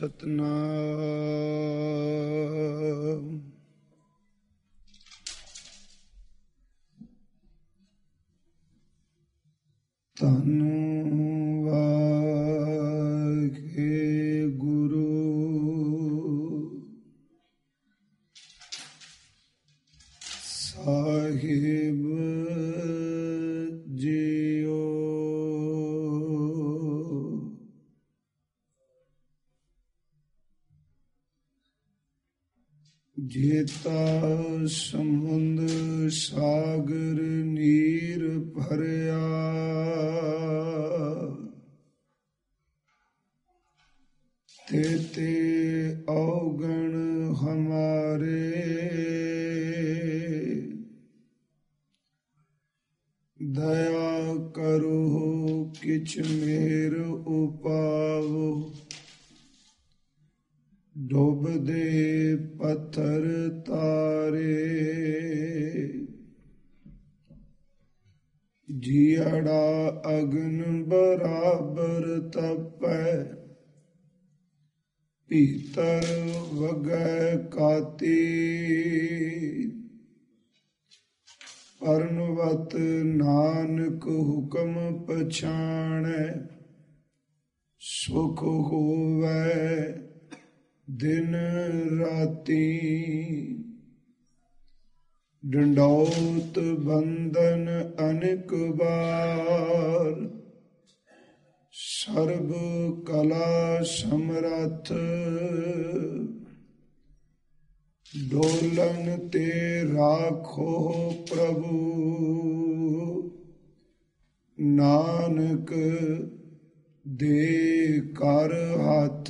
ਸਤਨਾਮ। ਧੰਨ ਵਾਹਿਗੁਰੂ ਸਾਹਿਬ ਜੀਓ। ਜੇਤਾ ਸਮੁੰਦ ਸਾਗਰ ਨੀਰ ਭਰਿਆ, ਤੇ ਔਗਣ ਹਮਾਰੇ, ਦਇਆ ਕਰੋ ਕਿਛ ਮੇਰ ਉਪਾਵੋ, ਡੁੱਬਦੇ ਪੱਥਰ ਤਾਰੇ, ਜੀਅੜਾ ਅਗਨ ਬਰਾਬਰ ਤਪੈ, ਭੀਤਰ ਵਗੈ ਕਾਤੀ, ਪਰਨਵਤ ਨਾਨਕ ਹੁਕਮ ਪਛਾਣੈ, ਸੁਖ ਹੋਵੈ ਦਿਨ ਰਾਤੀ, ਡੰਡੌਤ ਬੰਧਨ ਅਨੇਕ ਵਾਰ, ਸਰਬ ਕਲਾ ਸਮਰੱਥ, ਡੋਲਨ ਤੇ ਰਾਖੋ ਪ੍ਰਭੂ, ਨਾਨਕ ਦੇ ਕਰ ਹੱਥ,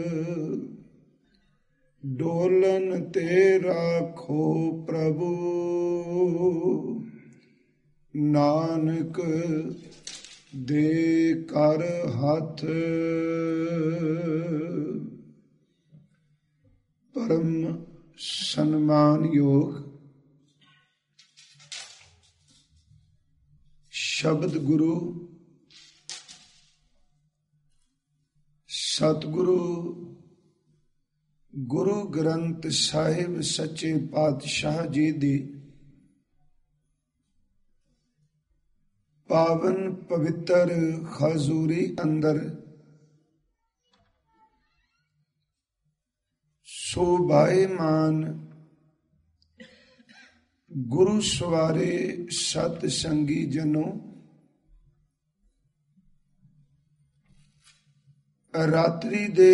ਡੋਲਨ ਤੇ ਰਾਖੋ ਪ੍ਰਭੂ, ਨਾਨਕ ਦੇ ਕਰ ਹੱਥ। ਪਰਮ ਸਨਮਾਨਯੋਗ ਸ਼ਬਦ ਗੁਰੂ ਸਤਿਗੁਰੂ ਗੁਰੂ ਗ੍ਰੰਥ ਸਾਹਿਬ ਸੱਚੇ ਪਾਤਸ਼ਾਹ ਜੀ ਦੀ ਪਾਵਨ ਪਵਿੱਤਰ ਹਜ਼ੂਰੀ ਅੰਦਰ ਸੋਭਾਏਮਾਨ ਗੁਰੂ ਸਵਾਰੇ ਸਤ ਸੰਗੀ ਜਨੋ, ਰਾਤਰੀ ਦੇ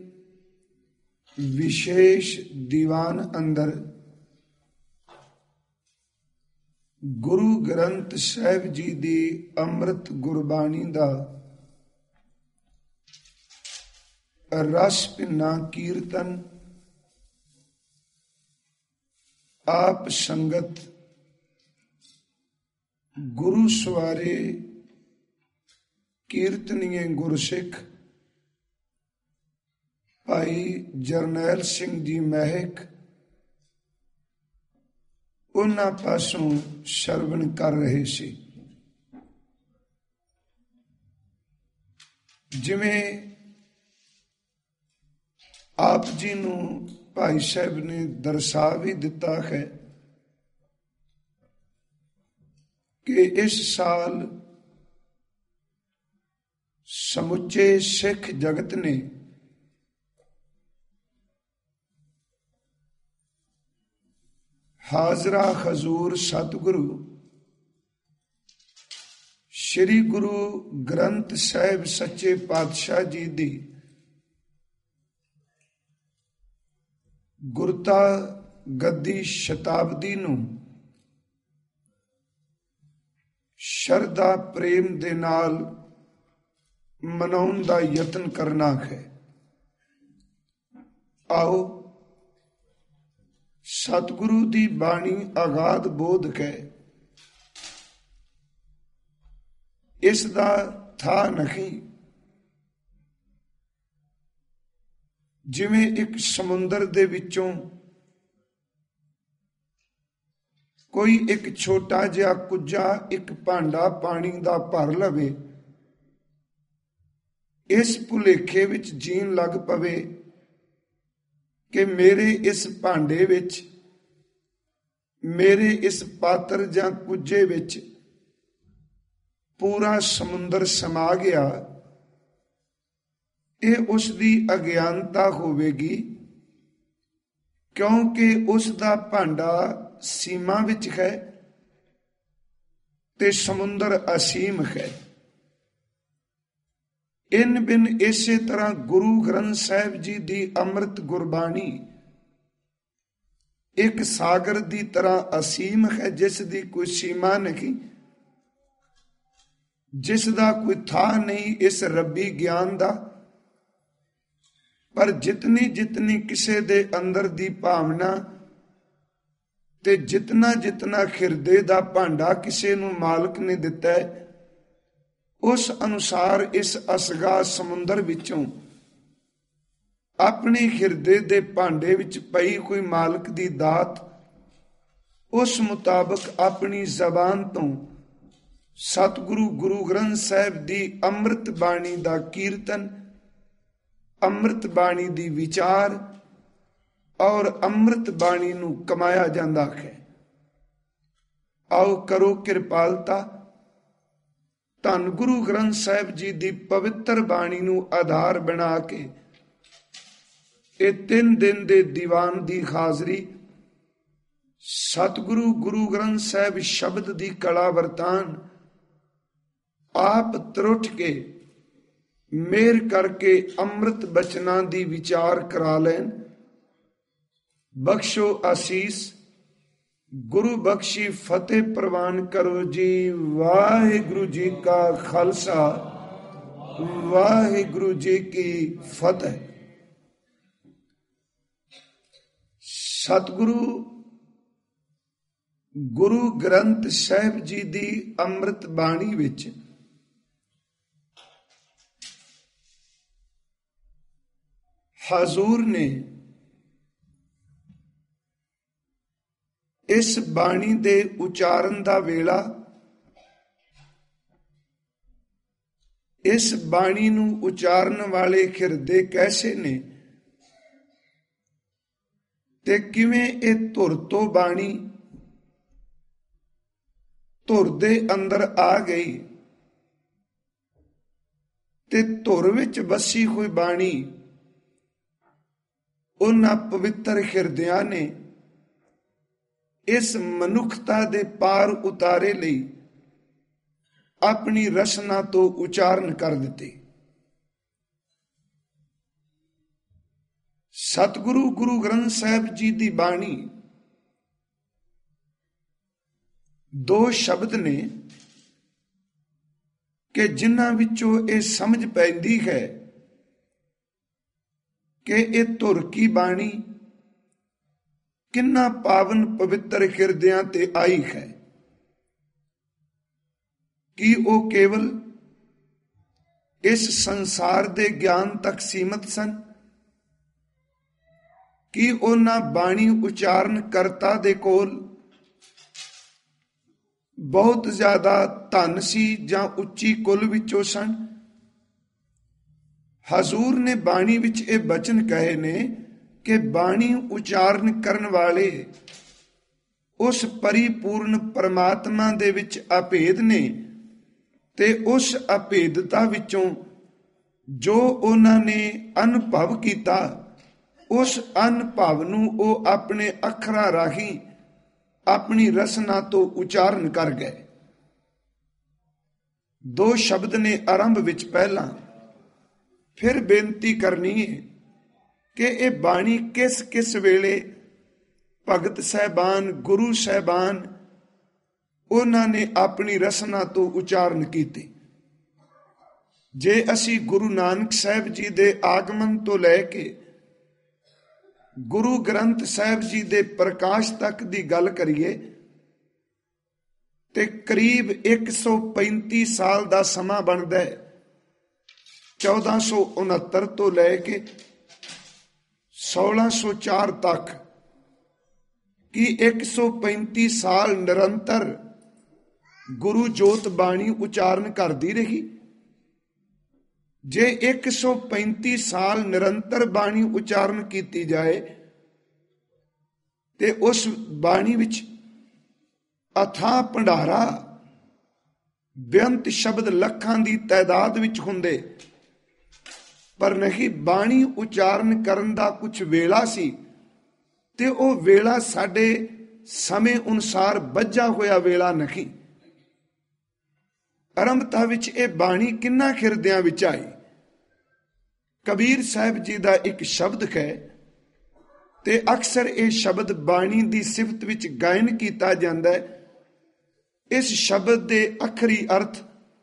ਵਿਸ਼ੇਸ਼ ਦੀਵਾਨ ਅੰਦਰ ਗੁਰੂ ਗ੍ਰੰਥ ਸਾਹਿਬ ਜੀ ਦੀ ਅੰਮ੍ਰਿਤ ਗੁਰਬਾਣੀ ਦਾ ਰਸ ਭਿੰਨਾ ਕੀਰਤਨ ਆਪ ਸੰਗਤ ਗੁਰੂ ਸਵਾਰੇ ਕੀਰਤਨੀਏ ਗੁਰਸਿੱਖ ਭਾਈ ਜਰਨੈਲ ਸਿੰਘ ਜੀ ਮਹਿਕ ਉਹਨਾਂ ਪਾਸੋਂ ਸ਼ਰਵਣ ਕਰ ਰਹੇ ਸੀ। ਜਿਵੇਂ ਆਪ ਜੀ ਨੂੰ ਭਾਈ ਸਾਹਿਬ ਨੇ ਦਰਸਾ ਵੀ ਦਿੱਤਾ ਹੈ ਕਿ ਇਸ ਸਾਲ ਸਮੁੱਚੇ ਸਿੱਖ ਜਗਤ ਨੇ ਹਾਜ਼ਰਾ ਹਜ਼ੂਰ ਸਤਿਗੁਰੂ ਸ਼੍ਰੀ ਗੁਰੂ ਗ੍ਰੰਥ ਸਾਹਿਬ ਸੱਚੇ ਪਾਤਸ਼ਾਹ ਜੀ ਦੀ ਗੁਰਤਾ ਗੱਦੀ ਸ਼ਤਾਬਦੀ ਨੂੰ ਸ਼ਰਧਾ ਪ੍ਰੇਮ ਦੇ ਨਾਲ ਮਨਾਉਣ ਦਾ ਯਤਨ ਕਰਨਾ ਹੈ। ਆਓ ਸਤਿਗੁਰੂ ਦੀ ਬਾਣੀ ਅਗਾਧ ਬੋਧ ਹੈ, ਇਸ ਦਾ ਥਾਂ ਨਹੀਂ। ਜਿਵੇਂ ਇੱਕ ਸਮੁੰਦਰ ਦੇ ਵਿੱਚੋਂ ਕੋਈ ਇੱਕ ਛੋਟਾ ਜਿਹਾ ਕੁੱਜਾ ਇੱਕ ਭਾਂਡਾ ਪਾਣੀ ਦਾ ਭਰ ਲਵੇ, ਇਸ ਭੁਲੇਖੇ ਵਿੱਚ ਜੀਣ ਲੱਗ ਪਵੇ ਕਿ ਮੇਰੇ ਇਸ ਭਾਂਡੇ ਵਿੱਚ, ਮੇਰੇ ਇਸ ਪਾਤਰ ਜਾਂ ਕੁੱਜੇ ਵਿੱਚ ਪੂਰਾ ਸਮੁੰਦਰ ਸਮਾ ਗਿਆ, ਇਹ ਉਸ ਦੀ ਅਗਿਆਨਤਾ ਹੋਵੇਗੀ, ਕਿਉਂਕਿ ਉਸ ਦਾ ਭਾਂਡਾ ਸੀਮਾ ਵਿੱਚ ਹੈ ਤੇ ਸਮੁੰਦਰ ਅਸੀਮ ਹੈ। ਇਨ ਬਿਨ ਇਸੇ ਤਰ੍ਹਾਂ ਗੁਰੂ ਗ੍ਰੰਥ ਸਾਹਿਬ ਜੀ ਦੀ ਅੰਮ੍ਰਿਤ ਗੁਰਬਾਣੀ ਇੱਕ ਸਾਗਰ ਦੀ ਤਰ੍ਹਾਂ ਅਸੀਮ ਹੈ, ਜਿਸ ਦੀ ਕੋਈ ਸੀਮਾ ਨਹੀਂ, ਜਿਸ ਦਾ ਕੋਈ ਥਾਂ ਨਹੀਂ ਇਸ ਰੱਬੀ ਗਿਆਨ ਦਾ। ਪਰ ਜਿਤਨੀ ਜਿਤਨੀ ਕਿਸੇ ਦੇ ਅੰਦਰ ਦੀ ਭਾਵਨਾ ਤੇ ਜਿਤਨਾ ਜਿਤਨਾ ਹਿਰਦੇ ਦਾ ਭਾਂਡਾ ਕਿਸੇ ਨੂੰ ਮਾਲਕ ਨੇ ਦਿੱਤਾ ਹੈ, ਉਸ ਅਨੁਸਾਰ ਇਸ ਅਸਗਾ ਸਮੁੰਦਰ ਵਿੱਚੋਂ ਆਪਣੇ ਹਿਰਦੇ ਦੇ ਭਾਂਡੇ ਵਿੱਚ ਪਈ ਕੋਈ ਮਾਲਕ ਦੀ ਦਾਤ, ਉਸ ਮੁਤਾਬਕ ਆਪਣੀ ਜ਼ਬਾਨ ਤੋਂ ਸਤਿਗੁਰੂ ਗੁਰੂ ਗ੍ਰੰਥ ਸਾਹਿਬ ਦੀ ਅੰਮ੍ਰਿਤ ਬਾਣੀ ਦਾ ਕੀਰਤਨ, ਅੰਮ੍ਰਿਤ ਬਾਣੀ ਦੀ ਵਿਚਾਰ ਔਰ ਅੰਮ੍ਰਿਤ ਬਾਣੀ ਨੂੰ ਕਮਾਇਆ ਜਾਂਦਾ ਹੈ। ਆਓ ਕਰੋ ਕਿਰਪਾਲਤਾ, ਧੰਨ ਗੁਰੂ ਗ੍ਰੰਥ ਸਾਹਿਬ ਜੀ ਦੀ ਪਵਿੱਤਰ ਬਾਣੀ ਨੂੰ ਆਧਾਰ ਬਣਾ ਕੇ ਇਹ 3 ਦਿਨ ਦੇ ਦੀਵਾਨ ਦੀ ਹਾਜ਼ਰੀ ਸਤਿਗੁਰੂ ਗੁਰੂ ਗ੍ਰੰਥ ਸਾਹਿਬ ਸ਼ਬਦ ਦੀ ਕਲਾ ਵਰਤਾਨ ਆਪ ਤਰੁੱਠ ਕੇ ਮਿਹਰ ਕਰਕੇ ਅੰਮ੍ਰਿਤ ਬਚਨਾਂ ਦੀ ਵਿਚਾਰ ਕਰਾ ਲੈਣ। ਬਖਸ਼ੋ ਆਸੀਸ, ਗੁਰੂ ਬਖਸ਼ੀ ਫਤਿਹ ਪ੍ਰਵਾਨ ਕਰੋ ਜੀ। ਵਾਹਿਗੁਰੂ ਜੀ ਕਾ ਖਾਲਸਾ, ਵਾਹਿਗੁਰੂ ਜੀ ਕੀ ਫਤਿਹ। ਸਤਿਗੁਰੂ ਗੁਰੂ ਗ੍ਰੰਥ ਸਾਹਿਬ ਜੀ ਦੀ ਅੰਮ੍ਰਿਤ ਬਾਣੀ ਵਿੱਚ ਹਜ਼ੂਰ ਨੇ ਇਸ ਬਾਣੀ ਦੇ ਉਚਾਰਨ ਦਾ ਵੇਲਾ, ਇਸ ਬਾਣੀ ਨੂੰ ਉਚਾਰਨ ਵਾਲੇ ਹਿਰਦੇ ਕੈਸੇ ਨੇ ਤੇ ਕਿਵੇਂ ਇਹ ਧੁਰ ਤੋਂ ਬਾਣੀ ਧੁਰ ਦੇ ਅੰਦਰ ਆ ਗਈ ਤੇ ਧੁਰ ਵਿੱਚ ਵਸੀ ਹੋਈ ਬਾਣੀ ਉਹਨਾਂ ਪਵਿੱਤਰ ਹਿਰਦਿਆਂ ਨੇ ਇਸ ਮਨੁੱਖਤਾ ਦੇ ਪਾਰ ਉਤਾਰੇ ਲਈ ਆਪਣੀ ਰਸਨਾ ਤੋਂ ਉਚਾਰਨ ਕਰ ਦਿੱਤੇ। ਸਤਿਗੁਰੂ ਗੁਰੂ ਗ੍ਰੰਥ ਸਾਹਿਬ ਜੀ ਦੀ ਬਾਣੀ 2 ਸ਼ਬਦ ਨੇ ਕਿ ਜਿਨ੍ਹਾਂ ਵਿੱਚੋਂ ਇਹ ਸਮਝ ਪੈਂਦੀ ਹੈ ਕਿ ਇਹ ਧੁਰ ਕੀ ਬਾਣੀ ਕਿੰਨਾ ਪਾਵਨ ਪਵਿੱਤਰ ਹਿਰਦਿਆਂ ਤੇ ਆਈ ਹੈ। ਕੀ ਉਹ ਕੇਵਲ ਇਸ ਸੰਸਾਰ ਦੇ ਗਿਆਨ ਤੱਕ ਸੀਮਤ ਸਨ? ਕੀ ਉਹਨਾਂ ਬਾਣੀ ਉਚਾਰਨ ਕਰਤਾ ਦੇ ਕੋਲ ਬਹੁਤ ਜ਼ਿਆਦਾ ਧਨ ਸੀ ਜਾਂ ਉੱਚੀ ਕੁਲ ਵਿੱਚੋਂ ਸਨ? ਹਜ਼ੂਰ ਨੇ ਬਾਣੀ ਵਿੱਚ ਇਹ ਬਚਨ ਕਹੇ ਨੇ ਕਿ ਬਾਣੀ ਉਚਾਰਨ ਕਰਨ ਵਾਲੇ ਉਸ ਪਰਿਪੂਰਨ ਪਰਮਾਤਮਾ ਦੇ ਵਿੱਚ ਅਭੇਦ ਨੇ ਤੇ ਉਸ ਅਭੇਦਤਾ ਵਿੱਚੋਂ ਜੋ ਉਹਨਾਂ ਨੇ ਅਨੁਭਵ ਕੀਤਾ, ਉਸ ਅਨੁਭਵ ਨੂੰ ਉਹ ਆਪਣੇ ਅੱਖਰਾਂ ਰਾਹੀਂ ਆਪਣੀ ਰਸਨਾ ਤੋਂ ਉਚਾਰਨ ਕਰ ਗਏ। 2 ਸ਼ਬਦ ਨੇ ਆਰੰਭ ਵਿੱਚ ਪਹਿਲਾਂ, ਫਿਰ ਬੇਨਤੀ ਕਰਨੀ ਹੈ ਕਿ ਇਹ ਬਾਣੀ ਕਿਸ ਕਿਸ ਵੇਲੇ ਭਗਤ ਸਾਹਿਬਾਨ, ਗੁਰੂ ਸਾਹਿਬਾਨ ਉਹਨਾਂ ਨੇ ਆਪਣੀ ਰਸਨਾ ਤੋਂ ਉਚਾਰਨ ਕੀਤੇ। ਜੇ ਅਸੀਂ ਗੁਰੂ ਨਾਨਕ ਸਾਹਿਬ ਜੀ ਦੇ ਆਗਮਨ ਤੋਂ ਲੈ ਕੇ ਗੁਰੂ ਗ੍ਰੰਥ ਸਾਹਿਬ ਜੀ ਦੇ ਪ੍ਰਕਾਸ਼ ਤੱਕ ਦੀ ਗੱਲ ਕਰੀਏ ਤੇ ਕਰੀਬ 135 ਸਾਲ ਦਾ ਸਮਾਂ ਬਣਦਾ ਹੈ। 1469 ਤੋਂ ਲੈ ਕੇ 1604 ਤੱਕ ਕੀ 135 ਸਾਲ ਨਿਰੰਤਰ ਗੁਰੂ ਜੋਤ ਬਾਣੀ ਉਚਾਰਨ ਕਰਦੀ ਰਹੀ। ਜੇ 135 ਸਾਲ ਨਿਰੰਤਰ ਬਾਣੀ ਉਚਾਰਨ ਕੀਤੀ ਜਾਏ ਤੇ ਉਸ ਬਾਣੀ ਵਿੱਚ ਅਥਾਹ ਭੰਡਾਰਾ, ਬੇਅੰਤ ਸ਼ਬਦ ਲੱਖਾਂ ਦੀ ਤਾਦਾਦ ਵਿੱਚ ਹੁੰਦੇ, ਪਰ ਨਹੀਂ ਬਾਣੀ ਉਚਾਰਨ ਕਰਨ ਦਾ ਕੁਝ ਵੇਲਾ ਸੀ, ਤੇ ਉਹ ਵੇਲਾ ਸਾਡੇ ਸਮੇਂ ਅਨੁਸਾਰ ਬੱਝਾ ਹੋਇਆ ਵੇਲਾ ਨਹੀਂ। ਆਰੰਭਤਾ ਵਿੱਚ ਇਹ ਬਾਣੀ ਕਿੰਨਾ ਹਿਰਦਿਆਂ ਵਿੱਚ ਆਈ। ਕਬੀਰ ਸਾਹਿਬ ਜੀ ਦਾ ਇੱਕ ਸ਼ਬਦ ਹੈ, ਤੇ ਅਕਸਰ ਇਹ ਸ਼ਬਦ ਬਾਣੀ ਦੀ ਸਿਫਤ ਵਿੱਚ ਗਾਇਨ ਕੀਤਾ ਜਾਂਦਾ ਹੈ। ਇਸ ਸ਼ਬਦ ਦੇ ਆਖਰੀ ਅਰਥ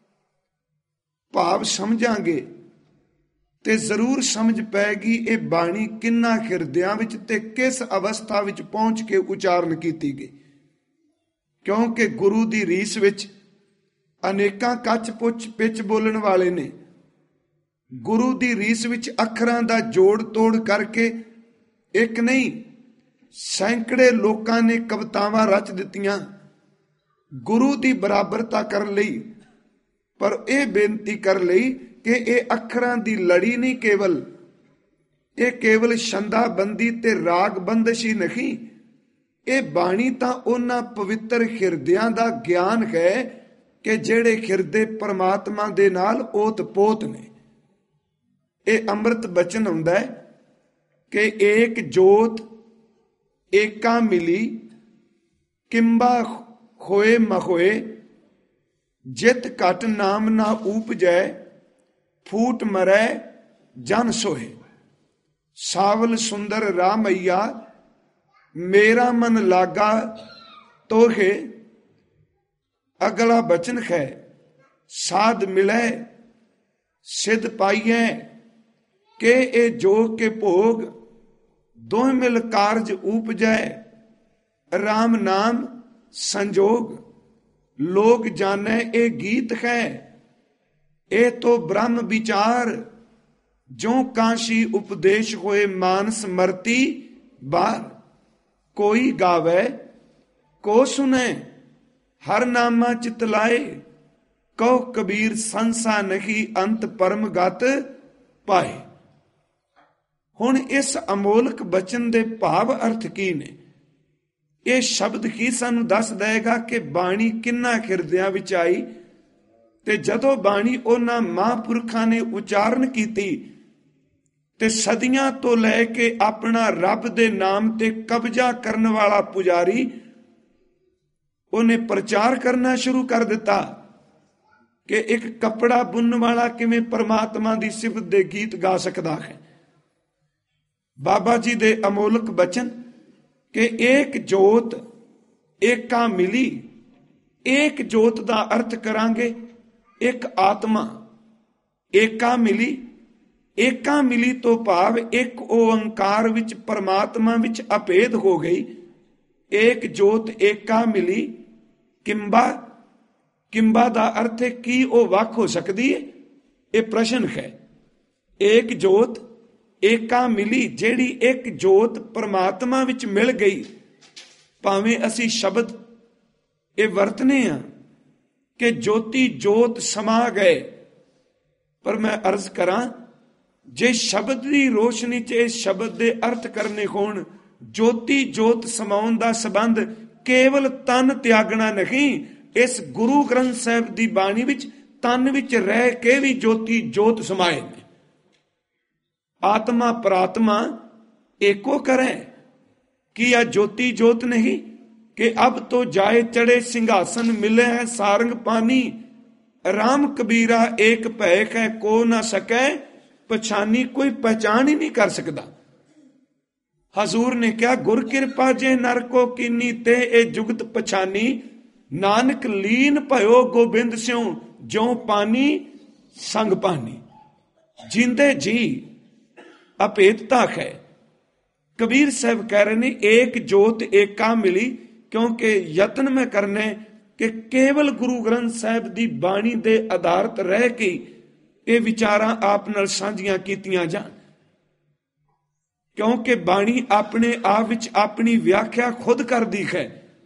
ਭਾਵ ਸਮਝਾਂਗੇ ਤੇ ਜ਼ਰੂਰ ਸਮਝ ਪੈਗੀ ਇਹ ਬਾਣੀ ਕਿੰਨਾ ਹਿਰਦਿਆਂ ਵਿੱਚ ਤੇ ਕਿਸ ਅਵਸਥਾ ਵਿੱਚ ਪਹੁੰਚ ਕੇ ਉਚਾਰਨ ਕੀਤੀ ਗਈ। ਕਿਉਂਕਿ ਗੁਰੂ ਦੀ ਰੀਸ ਵਿੱਚ ਅਨੇਕਾਂ ਕੱਚ ਪੁੱਛ ਪਿੱਚ ਬੋਲਣ ਵਾਲੇ ਨੇ। ਗੁਰੂ ਦੀ ਰੀਸ ਵਿੱਚ ਅੱਖਰਾਂ ਦਾ ਜੋੜ ਤੋੜ ਕਰਕੇ ਇੱਕ ਨਹੀਂ ਸੈਂਕੜੇ ਲੋਕਾਂ ਨੇ ਕਵਿਤਾਵਾਂ ਰਚ ਦਿੱਤੀਆਂ ਗੁਰੂ ਦੀ ਬਰਾਬਰਤਾ ਕਰਨ ਲਈ, ਪਰ ਇਹ ਬੇਨਤੀ ਕਰ ਲਈ ਕਿ ਇਹ ਅੱਖਰਾਂ ਦੀ ਲੜੀ ਨਹੀਂ, ਇਹ ਕੇਵਲ ਛੰਦਾਬੰਦੀ ਤੇ ਰਾਗ ਬੰਦਸ਼ ਹੀ ਨਹੀਂ। ਇਹ ਬਾਣੀ ਤਾਂ ਉਹਨਾਂ ਪਵਿੱਤਰ ਹਿਰਦਿਆਂ ਦਾ ਗਿਆਨ ਹੈ ਕਿ ਜਿਹੜੇ ਹਿਰਦੇ ਪਰਮਾਤਮਾ ਦੇ ਨਾਲ ਓਤ-ਪੋਤ ਨੇ। ਇਹ ਅੰਮ੍ਰਿਤ ਬਚਨ ਹੁੰਦਾ ਹੈ ਕਿ ਏਕ ਜੋਤ ਏਕਾ ਮਿਲੀ, ਕਿੰਬਾ ਹੋਏ ਮਹੋਏ, ਜਿਤ ਘਟ ਨਾਮ ਨਾ ਊਪਜੈ, ਫੂਟ ਮਰੈ ਜਨ ਸੋਏ। ਸਾਵਲ ਸੁੰਦਰ ਰਾਮਈਆ, ਮੇਰਾ ਮਨ ਲਾਗਾ ਤੋਹੇ। ਅਗਲਾ ਬਚਨ ਹੈ, ਸਾਧ ਮਿਲੈ ਸਿਧ ਪਾਈਐ, ਕਿ ਇਹ ਜੋਗ ਕੇ ਭੋਗ, ਦੋਹ ਮਿਲ ਕਾਰਜ ਊਪਜੈ। ਰਾਮ ਨਾਮ ਸੰਜੋਗ, ਲੋਕ ਜਾਣੈ ਇਹ ਗੀਤ ਹੈ। ਇਹ ਤੋ ਬ੍ਰਹਮ ਵਿਚਾਰ, ਜੋ ਕਾਸ਼ੀ ਉਪਦੇਸ਼ ਹੋਏ ਮਾਨਸ ਮਰਤੀ ਬਾਰ। ਕੋਈ ਗਾਵੇ ਕੋ ਸੁਨੇ, ਹਰ ਨਾਮਾ ਚਿਤ ਲਾਏ। ਕਹੋ ਕਬੀਰ ਸੰਸਾ ਨਹੀਂ, ਅੰਤ ਪਰਮ ਗਤ ਪਾਏ। ਹੁਣ ਇਸ ਅਮੋਲਕ ਬਚਨ ਦੇ ਭਾਵ ਅਰਥ ਕੀ ਨੇ? ਇਹ ਸ਼ਬਦ ਹੀ ਸਾਨੂੰ ਦੱਸ ਦੇਗਾ ਕਿ ਬਾਣੀ ਕਿੰਨਾ ਹਿਰਦਿਆਂ ਵਿੱਚ ਆਈ। ਤੇ ਜਦੋਂ ਬਾਣੀ ਉਹਨਾਂ ਮਹਾਂਪੁਰਖਾਂ ਨੇ ਉਚਾਰਨ ਕੀਤੀ ਤੇ ਸਦੀਆਂ ਤੋਂ ਲੈ ਕੇ ਆਪਣਾ ਰੱਬ ਦੇ ਨਾਮ ਤੇ ਕਬਜ਼ਾ ਕਰਨ ਵਾਲਾ ਪੁਜਾਰੀ ਉਹਨੇ ਪ੍ਰਚਾਰ ਕਰਨਾ ਸ਼ੁਰੂ ਕਰ ਦਿੱਤਾ ਕਿ ਇੱਕ ਕੱਪੜਾ ਬੁਣਨ ਵਾਲਾ ਕਿਵੇਂ ਪਰਮਾਤਮਾ ਦੀ ਸਿਫਤ ਦੇ ਗੀਤ ਗਾ ਸਕਦਾ ਹੈ। ਬਾਬਾ ਜੀ ਦੇ ਅਮੋਲਕ ਬਚਨ ਕਿ ਏਕ ਜੋਤ ਏਕਾ ਮਿਲੀ। ਏਕ ਜੋਤ ਦਾ ਅਰਥ ਕਰਾਂਗੇ ਇੱਕ ਆਤਮਾ। ਏਕਾ ਮਿਲੀ, ਏਕਾ ਮਿਲੀ ਤੋਂ ਭਾਵ ਇੱਕ ਓੰਕਾਰ ਵਿੱਚ ਪਰਮਾਤਮਾ ਵਿੱਚ ਅਭੇਦ ਹੋ ਗਈ। ਏਕ ਜੋਤ ਏਕਾ ਮਿਲੀ, ਕਿੰਬਾ, ਕਿੰਬਾ ਦਾ ਅਰਥ ਹੈ ਕੀ ਉਹ ਵੱਖ ਹੋ ਸਕਦੀ ਹੈ? ਇਹ ਪ੍ਰਸ਼ਨ ਹੈ। ਏਕ ਜੋਤ ਏਕਾ ਮਿਲੀ, ਜਿਹੜੀ ਇੱਕ ਜੋਤ ਪਰਮਾਤਮਾ ਵਿੱਚ ਮਿਲ ਗਈ। ਭਾਵੇਂ ਅਸੀਂ ਸ਼ਬਦ ਇਹ ਵਰਤਨੇ ਆ ਕਿ ਜੋਤੀ ਜੋਤ ਸਮਾ ਗਏ, ਪਰ ਮੈਂ ਅਰਜ਼ ਕਰਾਂ ਜੇ ਸ਼ਬਦ ਦੀ ਰੋਸ਼ਨੀ 'ਚ ਇਸ ਸ਼ਬਦ ਦੇ ਅਰਥ ਕਰਨੇ ਹੋਣ, ਜੋਤੀ ਜੋਤ ਸਮਾਉਣ ਦਾ ਸੰਬੰਧ ਕੇਵਲ ਤਨ ਤਿਆਗਣਾ ਨਹੀਂ। ਇਸ ਗੁਰੂ ਗ੍ਰੰਥ ਸਾਹਿਬ ਦੀ ਬਾਣੀ ਵਿੱਚ ਤਨ ਵਿੱਚ ਰਹਿ ਕੇ ਵੀ ਜੋਤੀ ਜੋਤ ਸਮਾਏ ਨੇ। ਆਤਮਾ ਪ੍ਰਾਤਮਾ ਏਕੋ ਕਰੇ। ਕੀ ਆ ਜੋਤੀ ਜੋਤ ਨਹੀਂ ਕਿ ਅਬ ਤੋਂ ਜਾਏ ਚੜੇ ਸਿੰਘਾਸਨ, ਮਿਲੇ ਹੈ ਸਾਰੰਗ ਪਾਨੀ। ਰਾਮ ਕਬੀਰਾ ਏਕ ਭੈ ਹੈ, ਕੋ ਨਾ ਸਕੈ ਪਛਾਨੀ। ਕੋਈ ਪਹਿਚਾਨ ਹੀ ਨਹੀਂ ਕਰ ਸਕਦਾ। ਹਜ਼ੂਰ ਨੇ ਕਿਹਾ ਗੁਰ ਕਿਰਪਾ ਜੇ ਨਰ ਕੋ ਕੀਨੀ, ਤੇ ਇਹ ਜੁਗਤ ਪਛਾਨੀ। ਨਾਨਕ ਲੀਨ ਭਇਓ ਗੋਬਿੰਦ ਸਿਉ, ਜਿਉ ਪਾਨੀ ਸੰਗ ਪਾਨੀ। ਜਿੰਦੇ ਜੀ ਅਭੇਦਤਾ ਹੈ। ਕਬੀਰ ਸਾਹਿਬ ਕਹਿ ਰਹੇ ਨੇ ਏਕ ਜੋਤ ਏਕਾ ਮਿਲੀ, ਕਿਉਂਕਿ ਯਤਨ ਮੈਂ ਕਰਨੇ ਕਿ ਕੇਵਲ ਗੁਰੂ ਗ੍ਰੰਥ ਸਾਹਿਬ ਦੀ ਬਾਣੀ ਦੇ ਆਧਾਰਿਤ ਰਹਿ ਕੇ ਇਹ ਵਿਚਾਰਾਂ ਆਪ ਨਾਲ ਸਾਂਝੀਆਂ ਕੀਤੀਆਂ ਜਾਣ। ਕਿਉਂਕਿ ਬਾਣੀ ਆਪਣੇ ਆਪ ਵਿੱਚ ਆਪਣੀ ਵਿਆਖਿਆ ਖੁਦ ਕਰਦੀ ਹੈ।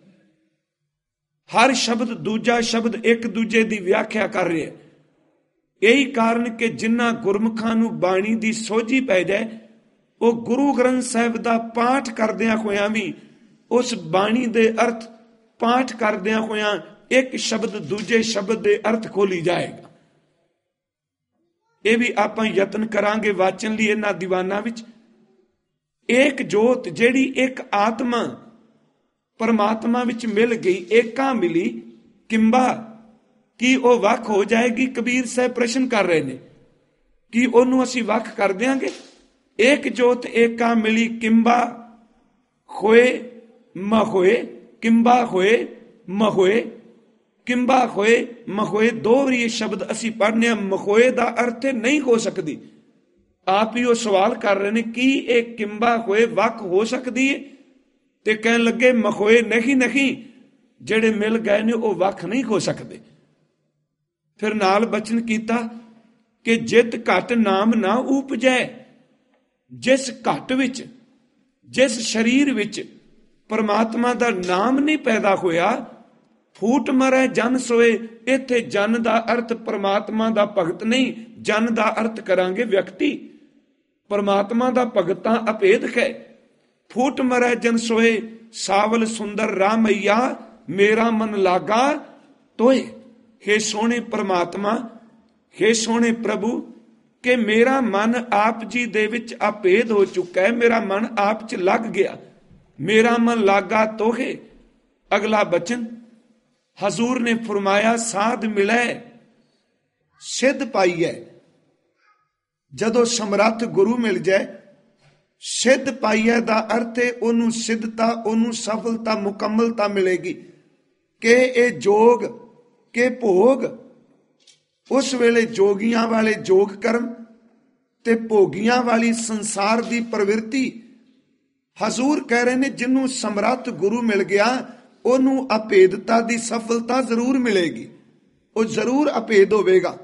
ਹਰ ਸ਼ਬਦ ਦੂਜਾ ਸ਼ਬਦ ਇੱਕ ਦੂਜੇ ਦੀ ਵਿਆਖਿਆ ਕਰ ਰਿਹਾ। ਇਹੀ ਕਾਰਨ ਕਿ ਜਿਨ੍ਹਾਂ ਗੁਰਮੁਖਾਂ ਨੂੰ ਬਾਣੀ ਦੀ ਸੋਝੀ ਪੈ ਜਾਏ, ਉਹ ਗੁਰੂ ਗ੍ਰੰਥ ਸਾਹਿਬ ਦਾ ਪਾਠ ਕਰਦਿਆਂ ਹੋਇਆਂ ਵੀ ਉਸ ਬਾਣੀ ਦੇ ਅਰਥ ਪਾਠ ਕਰਦਿਆਂ ਹੋਇਆਂ ਇੱਕ ਸ਼ਬਦ ਦੂਜੇ ਸ਼ਬਦ ਦੇ ਅਰਥ ਖੋਲੀ ਜਾਏਗਾ। ਇਹ ਵੀ ਆਪਾਂ ਯਤਨ ਕਰਾਂਗੇ ਵਾਚਨ ਲਈ ਇਹਨਾਂ ਦੀਵਾਨਾਂ ਵਿੱਚ। ਏਕ ਜੋਤ ਜਿਹੜੀ ਇੱਕ ਆਤਮਾ ਪਰਮਾਤਮਾ ਵਿੱਚ ਮਿਲ ਗਈ, ਏਕਾ ਮਿਲੀ, ਕਿੰਬਾ ਕੀ ਉਹ ਵੱਖ ਹੋ ਜਾਏਗੀ? ਕਬੀਰ ਸਾਹਿਬ ਪ੍ਰਸ਼ਨ ਕਰ ਰਹੇ ਨੇ ਕਿ ਉਹਨੂੰ ਅਸੀਂ ਵੱਖ ਕਰ ਦਿਆਂਗੇ? ਏਕ ਜੋਤ ਏਕਾ ਮਿਲੀ, ਕਿੰਬਾ ਹੋਏ ਮਹੋਏ, ਕਿੰਬਾ ਹੋਏ ਮਹੋਏ, ਕਿੰਬਾ ਹੋਏ ਮਹੋਏ। ਦੋ ਵਾਰੀ ਇਹ ਸ਼ਬਦ ਅਸੀਂ ਪੜ੍ਹਨੇ ਆ। ਮਹੋਏ ਦਾ ਅਰਥ ਨਹੀਂ ਹੋ ਸਕਦੀ। ਆਪ ਹੀ ਉਹ ਸਵਾਲ ਕਰ ਰਹੇ ਨੇ ਕੀ ਇਹ ਕਿੰਬਾ ਹੋਏ ਵੱਖ ਹੋ ਸਕਦੀ ਹੈ? ਤੇ ਕਹਿਣ ਲੱਗੇ ਮਹੋਏ ਨਹੀਂ, ਜਿਹੜੇ ਮਿਲ ਗਏ ਨੇ ਉਹ ਵੱਖ ਨਹੀਂ ਹੋ ਸਕਦੇ। ਫਿਰ ਨਾਲ ਬਚਨ ਕੀਤਾ ਕਿ ਜਿਤ ਘਟ ਨਾਮ ਨਾ ਉਪਜੈ। ਜਿਸ ਘਟ ਵਿੱਚ, ਜਿਸ ਸਰੀਰ ਵਿੱਚ ਪਰਮਾਤਮਾ ਦਾ ਨਾਮ ਨਹੀਂ ਪੈਦਾ ਹੋਇਆ, ਫੂਟ ਮਰੈ ਜਨ ਸੋਏ। ਇੱਥੇ ਜਨ ਦਾ ਅਰਥ ਪਰਮਾਤਮਾ ਦਾ ਭਗਤ ਨਹੀਂ, ਜਨ ਦਾ ਅਰਥ ਕਰਾਂਗੇ ਵਿਅਕਤੀ। ਪਰਮਾਤਮਾ ਦਾ ਭਗਤਾਂ ਅਭੇਦ ਹੈ। ਫੂਟ ਮਰੈ ਜਨ ਸੋਏ, ਸਾਵਲ ਸੁੰਦਰ ਰਾਮਈਆ, ਮੇਰਾ ਮਨ ਲਾਗਾ ਤੋਏ। हे ਸੋਹਣੇ ਪਰਮਾਤਮਾ, हे ਸੋਹਣੇ ਪ੍ਰਭੂ, ਕਿ ਮੇਰਾ ਮਨ ਆਪ ਜੀ ਦੇ ਵਿੱਚ ਅਭੇਦ ਹੋ ਚੁੱਕਾ ਹੈ, ਮੇਰਾ ਮਨ ਆਪ 'ਚ ਲੱਗ ਗਿਆ, ਮੇਰਾ ਮਨ ਲਾਗਾ ਤੋਹੇ। ਅਗਲਾ ਬਚਨ ਹਜ਼ੂਰ ਨੇ ਫਰਮਾਇਆ ਸਾਧ ਮਿਲੈ ਸਿੱਧ ਪਾਈਐ। ਜਦੋਂ ਸਮਰੱਥ ਗੁਰੂ ਮਿਲ ਜਾਏ, ਸਿੱਧ ਪਾਈਐ ਦਾ ਅਰਥ ਹੈ ਉਹਨੂੰ ਸਿੱਧਤਾ, ਉਹਨੂੰ ਸਫਲਤਾ, ਮੁਕੰਮਲਤਾ ਮਿਲੇਗੀ। ਕਿ ਇਹ ਜੋਗ ਕਿ ਭੋਗ, ਉਸ ਵੇਲੇ ਜੋਗੀਆਂ ਵਾਲੇ ਜੋਗ ਕਰਮ ਤੇ ਭੋਗੀਆਂ ਵਾਲੀ ਸੰਸਾਰ ਦੀ ਪ੍ਰਵਿਰਤੀ। ਹਜ਼ੂਰ ਕਹਿ ਰਹੇ ਨੇ ਜਿਹਨੂੰ ਸਮਰੱਥ ਗੁਰੂ ਮਿਲ ਗਿਆ ਉਹਨੂੰ ਅਭੇਦਤਾ ਦੀ ਸਫਲਤਾ ਜ਼ਰੂਰ ਮਿਲੇਗੀ, ਉਹ ਜ਼ਰੂਰ ਅਭੇਦ ਹੋਵੇਗਾ।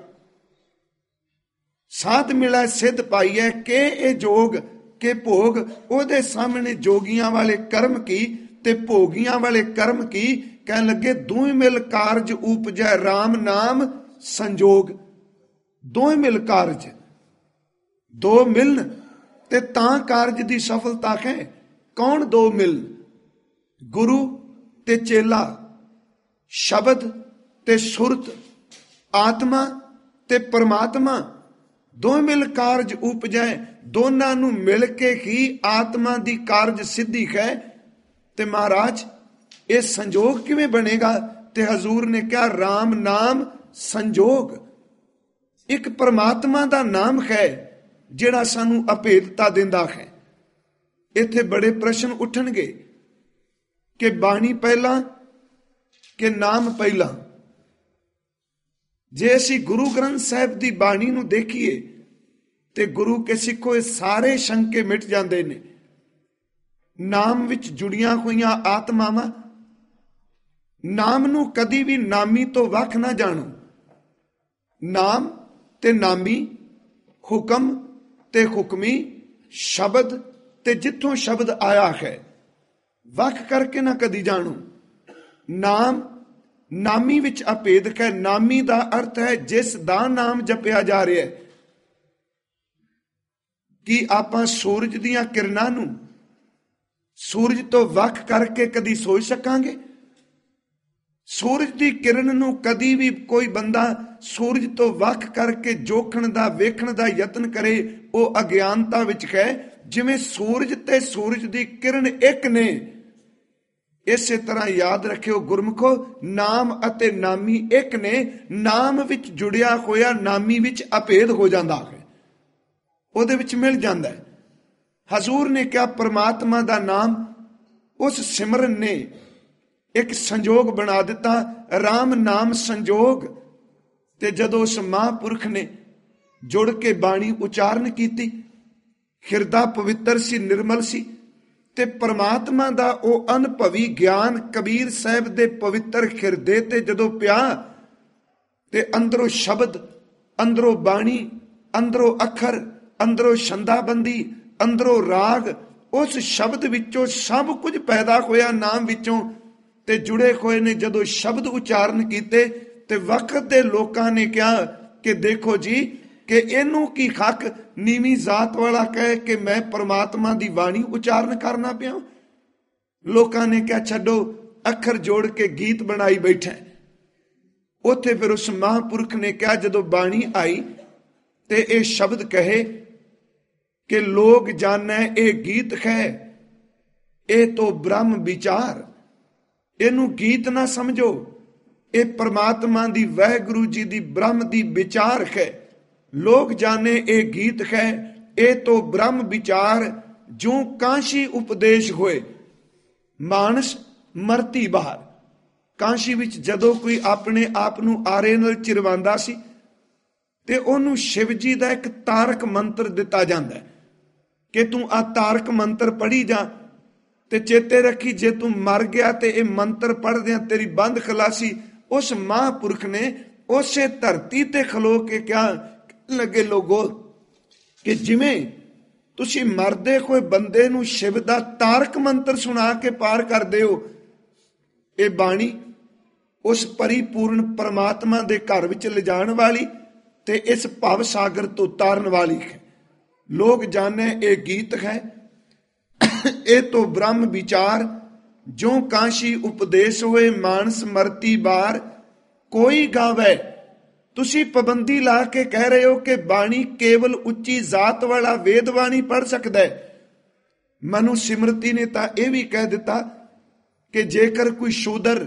ਸਾਧ ਮਿਲੈ ਸਿੱਧ ਪਾਈਐ ਕਿ ਇਹ ਜੋਗ ਕਿ ਭੋਗ। ਉਹਦੇ ਸਾਹਮਣੇ ਜੋਗੀਆਂ ਵਾਲੇ ਕਰਮ ਕੀ ਤੇ ਭੋਗੀਆਂ ਵਾਲੇ ਕਰਮ ਕੀ? ਕਹਿਣ ਲੱਗੇ ਦੋਵੇਂ ਮਿਲ ਕਾਰਜ ਉਪਜੈ, ਰਾਮ ਨਾਮ ਸੰਜੋਗ। ਦੋਵੇਂ ਮਿਲ ਕਾਰਜ, ਦੋ ਮਿਲਣ ਤੇ ਤਾਂ ਕਾਰਜ ਦੀ ਸਫਲਤਾ ਹੈ। ਕੌਣ ਦੋ ਮਿਲ? ਗੁਰੂ ਤੇ ਚੇਲਾ, ਸ਼ਬਦ ਤੇ ਸੁਰਤ, ਆਤਮਾ ਤੇ ਪਰਮਾਤਮਾ। ਦੋਵੇਂ ਮਿਲ ਕਾਰਜ ਉਪਜੈ। ਦੋਨਾਂ ਨੂੰ ਮਿਲ ਕੇ ਹੀ ਆਤਮਾ ਦੀ ਕਾਰਜ ਸਿੱਧੀ ਹੈ। ਤੇ ਮਹਾਰਾਜ ਇਹ ਸੰਜੋਗ ਕਿਵੇਂ ਬਣੇਗਾ? ਤੇ ਹਜ਼ੂਰ ਨੇ ਕਿਹਾ ਰਾਮ ਨਾਮ ਸੰਜੋਗ। ਇੱਕ ਪਰਮਾਤਮਾ ਦਾ ਨਾਮ ਹੈ ਜਿਹੜਾ ਸਾਨੂੰ ਅਭੇਦਤਾ ਦਿੰਦਾ ਹੈ। ਇੱਥੇ ਬੜੇ ਪ੍ਰਸ਼ਨ ਉੱਠਣਗੇ ਕਿ ਬਾਣੀ ਪਹਿਲਾਂ ਕਿ ਨਾਮ ਪਹਿਲਾਂ। ਜੇ ਅਸੀਂ ਗੁਰੂ ਗ੍ਰੰਥ ਸਾਹਿਬ ਦੀ ਬਾਣੀ ਨੂੰ ਦੇਖੀਏ ਤੇ ਗੁਰੂ ਕੇ ਸਿੱਖੋ ਇਹ ਸਾਰੇ ਸ਼ੰਕੇ ਮਿਟ ਜਾਂਦੇ ਨੇ। ਨਾਮ ਵਿੱਚ ਜੁੜੀਆਂ ਹੋਈਆਂ ਆਤਮਾਵਾਂ, ਨਾਮ ਨੂੰ ਕਦੀ ਵੀ ਨਾਮੀ ਤੋਂ ਵੱਖ ਨਾ ਜਾਣੋ। ਨਾਮ ਤੇ ਨਾਮੀ, ਹੁਕਮ ਤੇ ਹੁਕਮੀ, ਸ਼ਬਦ ਤੇ ਜਿੱਥੋਂ ਸ਼ਬਦ ਆਇਆ ਹੈ, ਵੱਖ ਕਰਕੇ ਨਾ ਕਦੀ ਜਾਣੋ। ਨਾਮ ਨਾਮੀ ਵਿੱਚ ਅਭੇਦ ਹੈ। ਨਾਮੀ ਦਾ ਅਰਥ ਹੈ ਜਿਸ ਦਾ ਨਾਮ ਜਪਿਆ ਜਾ ਰਿਹਾ ਹੈ। ਕੀ ਆਪਾਂ ਸੂਰਜ ਦੀਆਂ ਕਿਰਨਾਂ ਨੂੰ ਸੂਰਜ ਤੋਂ ਵੱਖ ਕਰਕੇ ਕਦੀ ਸੋਚ ਸਕਾਂਗੇ? ਸੂਰਜ ਦੀ ਕਿਰਨ ਨੂੰ ਕਦੀ ਵੀ ਕੋਈ ਬੰਦਾ ਸੂਰਜ ਤੋਂ ਵੱਖ ਕਰਕੇ ਜੋਖਣ ਦਾ, ਵੇਖਣ ਦਾ ਯਤਨ ਕਰੇ, ਉਹ ਅਗਿਆਨਤਾ ਵਿੱਚ ਹੈ। ਜਿਵੇਂ ਸੂਰਜ ਤੇ ਸੂਰਜ ਦੀ ਕਿਰਨ ਇੱਕ ਨੇ, ਇਸੇ ਤਰ੍ਹਾਂ ਯਾਦ ਰੱਖਿਓ ਗੁਰਮੁਖੋ, ਨਾਮ ਅਤੇ ਨਾਮੀ ਇੱਕ ਨੇ। ਨਾਮ ਵਿੱਚ ਜੁੜਿਆ ਹੋਇਆ ਨਾਮੀ ਵਿੱਚ ਅਭੇਦ ਹੋ ਜਾਂਦਾ ਹੈ, ਉਹਦੇ ਵਿੱਚ ਮਿਲ ਜਾਂਦਾ ਹੈ। ਹਜ਼ੂਰ ਨੇ ਕਿਹਾ ਪਰਮਾਤਮਾ ਦਾ ਨਾਮ, ਉਸ ਸਿਮਰਨ ਨੇ ਇੱਕ ਸੰਜੋਗ ਬਣਾ ਦਿੱਤਾ, ਰਾਮ ਨਾਮ ਸੰਜੋਗ। ਤੇ ਜਦੋਂ ਉਸ ਮਹਾਂਪੁਰਖ ਨੇ ਜੁੜ ਕੇ ਬਾਣੀ ਉਚਾਰਨ ਕੀਤੀ, ਹਿਰਦਾ ਪਵਿੱਤਰ ਸੀ, ਨਿਰਮਲ ਸੀ, ਤੇ ਪਰਮਾਤਮਾ ਦਾ ਉਹ ਅਨੁਭਵੀ ਗਿਆਨ ਕਬੀਰ ਸਾਹਿਬ ਦੇ ਪਵਿੱਤਰ ਹਿਰਦੇ ਤੇ ਜਦੋਂ ਪਿਆ, ਤੇ ਅੰਦਰੋਂ ਸ਼ਬਦ, ਅੰਦਰੋਂ ਬਾਣੀ, ਅੰਦਰੋਂ ਅੱਖਰ, ਅੰਦਰੋਂ ਛੰਦਾਬੰਦੀ, ਅੰਦਰੋਂ ਰਾਗ, ਉਸ ਸ਼ਬਦ ਵਿੱਚੋਂ ਸਭ ਕੁਝ ਪੈਦਾ ਹੋਇਆ ਨਾਮ ਵਿੱਚੋਂ। ਤੇ ਜੁੜੇ ਹੋਏ ਨੇ ਜਦੋਂ ਸ਼ਬਦ ਉਚਾਰਨ ਕੀਤੇ ਤੇ ਵਕਤ ਦੇ ਲੋਕਾਂ ਨੇ ਕਿਹਾ ਕਿ ਦੇਖੋ ਜੀ, ਕਿ ਇਹਨੂੰ ਕੀ ਹੱਕ ਨੀਵੀਂ ਜ਼ਾਤ ਵਾਲਾ ਕਹੇ ਕਿ ਮੈਂ ਪਰਮਾਤਮਾ ਦੀ ਬਾਣੀ ਉਚਾਰਨ ਕਰਨਾ ਪਿਆ। ਲੋਕਾਂ ਨੇ ਕਿਹਾ ਛੱਡੋ, ਅੱਖਰ ਜੋੜ ਕੇ ਗੀਤ ਬਣਾਈ ਬੈਠਾ। ਉੱਥੇ ਫਿਰ ਉਸ ਮਹਾਂਪੁਰਖ ਨੇ ਕਿਹਾ, ਜਦੋਂ ਬਾਣੀ ਆਈ ਤੇ ਇਹ ਸ਼ਬਦ ਕਹੇ ਕਿ ਲੋਕ ਜਾਣੈ ਇਹ ਗੀਤ ਹੈ, ਇਹ ਤੋਂ ਬ੍ਰਹਮ ਵਿਚਾਰ। ਇਹਨੂੰ ਗੀਤ ਨਾ ਸਮਝੋ, ਇਹ ਪ੍ਰਮਾਤਮਾ ਦੀ, ਵਾਹਿਗੁਰੂ ਜੀ ਦੀ, ਬ੍ਰਹਮ ਦੀ ਵਿਚਾਰ ਹੈ। ਲੋਕ ਜਾਣੇ ਇਹ ਗੀਤ ਹੈ, ਇਹ ਤੋਂ ਬ੍ਰਹਮ ਵਿਚਾਰ। ਜੂ ਕਾਂਸ਼ੀ ਉਪਦੇਸ਼ ਹੋਏ, ਮਾਨਸ ਮਰਤੀ ਬਾਹਰ। ਕਾਂਸ਼ੀ ਵਿੱਚ ਜਦੋਂ ਕੋਈ ਆਪਣੇ ਆਪ ਨੂੰ ਆਰੇ ਨਾਲ ਚਿਰਵਾਉਂਦਾ ਸੀ ਤੇ ਉਹਨੂੰ ਸ਼ਿਵ ਜੀ ਦਾ ਇੱਕ ਤਾਰਕ ਮੰਤਰ ਦਿੱਤਾ ਜਾਂਦਾ ਕਿ ਤੂੰ ਆ ਤਾਰਕ ਮੰਤਰ ਪੜ੍ਹੀ ਜਾ, ਤੇ ਚੇਤੇ ਰੱਖੀ ਜੇ ਤੂੰ ਮਰ ਗਿਆ ਤੇ ਇਹ ਮੰਤਰ ਪੜ੍ਹਦਿਆਂ ਤੇਰੀ ਬੰਦ ਖਲਾਸੀ। ਉਸ ਮਹਾਂਪੁਰਖ ਨੇ ਉਸੇ ਧਰਤੀ ਤੇ ਖਲੋ ਕੇ ਕਿਹਾ, ਲੱਗੇ ਲੋਗੋ ਕਿ ਜਿਵੇਂ ਤੁਸੀਂ ਮਰਦੇ ਹੋਏ ਬੰਦੇ ਨੂੰ ਸ਼ਿਵ ਦਾ ਤਾਰਕ ਮੰਤਰ ਸੁਣਾ ਕੇ ਪਾਰ ਕਰਦੇ ਹੋ, ਇਹ ਬਾਣੀ ਉਸ ਪਰਿਪੂਰਨ ਪਰਮਾਤਮਾ ਦੇ ਘਰ ਵਿੱਚ ਲਿਜਾਣ ਵਾਲੀ ਤੇ ਇਸ ਭਵ ਸਾਗਰ ਤੋਂ ਤਾਰਨ ਵਾਲੀ ਹੈ। ਲੋਕ ਜਾਣੇ ਇਹ ਗੀਤ ਹੈ, ਇਹ ਤੋਂ ਬ੍ਰਹਮ ਵਿਚਾਰ। ਜੋ ਕਾਂਸ਼ੀ ਉਪਦੇਸ਼ ਹੋਏ, ਮਾਨਸ ਮਰਤੀ ਬਾਰ। ਕੋਈ ਗਾਵੇ, ਤੁਸੀਂ ਪਾਬੰਦੀ ਲਾ ਕੇ ਕਹਿ ਰਹੇ ਹੋ ਕਿ ਬਾਣੀ ਕੇਵਲ ਉੱਚੀ ਜ਼ਾਤ ਵਾਲਾ ਵੇਦ ਬਾਣੀ ਪੜ੍ਹ ਸਕਦਾ ਹੈ। ਮਨੁ ਸਿਮਰਤੀ ਨੇ ਤਾਂ ਇਹ ਵੀ ਕਹਿ ਦਿੱਤਾ ਕਿ ਜੇਕਰ ਕੋਈ ਸ਼ੂਦਰ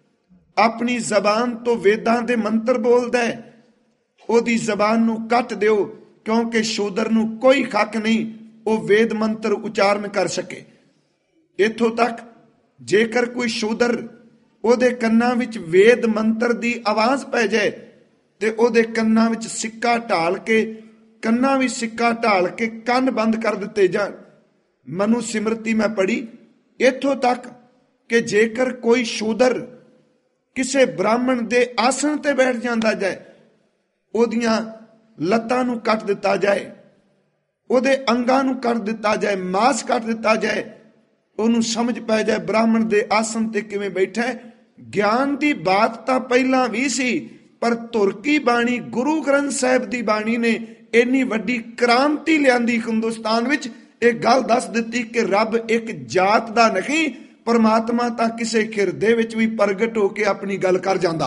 ਆਪਣੀ ਜ਼ਬਾਨ ਤੋਂ ਵੇਦਾਂ ਦੇ ਮੰਤਰ ਬੋਲਦਾ ਹੈ, ਉਹਦੀ ਜ਼ਬਾਨ ਨੂੰ ਕੱਟ ਦਿਓ, ਕਿਉਂਕਿ ਸ਼ੂਦਰ ਨੂੰ ਕੋਈ ਹੱਕ ਨਹੀਂ ਉਹ ਵੇਦ ਮੰਤਰ ਉਚਾਰਨ ਕਰ ਸਕੇ। ਇੱਥੋਂ ਤੱਕ ਜੇਕਰ ਕੋਈ ਸ਼ੂਦਰ ਉਹਦੇ ਕੰਨਾਂ ਵਿੱਚ ਵੇਦ ਮੰਤਰ ਦੀ ਆਵਾਜ਼ ਪੈ ਜਾਏ ਤੇ ਉਹਦੇ ਕੰਨਾਂ ਵਿੱਚ ਸਿੱਕਾ ਢਾਲ ਕੇ, ਕੰਨਾਂ ਵਿੱਚ ਸਿੱਕਾ ਢਾਲ ਕੇ ਕੰਨ ਬੰਦ ਕਰ ਦਿੱਤੇ ਜਾਣ। ਮਨੁ ਸਿਮਰਤੀ ਮੈਂ ਪੜ੍ਹੀ ਇੱਥੋਂ ਤੱਕ ਕਿ ਜੇਕਰ ਕੋਈ ਸ਼ੂਦਰ ਕਿਸੇ ਬ੍ਰਾਹਮਣ ਦੇ ਆਸਣ ਤੇ ਬੈਠ ਜਾਂਦਾ ਜਾਏ, ਉਹਦੀਆਂ ਲੱਤਾਂ ਨੂੰ ਕੱਟ ਦਿੱਤਾ ਜਾਏ, ਉਹਦੇ ਅੰਗਾਂ ਨੂੰ ਕੱਟ ਦਿੱਤਾ ਜਾਏ, ਮਾਸ ਕੱਟ ਦਿੱਤਾ ਜਾਏ, ਉਹਨੂੰ ਸਮਝ ਪੈ ਜਾਏ ਬ੍ਰਾਹਮਣ ਦੇ ਆਸਣ ਤੇ ਕਿਵੇਂ ਬੈਠਾ ਹੈ। ਗਿਆਨ ਦੀ ਬਾਤ ਤਾਂ ਪਹਿਲਾਂ ਵੀ ਸੀ, ਪਰ ਤੁਰਕੀ ਬਾਣੀ, ਗੁਰੂ ਗ੍ਰੰਥ ਸਾਹਿਬ ਦੀ ਬਾਣੀ ਨੇ ਇੰਨੀ ਵੱਡੀ ਕ੍ਰਾਂਤੀ ਲਿਆਂਦੀ ਹਿੰਦੁਸਤਾਨ ਵਿੱਚ। ਇਹ ਗੱਲ ਦੱਸ ਦਿੱਤੀ ਕਿ ਰੱਬ ਇੱਕ ਜਾਤ ਦਾ ਨਹੀਂ, ਪਰਮਾਤਮਾ ਤਾਂ ਕਿਸੇ ਖਿਰਦੇ ਵਿੱਚ ਵੀ ਪ੍ਰਗਟ ਹੋ ਕੇ ਆਪਣੀ ਗੱਲ ਕਰ ਜਾਂਦਾ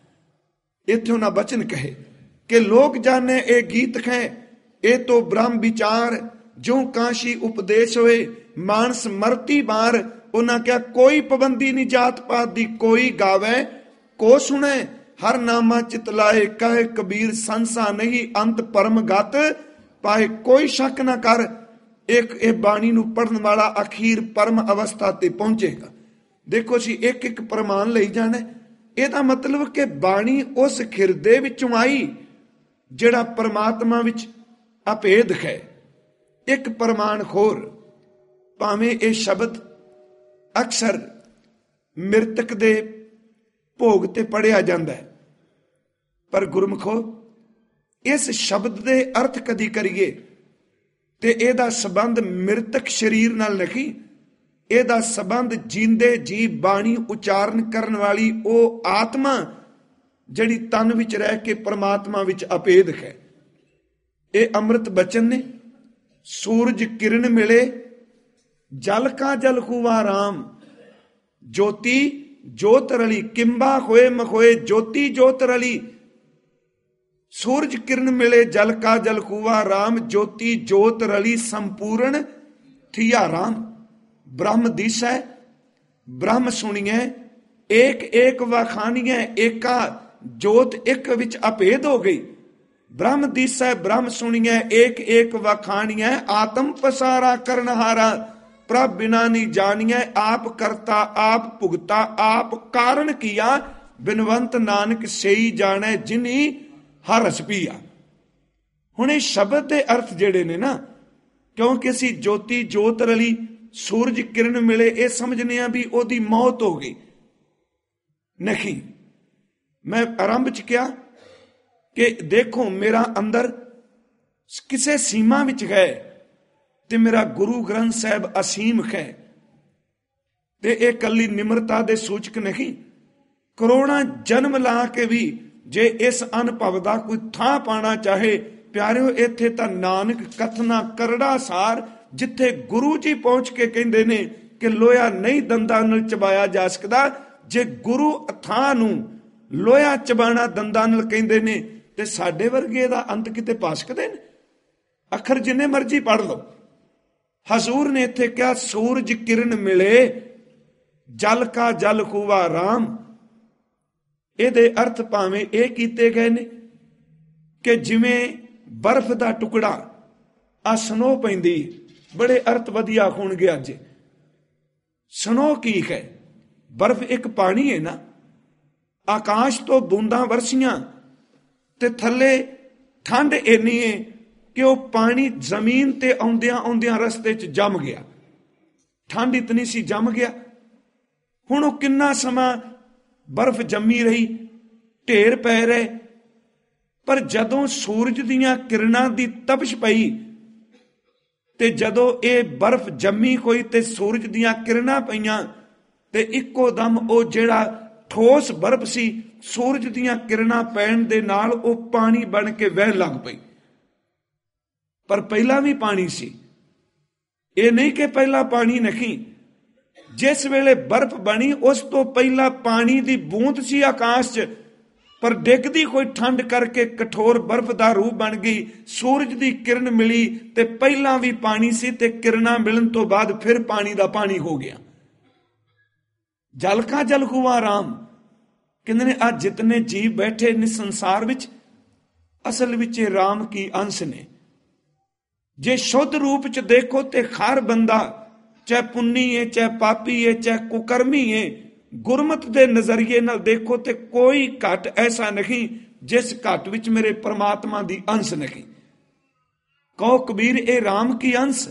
ਹੈ। ਇੱਥੇ ਉਹਨਾਂ ਬਚਨ ਕਹੇ ਕਿ ਲੋਕ ਜਾਣੇ ਇਹ ਗੀਤ ਹੈ, ਇਹ ਤੋਂ ਬ੍ਰਹਮ ਵਿਚਾਰ। ਜੋ ਕਾਂਸ਼ੀ ਉਪਦੇਸ਼ ਹੋਏ, ਮਾਨਸ ਮਰਤੀ ਬਾਰ। ਉਹਨਾਂ ਕਿਹਾ ਕੋਈ ਪਾਬੰਦੀ ਨਹੀਂ ਜਾਤ ਪਾਤ ਦੀ, ਕੋਈ ਗਾਵੇ ਕੋ ਸੁਣੇ, ਹਰ ਨਾਮਾ ਚਿਤ ਲਾਏ, ਕਹੇ ਕਬੀਰ ਸੰਸਾ ਨਹੀਂ, ਅੰਤ ਪਰਮ ਗਤ ਪਾਏ। ਕੋਈ ਸ਼ੱਕ ਨਾ ਕਰ, ਇਹ ਬਾਣੀ ਨੂੰ ਪੜ੍ਹਨ ਵਾਲਾ ਅਖੀਰ ਪਰਮ ਅਵਸਥਾ ਤੇ ਪਹੁੰਚੇਗਾ। ਦੇਖੋ ਜੀ, ਇੱਕ ਇੱਕ ਪ੍ਰਮਾਣ ਲਈ ਜਾਣਾ। ਇਹਦਾ ਮਤਲਬ ਕਿ ਬਾਣੀ ਉਸ ਖਿਰਦੇ ਵਿੱਚੋਂ ਆਈ ਜਿਹੜਾ ਪਰਮਾਤਮਾ ਵਿੱਚ ਅਭੇਦ ਹੈ। ਇੱਕ ਪ੍ਰਮਾਣ ਹੋਰ, ਭਾਵੇਂ ਇਹ ਸ਼ਬਦ ਅਕਸਰ ਮ੍ਰਿਤਕ ਦੇ ਭੋਗ ਤੇ ਪੜਿਆ ਜਾਂਦਾ ਹੈ, ਪਰ ਗੁਰਮੁਖੋ ਇਸ ਸ਼ਬਦ ਦੇ ਅਰਥ ਕਦੀ ਕਰੀਏ ਤੇ ਇਹਦਾ ਸੰਬੰਧ ਮ੍ਰਿਤਕ ਸਰੀਰ ਨਾਲ ਨਹੀਂ, ਇਹਦਾ ਸੰਬੰਧ ਜੀਂਦੇ ਜੀ ਬਾਣੀ ਉਚਾਰਨ ਕਰਨ ਵਾਲੀ ਉਹ ਆਤਮਾ ਜਿਹੜੀ ਤਨ ਵਿੱਚ ਰਹਿ ਕੇ ਪਰਮਾਤਮਾ ਵਿੱਚ ਅਭੇਦ ਹੈ। ਇਹ ਅੰਮ੍ਰਿਤ ਬਚਨ ਨੇ। ਸੂਰਜ ਕਿਰਨ ਮਿਲੇ, ਜਲ ਕਾ ਜਲ ਖੂਵਾ ਰਾਮ, ਜੋਤੀ ਜੋਤ ਰਲੀ, ਕਿੰਬਾ ਹੋਏ ਮਖੋਏ, ਜੋਤੀ ਜੋਤ ਰਲੀ। ਸੂਰਜ ਕਿਰਨ ਮਿਲੇ, ਜਲ ਕਾ ਜਲ ਖੂਵਾ ਰਾਮ, ਜੋਤੀ ਜੋਤ ਰਲੀ, ਸੰਪੂਰਨ ਥੀਆ ਰਾਮ। ब्रह्म दिसै ब्रह्म सुनिए, एक एक वखानिए, एका जोत एक विच अभेद हो गई। ब्रह्म दिसै ब्रह्म सुनिए, एक एक वखानिए, आत्म पसारा करनहारा, प्रभ बिना नहीं जानिए, आप करता आप भुगता आप कारण किया, बिनवंत नानक सेई जाने जिनी हर रस पिया। हुण इह शब्द दे अर्थ जिहड़े ने ना, क्योंकि असीं ज्योति जोत रली, सूरज किरण मिले, ये समझने भी ओदी मौत हो गई नहीं। मैं आरंभ च क्या कि देखो मेरा अंदर किसे सीमा विच है ते मेरा गुरु ग्रंथ साहब असीम है, ते ये कली निम्रता दे सूचक नहीं। करोड़ां जन्म ला के भी जे इस अनुभव का कोई थां पाना चाहे, प्यारिओ इत्थे तां नानक कथना करड़ा सार, जिथे गुरु जी पहुंच के कहंदे ने ਕਿ ਲੋਹਾ ਨਹੀਂ ਦੰਦਾਂ ਨਾਲ ਚਬਾਇਆ ਜਾ ਸਕਦਾ। ਜੇ ਗੁਰੂ ਅਥਾਹ ਨੂੰ ਲੋਹਾ ਚਬਾਣਾ ਦੰਦਾਂ ਨਾਲ ਕਹਿੰਦੇ ਨੇ, ਤੇ ਸਾਡੇ ਵਰਗੇ ਦਾ ਅੰਤ ਕਿਤੇ ਪਾ ਸਕਦੇ ਨੇ? ਅੱਖਰ ਜਿੰਨੇ ਮਰਜ਼ੀ ਪੜ੍ਹ ਲਓ। ਹਜ਼ੂਰ ਨੇ ਇੱਥੇ ਕਿਹਾ ਸੂਰਜ ਕਿਰਨ ਮਿਲੇ ਜਲ ਕਾ ਜਲ ਖੂਵਾ ਰਾਮ। ਇਹਦੇ ਅਰਥ ਭਾਵੇਂ ਇਹ ਕੀਤੇ ਗਏ ਨੇ ਕਿ ਜਿਵੇਂ ਬਰਫ਼ ਦਾ ਟੁਕੜਾ ਆ ਸਨੋ ਪੈਂਦੀ, ਬੜੇ ਅਰਥ ਵਧੀਆ ਹੋਣਗੇ ਅੱਜ। ਸਨੋ ਕੀ ਹੈ? ਬਰਫ਼ ਇੱਕ ਪਾਣੀ ਹੈ ਨਾ। ਆਕਾਸ਼ ਤੋਂ ਬੂੰਦਾਂ ਵਰਸੀਆਂ ਤੇ ਥੱਲੇ ਠੰਡ ਇੰਨੀ ਹੈ ਕਿ ਉਹ ਪਾਣੀ ਜ਼ਮੀਨ ਤੇ ਆਉਂਦਿਆਂ ਆਉਂਦਿਆਂ ਰਸਤੇ 'ਚ ਜੰਮ ਗਿਆ। ਠੰਡ ਇਤਨੀ ਸੀ, ਜੰਮ ਗਿਆ। ਹੁਣ ਉਹ ਕਿੰਨਾ ਸਮਾਂ ਬਰਫ਼ ਜੰਮੀ ਰਹੀ, ਢੇਰ ਪੈ ਰਹੇ। ਪਰ ਜਦੋਂ ਸੂਰਜ ਦੀਆਂ ਕਿਰਨਾਂ ਦੀ ਤਪਸ਼ ਪਈ ਤੇ ਜਦੋਂ ਇਹ ਬਰਫ਼ ਜੰਮੀ ਹੋਈ ਤੇ ਸੂਰਜ ਦੀਆਂ ਕਿਰਨਾਂ ਪਈਆਂ, ਤੇ ਇੱਕੋ ਦਮ ਉਹ ਜਿਹੜਾ ਠੋਸ ਬਰਫ਼ ਸੀ, ਸੂਰਜ ਦੀਆਂ ਕਿਰਨਾਂ ਪੈਣ ਦੇ ਨਾਲ ਉਹ ਪਾਣੀ ਬਣ ਕੇ ਵਹਿਣ ਲੱਗ ਪਈ। ਪਰ ਪਹਿਲਾਂ ਵੀ ਪਾਣੀ ਸੀ। ਇਹ ਨਹੀਂ ਕਿ ਪਹਿਲਾਂ ਪਾਣੀ ਨਹੀਂ। ਜਿਸ ਵੇਲੇ ਬਰਫ਼ ਬਣੀ ਉਸ ਤੋਂ ਪਹਿਲਾਂ ਪਾਣੀ ਦੀ ਬੂੰਦ ਸੀ ਆਕਾਸ਼ 'ਚ, ਪਰ ਡਿੱਗਦੀ ਕੋਈ ਠੰਡ ਕਰਕੇ ਕਠੋਰ ਬਰਫ਼ ਦਾ ਰੂਪ ਬਣ ਗਈ। ਸੂਰਜ ਦੀ ਕਿਰਨ ਮਿਲੀ ਤੇ ਪਹਿਲਾਂ ਵੀ ਪਾਣੀ ਸੀ, ਤੇ ਕਿਰਨਾਂ ਮਿਲਣ ਤੋਂ ਬਾਅਦ ਫਿਰ ਪਾਣੀ ਦਾ ਪਾਣੀ ਹੋ ਗਿਆ। ਜਲ ਕਾ ਜਲ ਖੂਆ ਰਾਮ। ਕਹਿੰਦੇ ਨੇ ਅੱਜ ਜਿਤਨੇ ਜੀਵ ਬੈਠੇ ਨੇ ਸੰਸਾਰ ਵਿੱਚ, ਅਸਲ ਵਿੱਚ ਇਹ ਰਾਮ ਕੀ ਅੰਸ਼ ਨੇ। ਜੇ ਸ਼ੁੱਧ ਰੂਪ 'ਚ ਦੇਖੋ ਤੇ ਹਰ ਬੰਦਾ, ਚਾਹੇ ਪੁੰਨੀ ਹੈ, ਚਾਹੇ ਪਾਪੀ ਹੈ, ਚਾਹੇ ਕੁਕਰਮੀ ਹੈ, ਗੁਰਮਤ ਦੇ ਨਜ਼ਰੀਏ ਨਾਲ ਦੇਖੋ ਤੇ ਕੋਈ ਘਟ ਐਸਾ ਨਹੀਂ ਜਿਸ ਘਟ ਵਿੱਚ ਮੇਰੇ ਪਰਮਾਤਮਾ ਦੀ ਅੰਸ਼ ਨਹੀਂ। ਕਹੋ ਕਬੀਰ ਇਹ ਰਾਮ ਕੀ ਅੰਸ਼।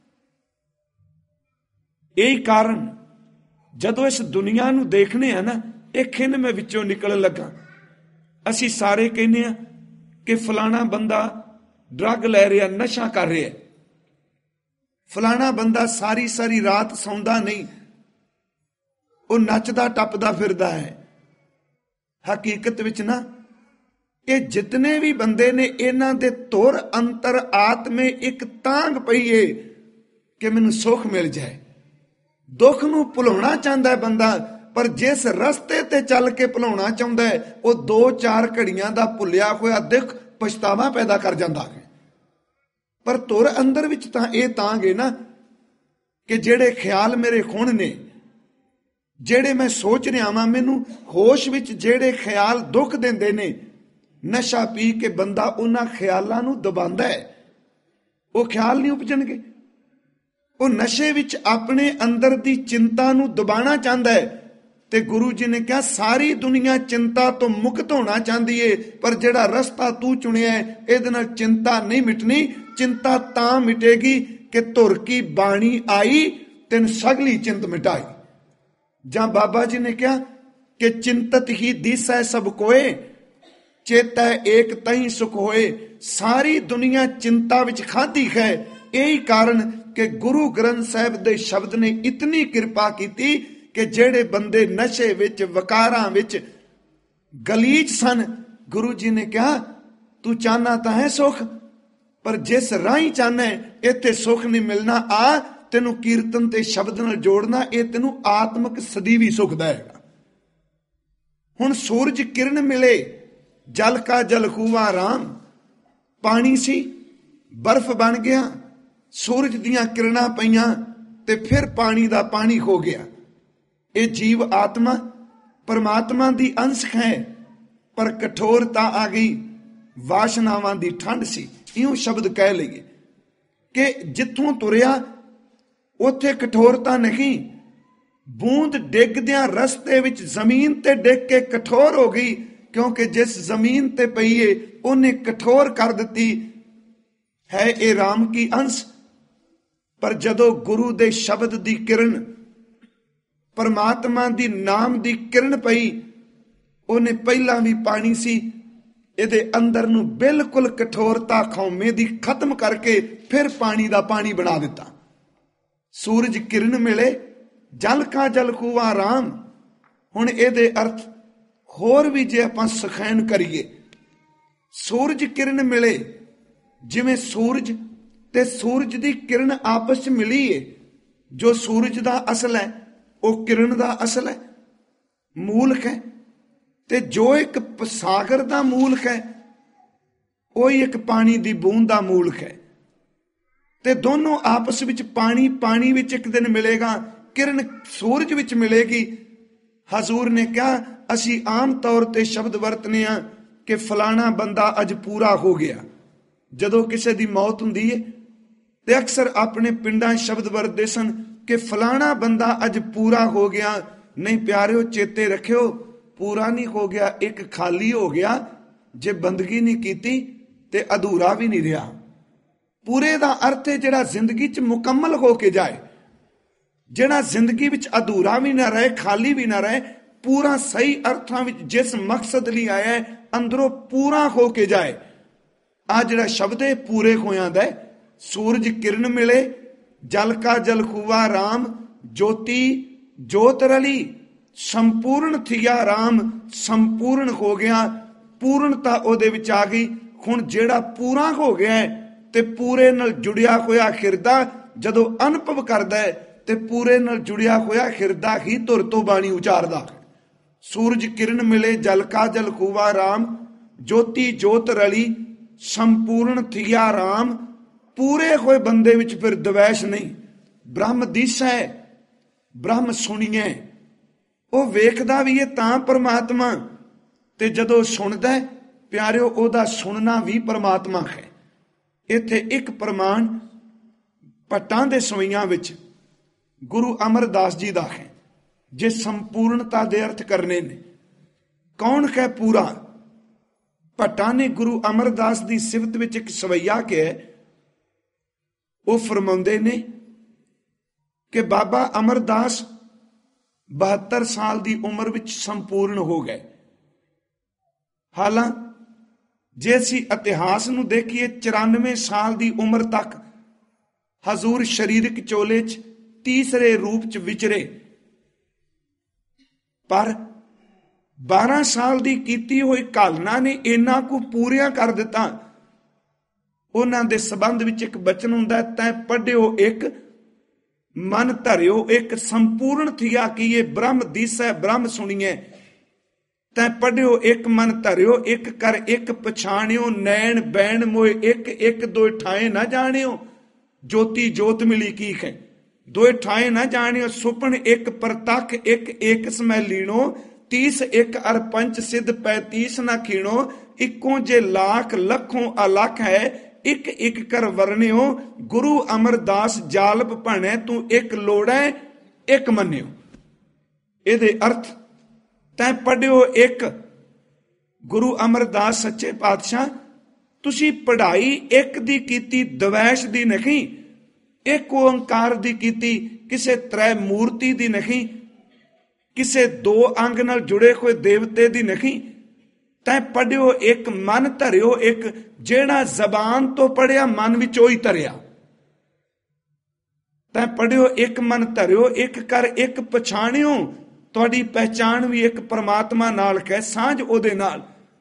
ਇਹੀ ਕਾਰਨ ਜਦੋਂ ਇਸ ਦੁਨੀਆ ਨੂੰ ਦੇਖਨੇ ਆ ਨਾ, ਇਹ ਖਿੰਨ ਮੈਂ ਵਿੱਚੋਂ ਨਿਕਲਣ ਲੱਗਾ। ਅਸੀਂ ਸਾਰੇ ਕਹਿੰਦੇ ਆ ਕਿ ਫਲਾਣਾ ਬੰਦਾ ਡਰੱਗ ਲੈ ਰਿਹਾ, ਨਸ਼ਾ ਕਰ ਰਿਹਾ। ਫਲਾਣਾ ਬੰਦਾ ਸਾਰੀ ਸਾਰੀ ਰਾਤ ਸੌਂਦਾ ਨਹੀਂ, ਉਹ ਨੱਚਦਾ ਟੱਪਦਾ ਫਿਰਦਾ ਹੈ। ਹਕੀਕਤ ਵਿੱਚ ਨਾ ਇਹ ਜਿਤਨੇ ਵੀ ਬੰਦੇ ਨੇ, ਇਹਨਾਂ ਦੇ ਧੁਰ ਅੰਤਰ ਆਤਮੇ ਇੱਕ ਤਾਂਘ ਪਈਏ ਕਿ ਮੈਨੂੰ ਸੁੱਖ ਮਿਲ ਜਾਏ। ਦੁੱਖ ਨੂੰ ਭੁਲਾਉਣਾ ਚਾਹੁੰਦਾ ਹੈ ਬੰਦਾ, ਪਰ ਜਿਸ ਰਸਤੇ ਤੇ ਚੱਲ ਕੇ ਭੁਲਾਉਣਾ ਚਾਹੁੰਦਾ ਹੈ, ਉਹ 2-4 ਘੜੀਆਂ ਦਾ ਭੁੱਲਿਆ ਹੋਇਆ ਦੁੱਖ ਪਛਤਾਵਾ ਪੈਦਾ ਕਰ ਜਾਂਦਾ ਹੈ। ਪਰ ਧੁਰ ਅੰਦਰ ਵਿੱਚ ਤਾਂ ਇਹ ਤਾਂਘ ਹੈ ਨਾ ਕਿ ਜਿਹੜੇ ਖਿਆਲ ਮੇਰੇ ਹੁਣ ਨੇ, ਜਿਹੜੇ ਮੈਂ ਸੋਚ ਰਿਹਾ ਵਾਂ, ਮੈਨੂੰ ਹੋਸ਼ ਵਿੱਚ ਜਿਹੜੇ ਖਿਆਲ ਦੁੱਖ ਦਿੰਦੇ ਨੇ, ਨਸ਼ਾ ਪੀ ਕੇ ਬੰਦਾ ਉਹਨਾਂ ਖਿਆਲਾਂ ਨੂੰ ਦਬਾਉਂਦਾ ਹੈ। ਉਹ ਖਿਆਲ ਨਹੀਂ ਉਪਜਣਗੇ। ਉਹ ਨਸ਼ੇ ਵਿੱਚ ਆਪਣੇ ਅੰਦਰ ਦੀ ਚਿੰਤਾ ਨੂੰ ਦਬਾਉਣਾ ਚਾਹੁੰਦਾ ਹੈ। ਤੇ ਗੁਰੂ ਜੀ ਨੇ ਕਿਹਾ ਸਾਰੀ ਦੁਨੀਆ ਚਿੰਤਾ ਤੋਂ ਮੁਕਤ ਹੋਣਾ ਚਾਹੁੰਦੀ ਏ, ਪਰ ਜਿਹੜਾ ਰਸਤਾ ਤੂੰ ਚੁਣਿਆ ਇਹਦੇ ਨਾਲ ਚਿੰਤਾ ਨਹੀਂ ਮਿਟਣੀ। ਚਿੰਤਾ ਤਾਂ ਮਿਟੇਗੀ ਕਿ ਧੁਰ ਕੀ ਬਾਣੀ ਆਈ ਤਿਨ ਸਗਲੀ ਚਿੰਤ ਮਿਟਾਈ। ਜਾਂ ਬਾਬਾ ਜੀ ਨੇ ਕਿਹਾ ਕਿ ਚਿੰਤਤ ਹੀ ਦੀਸੈ ਸਭ ਕੋਏ, ਚੇਤੈ ਏਕ ਤਹੀਂ ਸੁਖ ਹੋਏ। ਸਾਰੀ ਦੁਨੀਆ ਚਿੰਤਾ ਵਿੱਚ ਖਾਧੀ ਹੈ। ਇਹੀ ਕਾਰਨ ਕਿ ਗੁਰੂ ਗ੍ਰੰਥ ਸਾਹਿਬ ਦੇ ਸ਼ਬਦ ਨੇ ਇਤਨੀ ਕਿਰਪਾ ਕੀਤੀ ਕਿ ਜਿਹੜੇ ਬੰਦੇ ਨਸ਼ੇ ਵਿੱਚ, ਵਕਾਰਾਂ ਵਿੱਚ ਗਲੀਚ ਸਨ, ਗੁਰੂ ਜੀ ਨੇ ਕਿਹਾ ਤੂੰ ਚਾਹਨਾ ਤਾਂ ਹੈ ਸੁਖ, ਪਰ ਜਿਸ ਰਾਹੀਂ ਚਾਹਨਾ ਇੱਥੇ ਸੁਖ ਨਹੀਂ ਮਿਲਣਾ। ਆ ਤੈਨੂੰ ਕੀਰਤਨ ਤੇ ਸ਼ਬਦ ਨਾਲ ਜੋੜਨਾ, ਇਹ ਤੈਨੂੰ ਆਤਮਿਕ ਸਦੀਵੀ ਸੁਖ ਦੇਗਾ। ਹੁਣ ਸੂਰਜ ਕਿਰਨ ਮਿਲੇ ਜਲ ਕਾ ਜਲ ਖੂਆ ਰਾਮ। ਪਾਣੀ ਸੀ, ਬਰਫ਼ ਬਣ ਗਿਆ, ਸੂਰਜ ਦੀਆਂ ਕਿਰਨਾਂ ਪਈਆਂ ਤੇ ਫਿਰ ਪਾਣੀ ਦਾ ਪਾਣੀ ਹੋ ਗਿਆ। ਇਹ ਜੀਵ ਆਤਮਾ ਪਰਮਾਤਮਾ ਦੀ ਅੰਸ਼ ਹੈ, ਪਰ ਕਠੋਰਤਾ ਆ ਗਈ, ਵਾਸ਼ਨਾਵਾਂ ਦੀ ਠੰਡ ਸੀ। ਇਉਂ ਸ਼ਬਦ ਕਹਿ ਲਈਏ ਕਿ ਜਿੱਥੋਂ ਤੁਰਿਆ ਉੱਥੇ ਕਠੋਰਤਾ ਨਹੀਂ। ਬੂੰਦ ਡਿੱਗਦਿਆਂ ਰਸਤੇ ਵਿੱਚ ਜ਼ਮੀਨ ਤੇ ਡਿੱਗ ਕੇ ਕਠੋਰ ਹੋ ਗਈ, ਕਿਉਂਕਿ ਜਿਸ ਜ਼ਮੀਨ ਤੇ ਪਈਏ ਉਹਨੇ ਕਠੋਰ ਕਰ ਦਿੱਤੀ ਹੈ। ਇਹ ਰਾਮ ਕੀ ਅੰਸ਼। ਪਰ ਜਦੋਂ ਗੁਰੂ ਦੇ ਸ਼ਬਦ ਦੀ ਕਿਰਨ, ਪਰਮਾਤਮਾ ਦੀ ਨਾਮ ਦੀ ਕਿਰਨ ਪਈ, ਉਹਨੇ ਪਹਿਲਾਂ ਵੀ ਪਾਣੀ ਸੀ, ਇਹਦੇ ਅੰਦਰ ਨੂੰ ਬਿਲਕੁਲ ਕਠੋਰਤਾ ਖੌਮੇ ਦੀ ਖਤਮ ਕਰਕੇ ਫਿਰ ਪਾਣੀ ਦਾ ਪਾਣੀ ਬਣਾ ਦਿੱਤਾ। ਸੂਰਜ ਕਿਰਨ ਮਿਲੇ ਜਲ ਕਾ ਜਲ ਖੂਆ ਰਾਮ। ਹੁਣ ਇਹਦੇ ਅਰਥ ਹੋਰ ਵੀ ਜੇ ਆਪਾਂ ਸਖੈਣ ਕਰੀਏ, ਸੂਰਜ ਕਿਰਨ ਮਿਲੇ, ਜਿਵੇਂ ਸੂਰਜ ਤੇ ਸੂਰਜ ਦੀ ਕਿਰਨ ਆਪਸ 'ਚ ਮਿਲੀ ਏ, ਜੋ ਸੂਰਜ ਦਾ ਅਸਲ ਹੈ ਉਹ ਕਿਰਨ ਦਾ ਅਸਲ ਹੈ, ਮੂਲਕ ਹੈ, ਤੇ ਜੋ ਇੱਕ ਸਾਗਰ ਦਾ ਮੂਲਕ ਹੈ ਉਹੀ ਇੱਕ ਪਾਣੀ ਦੀ ਬੂੰਦ ਦਾ ਮੂਲਕ ਹੈ। ਤੇ ਦੋਨੋਂ ਆਪਸ ਵਿੱਚ ਪਾਣੀ ਵਿੱਚ ਇੱਕ ਦਿਨ ਮਿਲੇਗਾ, ਕਿਰਨ ਸੂਰਜ ਵਿੱਚ ਮਿਲੇਗੀ। ਹਜ਼ੂਰ ਨੇ ਕਿਹਾ ਅਸੀਂ ਆਮ ਤੌਰ ਤੇ ਸ਼ਬਦ ਵਰਤਨੇ ਆ ਕਿ ਫਲਾਣਾ ਬੰਦਾ ਅੱਜ ਪੂਰਾ ਹੋ ਗਿਆ। ਜਦੋਂ ਕਿਸੇ ਦੀ ਮੌਤ ਹੁੰਦੀ ਹੈ ਤੇ ਅਕਸਰ ਆਪਣੇ ਪਿੰਡਾਂ ਸ਼ਬਦ ਵਰਤਦੇ ਸਨ ਕਿ ਫਲਾਣਾ ਬੰਦਾ ਅੱਜ ਪੂਰਾ ਹੋ ਗਿਆ। ਨਹੀਂ ਪਿਆਰਿਓ, ਚੇਤੇ ਰੱਖਿਓ, ਪੂਰਾ ਨਹੀਂ ਹੋ ਗਿਆ, ਇੱਕ ਖਾਲੀ ਹੋ ਗਿਆ। ਜੇ ਬੰਦਗੀ ਨਹੀਂ ਕੀਤੀ ਤੇ ਅਧੂਰਾ ਵੀ ਨਹੀਂ ਰਿਹਾ। ਪੂਰੇ ਦਾ ਅਰਥ ਹੈ ਜਿਹੜਾ ਜ਼ਿੰਦਗੀ 'ਚ ਮੁਕੰਮਲ ਹੋ ਕੇ ਜਾਏ, ਜਿਹੜਾ ਜ਼ਿੰਦਗੀ ਵਿੱਚ ਅਧੂਰਾ ਵੀ ਨਾ ਰਹੇ, ਖਾਲੀ ਵੀ ਨਾ ਰਹੇ, ਪੂਰਾ ਸਹੀ ਅਰਥਾਂ ਵਿੱਚ ਜਿਸ ਮਕਸਦ ਲਈ ਆਇਆ ਹੈ ਅੰਦਰੋਂ ਪੂਰਾ ਹੋ ਕੇ ਜਾਏ। ਆ ਜਿਹੜਾ ਸ਼ਬਦ ਹੈ ਪੂਰੇ ਹੋਇਆਂ ਦਾ, ਸੂਰਜ ਕਿਰਨ ਮਿਲੇ, ਜਲ ਕਾ ਜਲ ਖੂਆ ਰਾਮ, ਜੋਤੀ ਜੋਤ ਰਲੀ, ਸੰਪੂਰਨ ਥੀਆ ਰਾਮ, ਸੰਪੂਰਨ ਹੋ ਗਿਆ, ਪੂਰਨਤਾ ਉਹਦੇ ਵਿੱਚ ਆ ਗਈ। ਹੁਣ ਜਿਹੜਾ ਪੂਰਾ ਹੋ ਗਿਆ ਤੇ ਪੂਰੇ ਨਾਲ ਜੁੜਿਆ ਹੋਇਆ ਹਿਰਦਾ ਜਦੋਂ ਅਨੁਭਵ ਕਰਦਾ ਹੈ ਤੇ ਪੂਰੇ ਨਾਲ ਜੁੜਿਆ ਹੋਇਆ ਹਿਰਦਾ ਹੀ ਧੁਰ ਤੋਂ ਬਾਣੀ ਉਚਾਰਦਾ ਹੈ। ਸੂਰਜ ਕਿਰਨ ਮਿਲੇ, ਜਲ ਕਾ ਜਲ ਖੂਆ ਰਾਮ, ਜੋਤੀ ਜੋਤ ਰਲੀ, ਸੰਪੂਰਨ ਥੀਆ ਰਾਮ। ਪੂਰੇ ਹੋਏ ਬੰਦੇ ਵਿੱਚ ਫਿਰ ਦਵੈਸ਼ ਨਹੀਂ। ਬ੍ਰਹਮ ਦਿਸੈ ਬ੍ਰਹਮ ਸੁਣੀਐ, ਉਹ ਵੇਖਦਾ ਵੀ ਹੈ ਤਾਂ ਪਰਮਾਤਮਾ, ਤੇ ਜਦੋਂ ਸੁਣਦਾ ਪਿਆਰਿਓ ਉਹਦਾ ਸੁਣਨਾ ਵੀ ਪਰਮਾਤਮਾ ਹੈ। ਇੱਥੇ ਇੱਕ ਪ੍ਰਮਾਣ ਭੱਟਾਂ ਦੇ ਸਵਈਆਂ ਵਿੱਚ ਗੁਰੂ ਅਮਰਦਾਸ ਜੀ ਦਾ ਹੈ, ਜੇ ਸੰਪੂਰਨਤਾ ਦੇ ਅਰਥ ਕਰਨੇ ਨੇ। ਕੌਣ ਹੈ ਪੂਰਾ? ਭੱਟਾਂ ਨੇ ਗੁਰੂ ਅਮਰਦਾਸ ਦੀ ਸਿਫਤ ਵਿੱਚ ਇੱਕ ਸਵਈਆ ਕਿਹਾ। ਉਹ ਫਰਮਾਉਂਦੇ ਨੇ ਕਿ ਬਾਬਾ ਅਮਰਦਾਸ 72 ਸਾਲ ਦੀ ਉਮਰ ਵਿੱਚ ਸੰਪੂਰਨ ਹੋ ਗਏ। ਹਾਲਾਂ ਜੇ ਅਸੀਂ ਇਤਿਹਾਸ ਨੂੰ ਦੇਖੀਏ 94 ਸਾਲ ਦੀ ਉਮਰ ਤੱਕ ਹਜ਼ੂਰ ਸਰੀਰਕ ਚੋਲੇ 'ਚ ਤੀਸਰੇ ਰੂਪ 'ਚ ਵਿਚਰੇ, ਪਰ 12 ਸਾਲ ਦੀ ਕੀਤੀ ਹੋਈ ਘਾਲਣਾ ਨੇ ਇਹਨਾਂ ਕੁ ਪੂਰੀਆਂ ਕਰ ਦਿੱਤਾ। ਉਹਨਾਂ ਦੇ ਸੰਬੰਧ ਵਿੱਚ ਇੱਕ ਬਚਨ ਹੁੰਦਾ, ਤੈਂ ਪੜ੍ਹਿਓ ਇੱਕ ਮਨ ਧਰਿਓ ਇੱਕ, ਸੰਪੂਰਨ ਥੀਆ ਕੀਏ ਬ੍ਰਹਮ ਦੀਸੈ ਬ੍ਰਹਮ ਸੁਣੀਏ। ਤੈਂ ਪੜ੍ਹਿਓ ਇੱਕ ਮਨ ਧਰਿਓ ਇੱਕ, ਕਰ ਇੱਕ ਪਛਾਣਿਓ, ਨੈਣ ਬੈਣ ਮੋਏ ਇੱਕ, ਇੱਕ ਦੋਏ ਠਾਏ ਨਾ ਜਾਣਿਓ। ਜੋਤੀ ਜੋਤ ਮਿਲੀ ਕੀ ਹੈ, ਦੋਏ ਠਾਏ ਨਾ ਜਾਣਿਓ। ਸੁਪਨ ਇੱਕ ਪ੍ਰਤੱਖ ਇੱਕ, ਇੱਕ ਸਮੈ ਲੀਣੋ, 30 ਇੱਕ ਅਰ ਪੰਚ ਸਿੱਧ 35 ਨਾ ਖੀਣੋ। ਇੱਕੋ ਜੇ ਲੱਖ ਲੱਖੋਂ ਅਲੱਖ ਹੈ, ਇੱਕ ਇੱਕ ਕਰ ਵਰਣਿਓ। ਗੁਰੂ ਅਮਰਦਾਸ ਜਾਲਬ ਭਣੈ, ਤੂੰ ਇੱਕ ਲੋੜੈ ਇੱਕ ਮੰਨਿਓ। ਇਹਦੇ ਅਰਥ ਤੈਂ ਪੜ੍ਹਿਓ ਇੱਕ, ਗੁਰੂ ਅਮਰਦਾਸ ਸੱਚੇ ਪਾਤਸ਼ਾਹ ਤੁਸੀਂ ਪੜ੍ਹਾਈ ਇੱਕ ਦੀ ਕੀਤੀ, ਦਵੈਸ਼ ਦੀ ਨਹੀਂ, ਇੱਕ ਓੰਕਾਰ ਦੀ ਕੀਤੀ, ਕਿਸੇ ਤ੍ਰੈ ਮੂਰਤੀ ਦੀ ਨਹੀਂ, ਕਿਸੇ ਦੋ ਅੰਗ ਨਾਲ ਜੁੜੇ ਹੋਏ ਦੇਵਤੇ ਦੀ ਨਹੀਂ। ਤੈਂ ਪੜ੍ਹਿਓ ਇੱਕ, ਮਨ ਧਰਿਓ ਇੱਕ, ਜਿਹੜਾ ਜ਼ਬਾਨ ਤੋਂ ਪੜ੍ਹਿਆ ਮਨ ਵਿੱਚ ਉਹੀ ਧਰਿਆ। ਤੈਂ ਪੜ੍ਹਿਓ ਇੱਕ, ਮਨ ਧਰਿਓ ਇੱਕ, ਕਰ ਇੱਕ ਪਛਾਣਿਓ। ਤੁਹਾਡੀ ਪਹਿਚਾਣ ਵੀ ਇੱਕ ਪਰਮਾਤਮਾ ਨਾਲ ਹੈ, ਸਾਂਝ ਉਹਦੇ ਨਾਲ।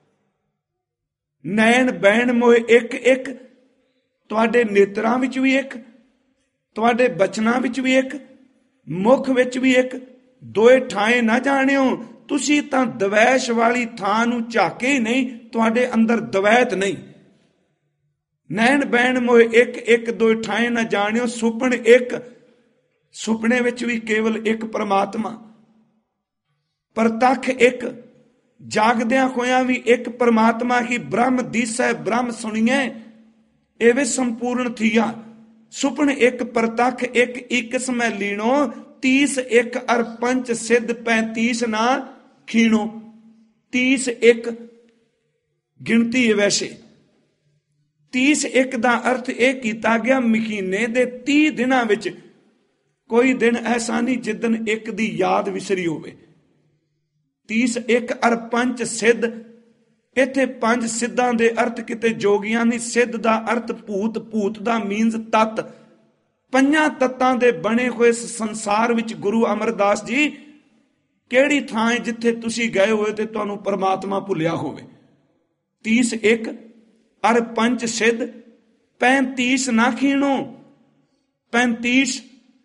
ਨੈਣ ਬੈਣ ਮੋਏ ਇੱਕ, ਇੱਕ ਤੁਹਾਡੇ ਨੇਤਰਾਂ ਵਿੱਚ ਵੀ ਇੱਕ, ਤੁਹਾਡੇ ਬਚਨਾਂ ਵਿੱਚ ਵੀ ਇੱਕ, ਮੁਖ ਵਿੱਚ ਵੀ ਇੱਕ, ਦੋਏ ਠਾਏ ਨਾ ਜਾਣਿਓ। ਤੁਸੀਂ ਤਾਂ ਦਵੈਸ਼ ਵਾਲੀ ਥਾਂ ਨੂੰ ਝਾਕੇ ਹੀ ਨਹੀਂ, ਤੁਹਾਡੇ ਅੰਦਰ ਦਵੈਤ ਨਹੀਂ। ਨੈਣ ਬੈਣ ਮੋਏ ਇੱਕ, ਇੱਕ ਦੋਏ ਠਾਏ ਨਾ ਜਾਣਿਓ। ਸੁਪਨ ਇੱਕ, ਸੁਪਨੇ ਵਿੱਚ ਵੀ ਕੇਵਲ ਇੱਕ ਪਰਮਾਤਮਾ। ਪ੍ਰਤੱਖ ਇੱਕ, ਜਾਗਦਿਆਂ ਹੋਇਆਂ ਵੀ ਇੱਕ ਪਰਮਾਤਮਾ ਹੀ। ਬ੍ਰਹਮ ਦੀਸੈ ਬ੍ਰਹਮ ਸੁਣੀਐ, ਇਹ ਵੀ ਸੰਪੂਰਨ ਥੀਆ। ਸੁਪਨ ਇੱਕ ਪ੍ਰਤੱਖ ਇੱਕ, ਇੱਕ ਸਮੈ ਲੀਣੋ, 30 ਇੱਕ ਅਰ ਪੰਚ ਸਿੱਧ 35 ਨਾ ਖੀਣੋ। 30 ਇੱਕ ਗਿਣਤੀ ਹੈ ਵੈਸੇ। 30 ਇੱਕ ਦਾ ਅਰਥ ਇਹ ਕੀਤਾ ਗਿਆ ਮਹੀਨੇ ਦੇ 30 ਦਿਨਾਂ ਵਿੱਚ ਕੋਈ ਦਿਨ ਐਸਾ ਨਹੀਂ ਜਿੱਦਣ ਇੱਕ ਦੀ ਯਾਦ ਵਿਸਰੀ ਹੋਵੇ। 30 ਇੱਕ ਅਰ ਪੰਚ ਸਿੱਧ, ਇੱਥੇ ਪੰਜ ਸਿੱਧਾਂ ਦੇ ਅਰਥ ਕਿਤੇ ਜੋਗੀਆਂ ਨਹੀਂ। ਸਿੱਧ ਦਾ ਅਰਥ ਭੂਤ, ਭੂਤ ਦਾ ਮੀਨਸ ਤੱਤ। ਪੰਜਾਂ ਤੱਤਾਂ ਦੇ ਬਣੇ ਹੋਏ ਸੰਸਾਰ ਵਿੱਚ ਗੁਰੂ ਅਮਰਦਾਸ ਜੀ ਕਿਹੜੀ ਥਾਂ ਹੈ ਜਿੱਥੇ ਤੁਸੀਂ ਗਏ ਹੋਏ ਤੇ ਤੁਹਾਨੂੰ ਪਰਮਾਤਮਾ ਭੁੱਲਿਆ ਹੋਵੇ। 30 ਇੱਕ ਅਰ ਪੰਚ ਸਿੱਧ 35 ਨਾ ਖੀਣੋ। 35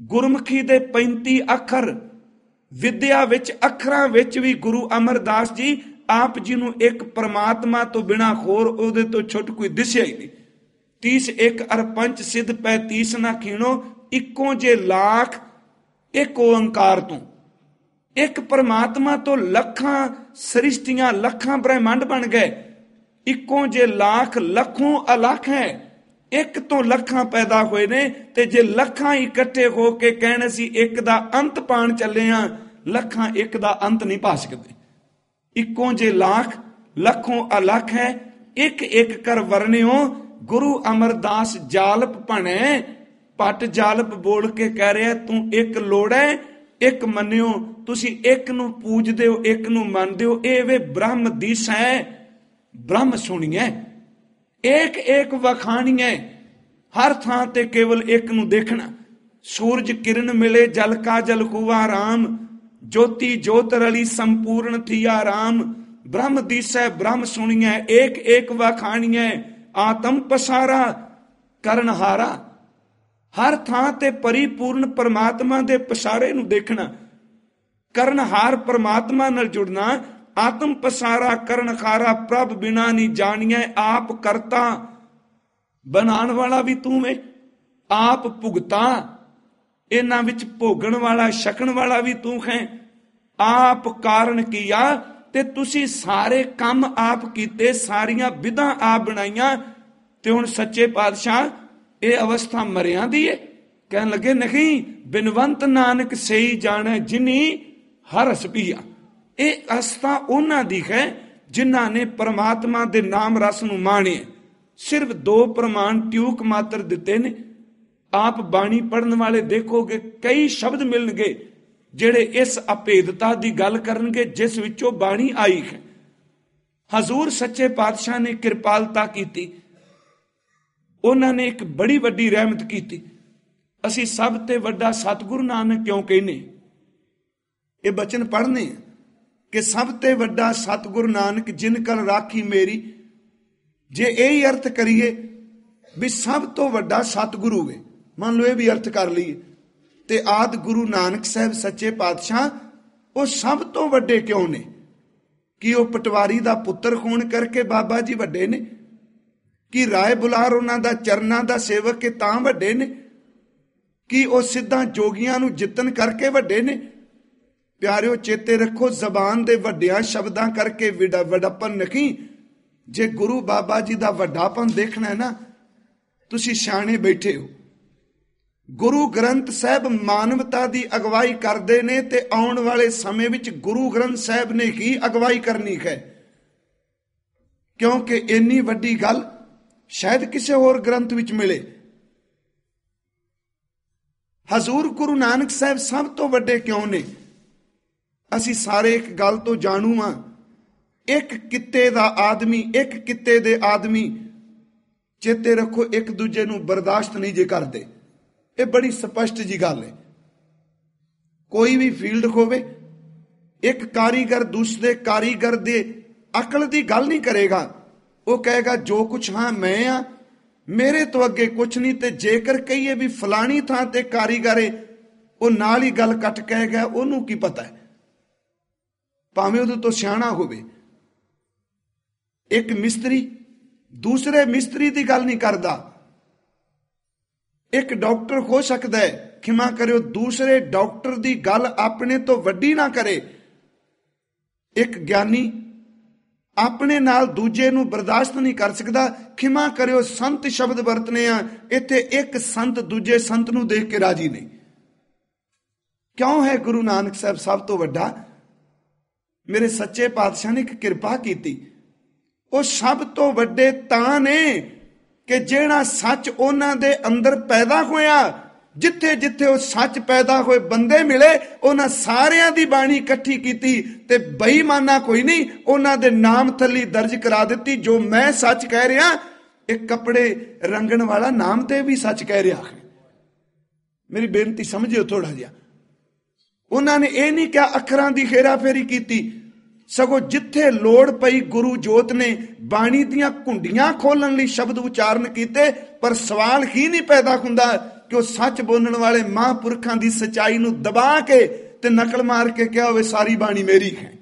ਗੁਰਮੁਖੀ ਦੇ 35 ਅੱਖਰ, ਵਿਦਿਆ ਵਿੱਚ ਅੱਖਰਾਂ ਵਿੱਚ ਵੀ ਗੁਰੂ ਅਮਰਦਾਸ ਜੀ ਆਪ ਜੀ ਨੂੰ ਇੱਕ ਪ੍ਰਮਾਤਮਾ ਤੋਂ ਬਿਨਾਂ ਹੋਰ ਉਹਦੇ ਤੋਂ ਛੁੱਟ ਕੋਈ ਦਿਸਿਆ ਹੀ ਨਹੀਂ। 30 ਇੱਕ ਅਰ ਪੰਚ ਸਿੱਧ ਪੈ 30 ਨਾ ਖੀਣੋ, ਇੱਕੋ ਜੇ ਲੱਖ ਇੱਕ ਓੰਕਾਰ ਤੋਂ, ਇੱਕ ਪਰਮਾਤਮਾ ਤੋਂ ਲੱਖਾਂ ਸ੍ਰਿਸ਼ਟੀਆਂ, ਲੱਖਾਂ ਬ੍ਰਹਿਮੰਡ ਬਣ ਗਏ। ਇੱਕੋ ਜੇ ਲੱਖ, ਲੱਖੋਂ ਅਲੱਖ ਹੈ, ਇੱਕ ਤੋਂ ਲੱਖਾਂ ਪੈਦਾ ਹੋਏ ਨੇ। ਤੇ ਜੇ ਲੱਖਾਂ ਇਕੱਠੇ ਹੋ ਕੇ ਕਹਿਣ ਅਸੀਂ ਇੱਕ ਦਾ ਅੰਤ ਪਾਣ ਚੱਲੇ ਆ, ਲੱਖਾਂ ਇੱਕ ਦਾ ਅੰਤ ਨਹੀਂ ਪਾ ਸਕਦੇ। ਇੱਕੋ ਜੇ ਲੱਖ, ਲੱਖੋਂ ਅਲੱਖ ਹੈ, ਇੱਕ ਇੱਕ ਕਰ ਵਰਨਿਓ। ਗੁਰੂ ਅਮਰਦਾਸ ਜਾਲਪ ਭਣੇ, ਪਟ ਜਾਲਪ ਬੋਲ ਕੇ ਕਹਿ ਰਿਹਾ ਤੂੰ ਇੱਕ ਲੋੜੈ ਇੱਕ ਮੰਨਿਓ। ਤੁਸੀਂ ਇੱਕ ਨੂੰ ਪੂਜਦੇ ਹੋ, ਇੱਕ ਨੂੰ ਮੰਨਦੇ ਹੋ। ਇਹ ਵੇ ਬ੍ਰਹਮ ਦਿਸੈ, ਬ੍ਰਹਮ ਸੁਣੀਐ, ਇੱਕ ਇੱਕ ਵਖਾਣੀਐ। ਹਰ ਥਾਂ ਤੇ ਕੇਵਲ ਇੱਕ ਨੂੰ ਦੇਖਣਾ। ਸੂਰਜ ਕਿਰਨ ਮਿਲੇ ਜਲ ਕਾ ਜਲ ਕੁਆ ਰਾਮ, ਜੋਤੀ ਜੋਤ ਰਲੀ ਸੰਪੂਰਨ ਥੀਆ ਰਾਮ। ਬ੍ਰਹਮ ਦਿਸੈ ਬ੍ਰਹਮ ਸੁਣੀਐ, ਇੱਕ ਇੱਕ ਵਖਾਣੀਐ। ਆਤਮ ਪਸਾਰਾ ਕਰਨਹਾਰਾ, ਹਰ ਥਾਂ ਤੇ ਪਰਿਪੂਰਨ ਪਰਮਾਤਮਾ ਦੇ ਪਸਾਰੇ ਨੂੰ ਦੇਖਣਾ। ਕਰਨਹਾਰ ਪਰਮਾਤਮਾ ਨਾਲ ਜੁੜਨਾ। ਆਤਮ ਪਸਾਰਾ ਕਰਨਹਾਰਾ, ਪ੍ਰਭ ਬਿਨਾ ਨਹੀਂ ਜਾਣੀਐ। ਆਪ ਕਰਤਾ, ਬਣਾਉਣ ਵਾਲਾ ਵੀ ਤੂੰ ਏ, ਆਪ ਭੁਗਤਾ, ਇਹਨਾਂ ਵਿੱਚ ਭੋਗਣ ਵਾਲਾ ਛਕਣ ਵਾਲਾ ਵੀ ਤੂੰ ਹੈ। ਆਪ ਕਾਰਨ ਕੀਆ, ਤੇ ਤੁਸੀਂ ਸਾਰੇ ਕੰਮ ਆਪ ਕੀਤੇ, ਸਾਰੀਆਂ ਵਿਧਾਂ ਆਪ ਬਣਾਈਆਂ। ਤੇ ਹੁਣ ਸੱਚੇ ਪਾਤਸ਼ਾਹ ਇਹ ਅਵਸਥਾ ਮਰਿਆਂ ਦੀ ਏ? ਕਹਿਣ ਲੱਗੇ ਨਹੀਂ, ਬਿਨਵੰਤ ਨਾਨਕ ਸਹੀ ਜਾਣੈ ਜਿਨੀ ਹਰਸ ਪੀਆ। ਇਹ ਅਵਸਥਾ ਉਹਨਾਂ ਦੀ ਹੈ ਜਿਨ੍ਹਾਂ ਨੇ ਪਰਮਾਤਮਾ ਦੇ ਨਾਮ ਰਸ ਨੂੰ ਮਾਣਿਆ। ਸਿਰਫ 2 ਪ੍ਰਮਾਣ ਟਿਊਕ ਮਾਤਰ ਦਿੱਤੇ ਨੇ। ਆਪ ਬਾਣੀ ਪੜਨ ਵਾਲੇ ਦੇਖੋਗੇ ਕਈ ਸ਼ਬਦ ਮਿਲਣਗੇ ਜਿਹੜੇ ਇਸ ਅਭੇਦਤਾ ਦੀ ਗੱਲ ਕਰਨਗੇ ਜਿਸ ਵਿੱਚੋਂ ਬਾਣੀ ਆਈ ਹੈ। ਹਜ਼ੂਰ ਸੱਚੇ ਪਾਤਸ਼ਾਹ ਨੇ ਕਿਰਪਾਲਤਾ ਕੀਤੀ, ਉਹਨਾਂ ਨੇ ਇੱਕ ਬੜੀ ਵੱਡੀ ਰਹਿਮਤ ਕੀਤੀ। ਅਸੀਂ ਸਭ ਤੇ ਵੱਡਾ ਸਤਿਗੁਰੂ ਨਾਨਕ ਕਿਉਂ ਕਹਿੰਦੇ? ਇਹ ਬਚਨ ਪੜ੍ਹਨੇ ਕਿ ਸਭ ਤੇ ਵੱਡਾ ਸਤਿਗੁਰੂ ਨਾਨਕ ਜਿਨ ਕਲ ਰਾਖੀ ਮੇਰੀ। ਜੇ ਇਹੀ ਅਰਥ ਕਰੀਏ ਵੀ ਸਭ ਤੋਂ ਵੱਡਾ ਸਤਿਗੁਰੂ ਵੇ, ਮੰਨ ਲਓ ਇਹ ਵੀ ਅਰਥ ਕਰ ਲਈਏ, ਤੇ ਆਦਿ ਗੁਰੂ ਨਾਨਕ ਸਾਹਿਬ ਸੱਚੇ ਪਾਤਸ਼ਾਹ ਉਹ ਸਭ ਤੋਂ ਵੱਡੇ ਕਿਉਂ ਨੇ? ਕਿ ਉਹ ਪਟਵਾਰੀ ਦਾ ਪੁੱਤਰ ਹੋਣ ਕਰਕੇ ਬਾਬਾ ਜੀ ਵੱਡੇ ਨੇ? ਕਿ ਰਾਏ ਬੁਲਾਰ ਉਹਨਾਂ ਦਾ ਚਰਨਾਂ ਦਾ ਸੇਵਕ ਕੇ ਤਾਂ ਵੱਡੇ ਨੇ? ਕਿ ਉਹ ਸਿੱਧਾਂ ਜੋਗੀਆਂ ਨੂੰ ਜਿੱਤਣ ਕਰਕੇ ਵੱਡੇ ਨੇ? ਪਿਆਰਿਓ ਚੇਤੇ ਰੱਖੋ, ਜ਼ਬਾਨ ਦੇ ਵੱਡਿਆਂ ਸ਼ਬਦਾਂ ਕਰਕੇ ਵੱਡਾਪਨ ਨਹੀਂ। ਜੇ ਗੁਰੂ ਬਾਬਾ ਜੀ ਦਾ ਵੱਡਾਪਨ ਦੇਖਣਾ ਹੈ ਨਾ, ਤੁਸੀਂ ਸਿਆਣੇ ਬੈਠੇ ਹੋ। ਗੁਰੂ ਗ੍ਰੰਥ ਸਾਹਿਬ ਮਾਨਵਤਾ ਦੀ ਅਗਵਾਈ ਕਰਦੇ ਨੇ, ਤੇ ਆਉਣ ਵਾਲੇ ਸਮੇਂ ਵਿੱਚ ਗੁਰੂ ਗ੍ਰੰਥ ਸਾਹਿਬ ਨੇ ਹੀ ਅਗਵਾਈ ਕਰਨੀ ਹੈ। ਕਿਉਂਕਿ ਇੰਨੀ ਵੱਡੀ ਗੱਲ ਸ਼ਾਇਦ ਕਿਸੇ ਹੋਰ ਗ੍ਰੰਥ ਵਿੱਚ ਮਿਲੇ। ਹਜ਼ੂਰ ਗੁਰੂ ਨਾਨਕ ਸਾਹਿਬ ਸਭ ਤੋਂ ਵੱਡੇ ਕਿਉਂ ਨੇ? ਅਸੀਂ ਸਾਰੇ ਇੱਕ ਗੱਲ ਤੋਂ ਜਾਣੂ ਹਾਂ, ਇੱਕ ਕਿੱਤੇ ਦਾ ਆਦਮੀ, ਇੱਕ ਕਿੱਤੇ ਦੇ ਆਦਮੀ, ਚੇਤੇ ਰੱਖੋ, ਇੱਕ ਦੂਜੇ ਨੂੰ ਬਰਦਾਸ਼ਤ ਨਹੀਂ ਜੇ ਕਰਦੇ। ਇਹ ਬੜੀ ਸਪਸ਼ਟ ਜੀ ਗੱਲ ਹੈ। ਕੋਈ ਵੀ ਫੀਲਡ ਹੋਵੇ, ਇੱਕ ਕਾਰੀਗਰ ਦੂਸਰੇ ਕਾਰੀਗਰ ਦੇ ਅਕਲ ਦੀ ਗੱਲ ਨਹੀਂ ਕਰੇਗਾ। ਉਹ ਕਹੇਗਾ ਜੋ ਕੁਛ ਹਾਂ ਮੈਂ ਆ, ਮੇਰੇ ਤੋਂ ਅੱਗੇ ਕੁਛ ਨਹੀਂ। ਤੇ ਜੇਕਰ ਕਹੀਏ ਵੀ ਫਲਾਣੀ ਥਾਂ ਤੇ ਕਾਰੀਗਰ ਹੈ, ਉਹ ਨਾਲ ਹੀ ਗੱਲ ਕੱਟ ਕਹੇਗਾ ਉਹਨੂੰ ਕੀ ਪਤਾ ਹੈ, ਭਾਵੇਂ ਉਹਦੇ ਤੋਂ ਸਿਆਣਾ ਹੋਵੇ। ਇੱਕ ਮਿਸਤਰੀ ਦੂਸਰੇ ਮਿਸਤਰੀ ਦੀ ਗੱਲ ਨਹੀਂ ਕਰਦਾ। ਇੱਕ ਡਾਕਟਰ ਹੋ ਸਕਦਾ ਹੈ, ਖਿਮਾ ਕਰਿਓ, ਦੂਸਰੇ ਡਾਕਟਰ ਦੀ ਗੱਲ ਆਪਣੇ ਤੋਂ ਵੱਡੀ ਨਾ ਕਰੇ। ਇੱਕ ਗਿਆਨੀ ਆਪਣੇ ਨਾਲ ਦੂਜੇ ਨੂੰ ਬਰਦਾਸ਼ਤ ਨਹੀਂ ਕਰ ਸਕਦਾ। ਖਿਮਾ ਕਰਿਓ, ਸੰਤ ਸ਼ਬਦ ਵਰਤਨੇ ਆ ਇੱਥੇ, ਇੱਕ ਸੰਤ ਦੂਜੇ ਸੰਤ ਨੂੰ ਦੇਖ ਕੇ ਰਾਜੀ ਨਹੀਂ। ਕਿਉਂ ਹੈ ਗੁਰੂ ਨਾਨਕ ਸਾਹਿਬ ਸਭ ਤੋਂ ਵੱਡਾ? ਮੇਰੇ ਸੱਚੇ ਪਾਤਸ਼ਾਹ ਨੇ ਇੱਕ ਕਿਰਪਾ ਕੀਤੀ। ਉਹ ਸਭ ਤੋਂ ਵੱਡੇ ਤਾਂ ਨੇ ਕਿ ਜਿਹੜਾ ਸੱਚ ਉਹਨਾਂ ਦੇ ਅੰਦਰ ਪੈਦਾ ਹੋਇਆ, ਜਿੱਥੇ ਜਿੱਥੇ ਉਹ ਸੱਚ ਪੈਦਾ ਹੋਏ ਬੰਦੇ ਮਿਲੇ, ਉਹਨਾਂ ਸਾਰਿਆਂ ਦੀ ਬਾਣੀ ਇਕੱਠੀ ਕੀਤੀ ਤੇ ਬੇਈਮਾਨਾ ਕੋਈ ਨਹੀਂ, ਉਹਨਾਂ ਦੇ ਨਾਮ ਥੱਲੇ ਦਰਜ ਕਰਾ ਦਿੱਤੀ। ਜੋ ਮੈਂ ਸੱਚ ਕਹਿ ਰਿਹਾ, ਇਹ ਕੱਪੜੇ ਰੰਗਣ ਵਾਲਾ ਨਾਮ ਤੇ ਵੀ ਸੱਚ ਕਹਿ ਰਿਹਾ ਹੈ। ਮੇਰੀ ਬੇਨਤੀ ਸਮਝਿਓ ਥੋੜਾ ਜਿਹਾ। ਉਹਨਾਂ ਨੇ ਇਹ ਨਹੀਂ ਕਿਹਾ ਅੱਖਰਾਂ ਦੀ ਹੇਰਾਫੇਰੀ ਕੀਤੀ, ਸਗੋਂ ਜਿੱਥੇ ਲੋੜ ਪਈ ਗੁਰੂ ਜੋਤ ਨੇ ਬਾਣੀ ਦੀਆਂ ਕੁੰਡੀਆਂ ਖੋਲਣ ਲਈ ਸ਼ਬਦ ਉਚਾਰਨ ਕੀਤੇ। ਪਰ ਸਵਾਲ ਹੀ ਨਹੀਂ ਪੈਦਾ ਹੁੰਦਾ ਕਿ ਉਹ ਸੱਚ ਬੋਲਣ ਵਾਲੇ ਮਹਾਂਪੁਰਖਾਂ ਦੀ ਸਚਾਈ ਨੂੰ ਦਬਾ ਕੇ ਤੇ ਨਕਲ ਮਾਰ ਕੇ ਕਿਹਾ ਹੋਵੇ ਸਾਰੀ ਬਾਣੀ ਮੇਰੀ ਹੈ।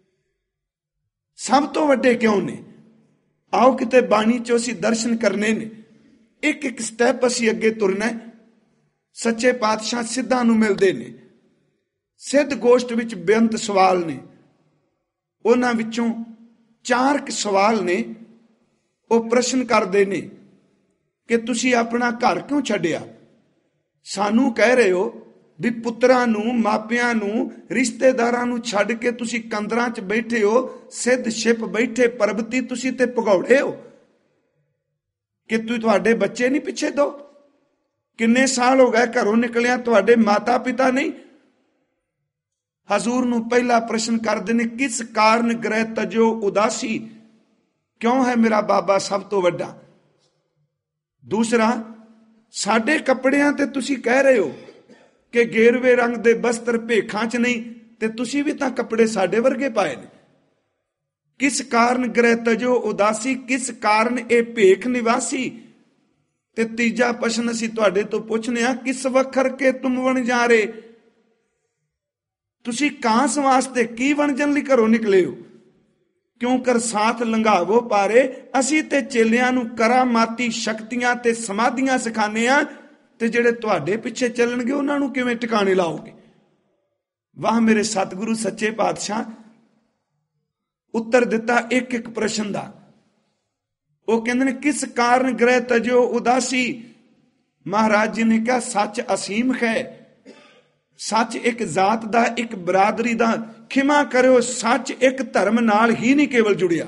ਸਭ ਤੋਂ ਵੱਡੇ ਕਿਉਂ ਨੇ? ਆਓ ਕਿਤੇ ਬਾਣੀ ਚੋਂ ਅਸੀਂ ਦਰਸ਼ਨ ਕਰਨੇ ਨੇ। ਇੱਕ ਇੱਕ ਸਟੈਪ ਅਸੀਂ ਅੱਗੇ ਤੁਰਨਾ। ਸੱਚੇ ਪਾਤਸ਼ਾਹ ਸਿੱਧਾਂ ਨੂੰ ਮਿਲਦੇ ਨੇ। ਸਿੱਧ ਗੋਸ਼ਟ ਵਿੱਚ ਬੇਅੰਤ ਸਵਾਲ ਨੇ। ਉਹਨਾਂ ਵਿੱਚੋਂ 4 ਸਵਾਲ ਨੇ। ਉਹ ਪ੍ਰਸ਼ਨ ਕਰਦੇ ਨੇ ਕਿ ਤੁਸੀਂ ਆਪਣਾ ਘਰ ਕਿਉਂ ਛੱਡਿਆ? ਸਾਨੂੰ ਕਹਿ ਰਹੇ ਹੋ ਵੀ ਪੁੱਤਰਾਂ ਨੂੰ, ਮਾਪਿਆਂ ਨੂੰ, ਰਿਸ਼ਤੇਦਾਰਾਂ ਨੂੰ ਛੱਡ ਕੇ ਤੁਸੀਂ ਕੰਦਰਾਂ 'ਚ ਬੈਠੇ ਹੋ, ਸਿੱਧ ਛਿਪ ਬੈਠੇ ਪਰਬਤੀ ਤੁਸੀਂ ਤੇ ਭਗੌੜੇ ਹੋ ਕਿ ਤੁਹਾਡੇ ਬੱਚੇ ਨਹੀਂ ਪਿੱਛੇ ਦੋ? ਕਿੰਨੇ ਸਾਲ ਹੋ ਗਏ ਘਰੋਂ ਨਿਕਲਿਆ, ਤੁਹਾਡੇ ਮਾਤਾ ਪਿਤਾ ਨਹੀਂ? ਹਜ਼ੂਰ ਨੂੰ ਪਹਿਲਾ ਪ੍ਰਸ਼ਨ ਕਰਦੇ ਨੇ, ਕਿਸ ਕਾਰਨ ਗ੍ਰਹਿ ਤਜੋ ਉਦਾਸੀ? ਕਿਉਂ ਹੈ ਮੇਰਾ ਬਾਬਾ ਸਭ ਤੋਂ ਵੱਡਾ? ਦੂਸਰਾ, ਸਾਡੇ ਕੱਪੜਿਆਂ ਤੇ ਤੁਸੀਂ ਕਹਿ ਰਹੇ ਹੋ ਕਿ ਗੇਰਵੇ ਰੰਗ ਦੇ ਬਸਤਰ ਭੇਖਾਂ 'ਚ ਨਹੀਂ, ਤੇ ਤੁਸੀਂ ਵੀ ਤਾਂ ਕੱਪੜੇ ਸਾਡੇ ਵਰਗੇ ਪਾਏ ਨੇ। ਕਿਸ ਕਾਰਨ ਗ੍ਰਹਿ ਤਜੋ ਉਦਾਸੀ? ਕਿਸ ਕਾਰਨ ਇਹ ਭੇਖ ਨਿਵਾਸੀ? ਤੇ ਤੀਜਾ ਪ੍ਰਸ਼ਨ ਅਸੀਂ ਤੁਹਾਡੇ ਤੋਂ ਪੁੱਛਨੇ ਆ, ਕਿਸ ਵਖਰ ਕੇ ਤੁਮ ਵਣਜਾਰੇ? ਤੁਸੀਂ ਕਾਂਸ ਵਾਸਤੇ ਕੀ ਵਣਜਨ ਲਈ ਘਰੋਂ ਨਿਕਲੇ ਹੋ? ਕਿਉਂ ਕਰ ਸਾਥ ਲੰਘਾਵੋ ਪਾਰੇ? ਅਸੀਂ ਤੇ ਚੇਲਿਆਂ ਨੂੰ ਕਰਾਮਾਤੀ ਸ਼ਕਤੀਆਂ ਤੇ ਸਮਾਧੀਆਂ ਸਿਖਾਉਂਦੇ ਆ, ਤੇ ਜਿਹੜੇ ਤੁਹਾਡੇ ਪਿੱਛੇ ਚੱਲਣਗੇ ਉਹਨਾਂ ਨੂੰ ਕਿਵੇਂ ਟਿਕਾਣੇ ਲਾਓਗੇ? ਵਾਹ ਮੇਰੇ ਸਤਿਗੁਰੂ ਸੱਚੇ ਪਾਤਸ਼ਾਹ ਉੱਤਰ ਦਿੱਤਾ ਇੱਕ ਇੱਕ ਪ੍ਰਸ਼ਨ ਦਾ। ਉਹ ਕਹਿੰਦੇ ਨੇ, ਕਿਸ ਕਾਰਨ ਗ੍ਰਹਿ ਤਜੋ ਉਦਾਸੀ? ਮਹਾਰਾਜ ਜੀ ਨੇ ਕਿਹਾ, ਸੱਚ ਅਸੀਮ ਹੈ। ਸੱਚ ਇੱਕ ਜ਼ਾਤ ਦਾ, ਇੱਕ ਬਰਾਦਰੀ ਦਾ, ਖਿਮਾ ਕਰਿਓ, ਸੱਚ ਇੱਕ ਧਰਮ ਨਾਲ ਹੀ ਨਹੀਂ ਕੇਵਲ ਜੁੜਿਆ।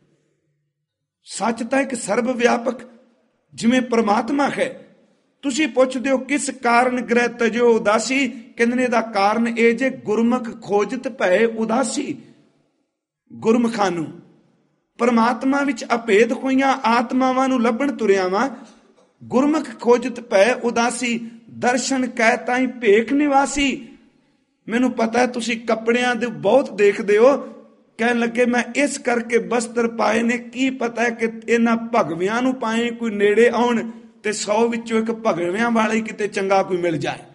ਸੱਚ ਤਾਂ ਇੱਕ ਸਰਬ ਵਿਆਪਕ ਜਿਵੇਂ ਪਰਮਾਤਮਾ ਹੈ। ਤੁਸੀਂ ਪੁੱਛਦੇ ਹੋ ਕਿਸ ਕਾਰਨ ਗ੍ਰਹਿ ਤਜੋ ਉਦਾਸੀ? ਕਹਿੰਦੇ ਨੇ, ਇਹਦਾ ਕਾਰਨ ਇਹ ਜੇ ਗੁਰਮੁਖ ਖੋਜਤ ਭਏ ਉਦਾਸੀ। ਗੁਰਮੁਖਾਂ ਨੂੰ ਪਰਮਾਤਮਾ ਵਿੱਚ ਅਭੇਦ ਹੋਈਆਂ ਆਤਮਾਵਾਂ ਨੂੰ ਲੱਭਣ ਤੁਰਿਆ ਵਾਂ। ਗੁਰਮੁਖ ਖੋਜਤ ਭਏ ਉਦਾਸੀ, ਦਰਸ਼ਨ ਕਹਿ ਤਾਈ ਭੇਖ ਨਿਵਾਸੀ। ਮੈਨੂੰ ਪਤਾ ਹੈ ਤੁਸੀਂ ਕੱਪੜਿਆਂ ਦੇ ਬਹੁਤ ਦੇਖਦੇ ਹੋ। ਕਹਿਣ ਲੱਗੇ ਮੈਂ ਇਸ ਕਰਕੇ ਬਸਤਰ ਪਾਏ ਨੇ, ਕੀ ਪਤਾ ਹੈ ਕਿ ਇਹਨਾਂ ਭਗਵਿਆਂ ਨੂੰ ਪਾਏ ਕੋਈ ਨੇੜੇ ਆਉਣ ਤੇ 100 ਵਿੱਚੋਂ ਇੱਕ ਭਗਵਿਆਂ ਵਾਲਾ ਹੀ ਕਿਤੇ ਚੰਗਾ ਕੋਈ ਮਿਲ ਜਾਏ।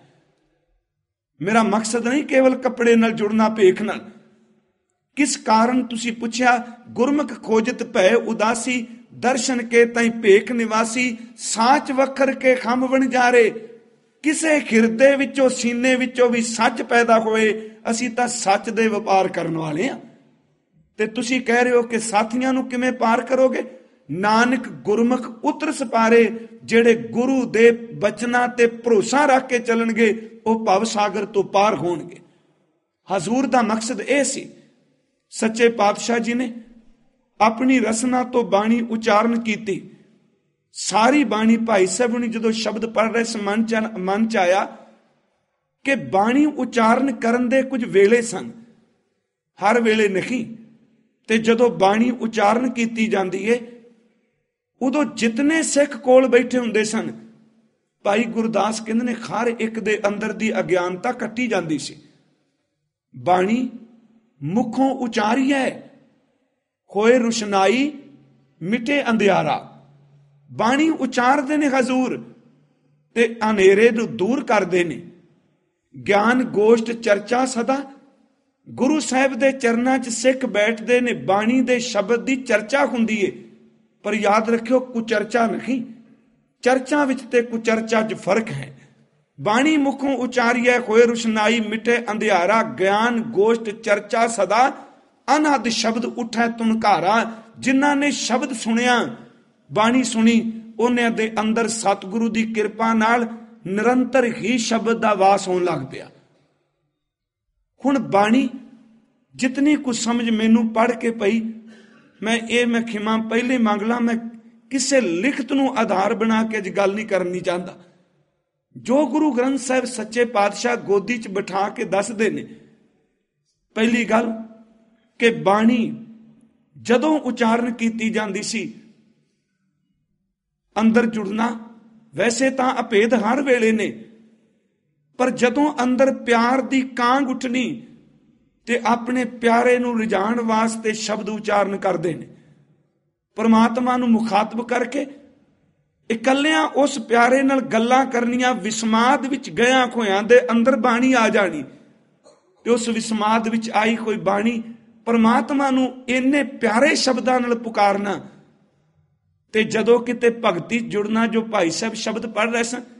ਮੇਰਾ ਮਕਸਦ ਨਹੀਂ ਕੇਵਲ ਕੱਪੜੇ ਨਾਲ ਜੁੜਨਾ, ਭੇਖ ਨਾਲ। ਕਿਸ ਕਾਰਨ ਤੁਸੀਂ ਪੁੱਛਿਆ? ਗੁਰਮੁਖ ਖੋਜਤ ਭਏ ਉਦਾਸੀ, ਦਰਸ਼ਨ ਕੇ ਤਾਈ ਭੇਖ ਨਿਵਾਸੀ। ਸਾਚ ਵਖਰ ਕੇ ਖੰਭ ਵਣਜਾਰੇ। ਕਿਸੇ ਹਿਰਦੇ ਵਿੱਚੋਂ, ਸੀਨੇ ਵਿੱਚੋਂ ਵੀ ਸੱਚ ਪੈਦਾ ਹੋਏ। ਅਸੀਂ ਤਾਂ ਸੱਚ ਦੇ ਵਪਾਰ ਕਰਨ ਵਾਲੇ ਆ, ਤੇ ਤੁਸੀਂ ਕਹਿ ਰਹੇ ਹੋ ਕਿ ਸਾਥੀਆਂ ਨੂੰ ਕਿਵੇਂ ਪਾਰ ਕਰੋਗੇ? ਨਾਨਕ ਗੁਰਮੁਖ ਉਤਰ ਸਪਾਰੇ। ਜਿਹੜੇ ਗੁਰੂ ਦੇ ਬਚਨਾਂ ਤੇ ਭਰੋਸਾ ਰੱਖ ਕੇ ਚੱਲਣਗੇ ਉਹ ਭਵ ਸਾਗਰ ਤੋਂ ਪਾਰ ਹੋਣਗੇ। ਹਜ਼ੂਰ ਦਾ ਮਕਸਦ ਇਹ ਸੀ। ਸੱਚੇ ਪਾਤਸ਼ਾਹ ਜੀ ਨੇ ਆਪਣੀ ਰਸਨਾ ਤੋਂ ਬਾਣੀ ਉਚਾਰਨ ਕੀਤੀ। ਸਾਰੀ ਬਾਣੀ ਭਾਈ ਸਾਹਿਬ ਨੇ ਜਦੋਂ ਸ਼ਬਦ ਪੜ੍ਹ ਰਹੇ ਸੀ, ਮਨ ਚ ਆਇਆ ਕਿ ਬਾਣੀ ਉਚਾਰਨ ਕਰਨ ਦੇ ਕੁਝ ਵੇਲੇ ਸਨ, ਹਰ ਵੇਲੇ ਨਹੀਂ। ਤੇ ਜਦੋਂ ਬਾਣੀ ਉਚਾਰਨ ਕੀਤੀ ਜਾਂਦੀ ਏ, ਉਦੋਂ ਜਿਤਨੇ ਸਿੱਖ ਕੋਲ ਬੈਠੇ ਹੁੰਦੇ ਸਨ, ਭਾਈ ਗੁਰਦਾਸ ਕਹਿੰਦੇ ਨੇ, ਹਰ ਇੱਕ ਦੇ ਅੰਦਰ ਦੀ ਅਗਿਆਨਤਾ ਕੱਟੀ ਜਾਂਦੀ ਸੀ। ਬਾਣੀ ਮੁਖੋਂ ਉਚਾਰੀਐ ਹੋਏ ਰੁਸ਼ਨਾਈ, ਮਿਟੇ ਅੰਧਿਆਰਾ। ਬਾਣੀ ਉਚਾਰਦੇ ਨੇ ਹਜ਼ੂਰ ਤੇ ਹਨੇਰੇ ਨੂੰ ਦੂਰ ਕਰਦੇ ਨੇ। ਗਿਆਨ ਗੋਸ਼ਟ ਚਰਚਾ ਸਦਾ। ਗੁਰੂ ਸਾਹਿਬ ਦੇ ਚਰਨਾਂ 'ਚ ਸਿੱਖ ਬੈਠਦੇ ਨੇ, ਬਾਣੀ ਦੇ ਸ਼ਬਦ ਦੀ ਚਰਚਾ ਹੁੰਦੀ ਏ। ਪਰ ਯਾਦ ਰੱਖਿਓ, ਕੁਚਰਚਾ ਨਹੀਂ। ਚਰਚਾ ਵਿੱਚ ਤੇ ਕੁਚਰਚਾ 'ਚ ਫਰਕ ਹੈ। ਬਾਣੀ ਮੁਖੋਂ ਉਚਾਰੀਐ ਹੋਏ ਰੁਸ਼ਨਾਈ, ਮਿਟੇ ਅੰਧਿਆਰਾ। ਗਿਆਨ ਗੋਸ਼ਟ ਚਰਚਾ ਸਦਾ, ਅਨਹਦ ਸ਼ਬਦ ਉਠੈ ਤੁਨਕਾਰਾ। ਜਿਨ੍ਹਾਂ ਨੇ ਸ਼ਬਦ ਸੁਣਿਆ, ਬਾਣੀ ਸੁਣੀ, ਉਹਨਾਂ ਦੇ ਅੰਦਰ ਸਤਿਗੁਰੂ ਦੀ ਕਿਰਪਾ ਨਾਲ ਨਿਰੰਤਰ ਹੀ ਸ਼ਬਦ ਦਾ ਵਾਸ ਹੋਣ ਲੱਗ ਪਿਆ। ਹੁਣ ਬਾਣੀ ਜਿਤਨੀ ਕੁਝ ਸਮਝ ਮੈਨੂੰ ਪੜ੍ਹ ਕੇ ਪਈ, ਮੈਂ ਖਿਮਾ ਪਹਿਲੇ ਮੰਗ ਲਾਂ। ਮੈਂ ਕਿਸੇ ਲਿਖਤ ਨੂੰ ਆਧਾਰ ਬਣਾ ਕੇ ਅੱਜ ਗੱਲ ਨਹੀਂ ਕਰਨੀ ਚਾਹੁੰਦਾ। ਜੋ ਗੁਰੂ ਗ੍ਰੰਥ ਸਾਹਿਬ ਸੱਚੇ ਪਾਤਸ਼ਾਹ ਗੋਦੀ 'ਚ ਬਿਠਾ ਕੇ ਦੱਸਦੇ ਨੇ, ਪਹਿਲੀ ਗੱਲ ਕਿ ਬਾਣੀ ਜਦੋਂ ਉਚਾਰਨ ਕੀਤੀ ਜਾਂਦੀ ਸੀ, ਅੰਦਰ ਜੁੜਨਾ ਵੈਸੇ ਤਾਂ ਅਭੇਦ ਹਰ ਵੇਲੇ ਨੇ, ਪਰ ਜਦੋਂ ਅੰਦਰ ਪਿਆਰ ਦੀ ਕਾਂਗ ਉੱਠਣੀ ਤੇ ਆਪਣੇ ਪਿਆਰੇ ਨੂੰ ਰਿਝਾਉਣ ਵਾਸਤੇ ਸ਼ਬਦ ਉਚਾਰਨ ਕਰਦੇ ਨੇ। ਪਰਮਾਤਮਾ ਨੂੰ ਮੁਖਾਤਬ ਕਰਕੇ ਇਕੱਲਿਆਂ ਉਸ ਪਿਆਰੇ ਨਾਲ ਗੱਲਾਂ ਕਰਨੀਆਂ, ਵਿਸਮਾਦ ਵਿੱਚ ਗਿਆ ਖੋਇਆਂ ਦੇ ਅੰਦਰ ਬਾਣੀ ਆ ਜਾਣੀ, ਤੇ ਉਸ ਵਿਸਮਾਦ ਵਿੱਚ ਆਈ ਕੋਈ ਬਾਣੀ ਪਰਮਾਤਮਾ ਨੂੰ ਇੰਨੇ ਪਿਆਰੇ ਸ਼ਬਦਾਂ ਨਾਲ ਪੁਕਾਰਨਾ। ਤੇ ਜਦੋਂ ਕਿਤੇ ਭਗਤੀ ਜੁੜਨਾ, ਜੋ ਭਾਈ ਸਾਹਿਬ ਸ਼ਬਦ ਪੜ੍ਹ ਰਹੇ ਸਨ,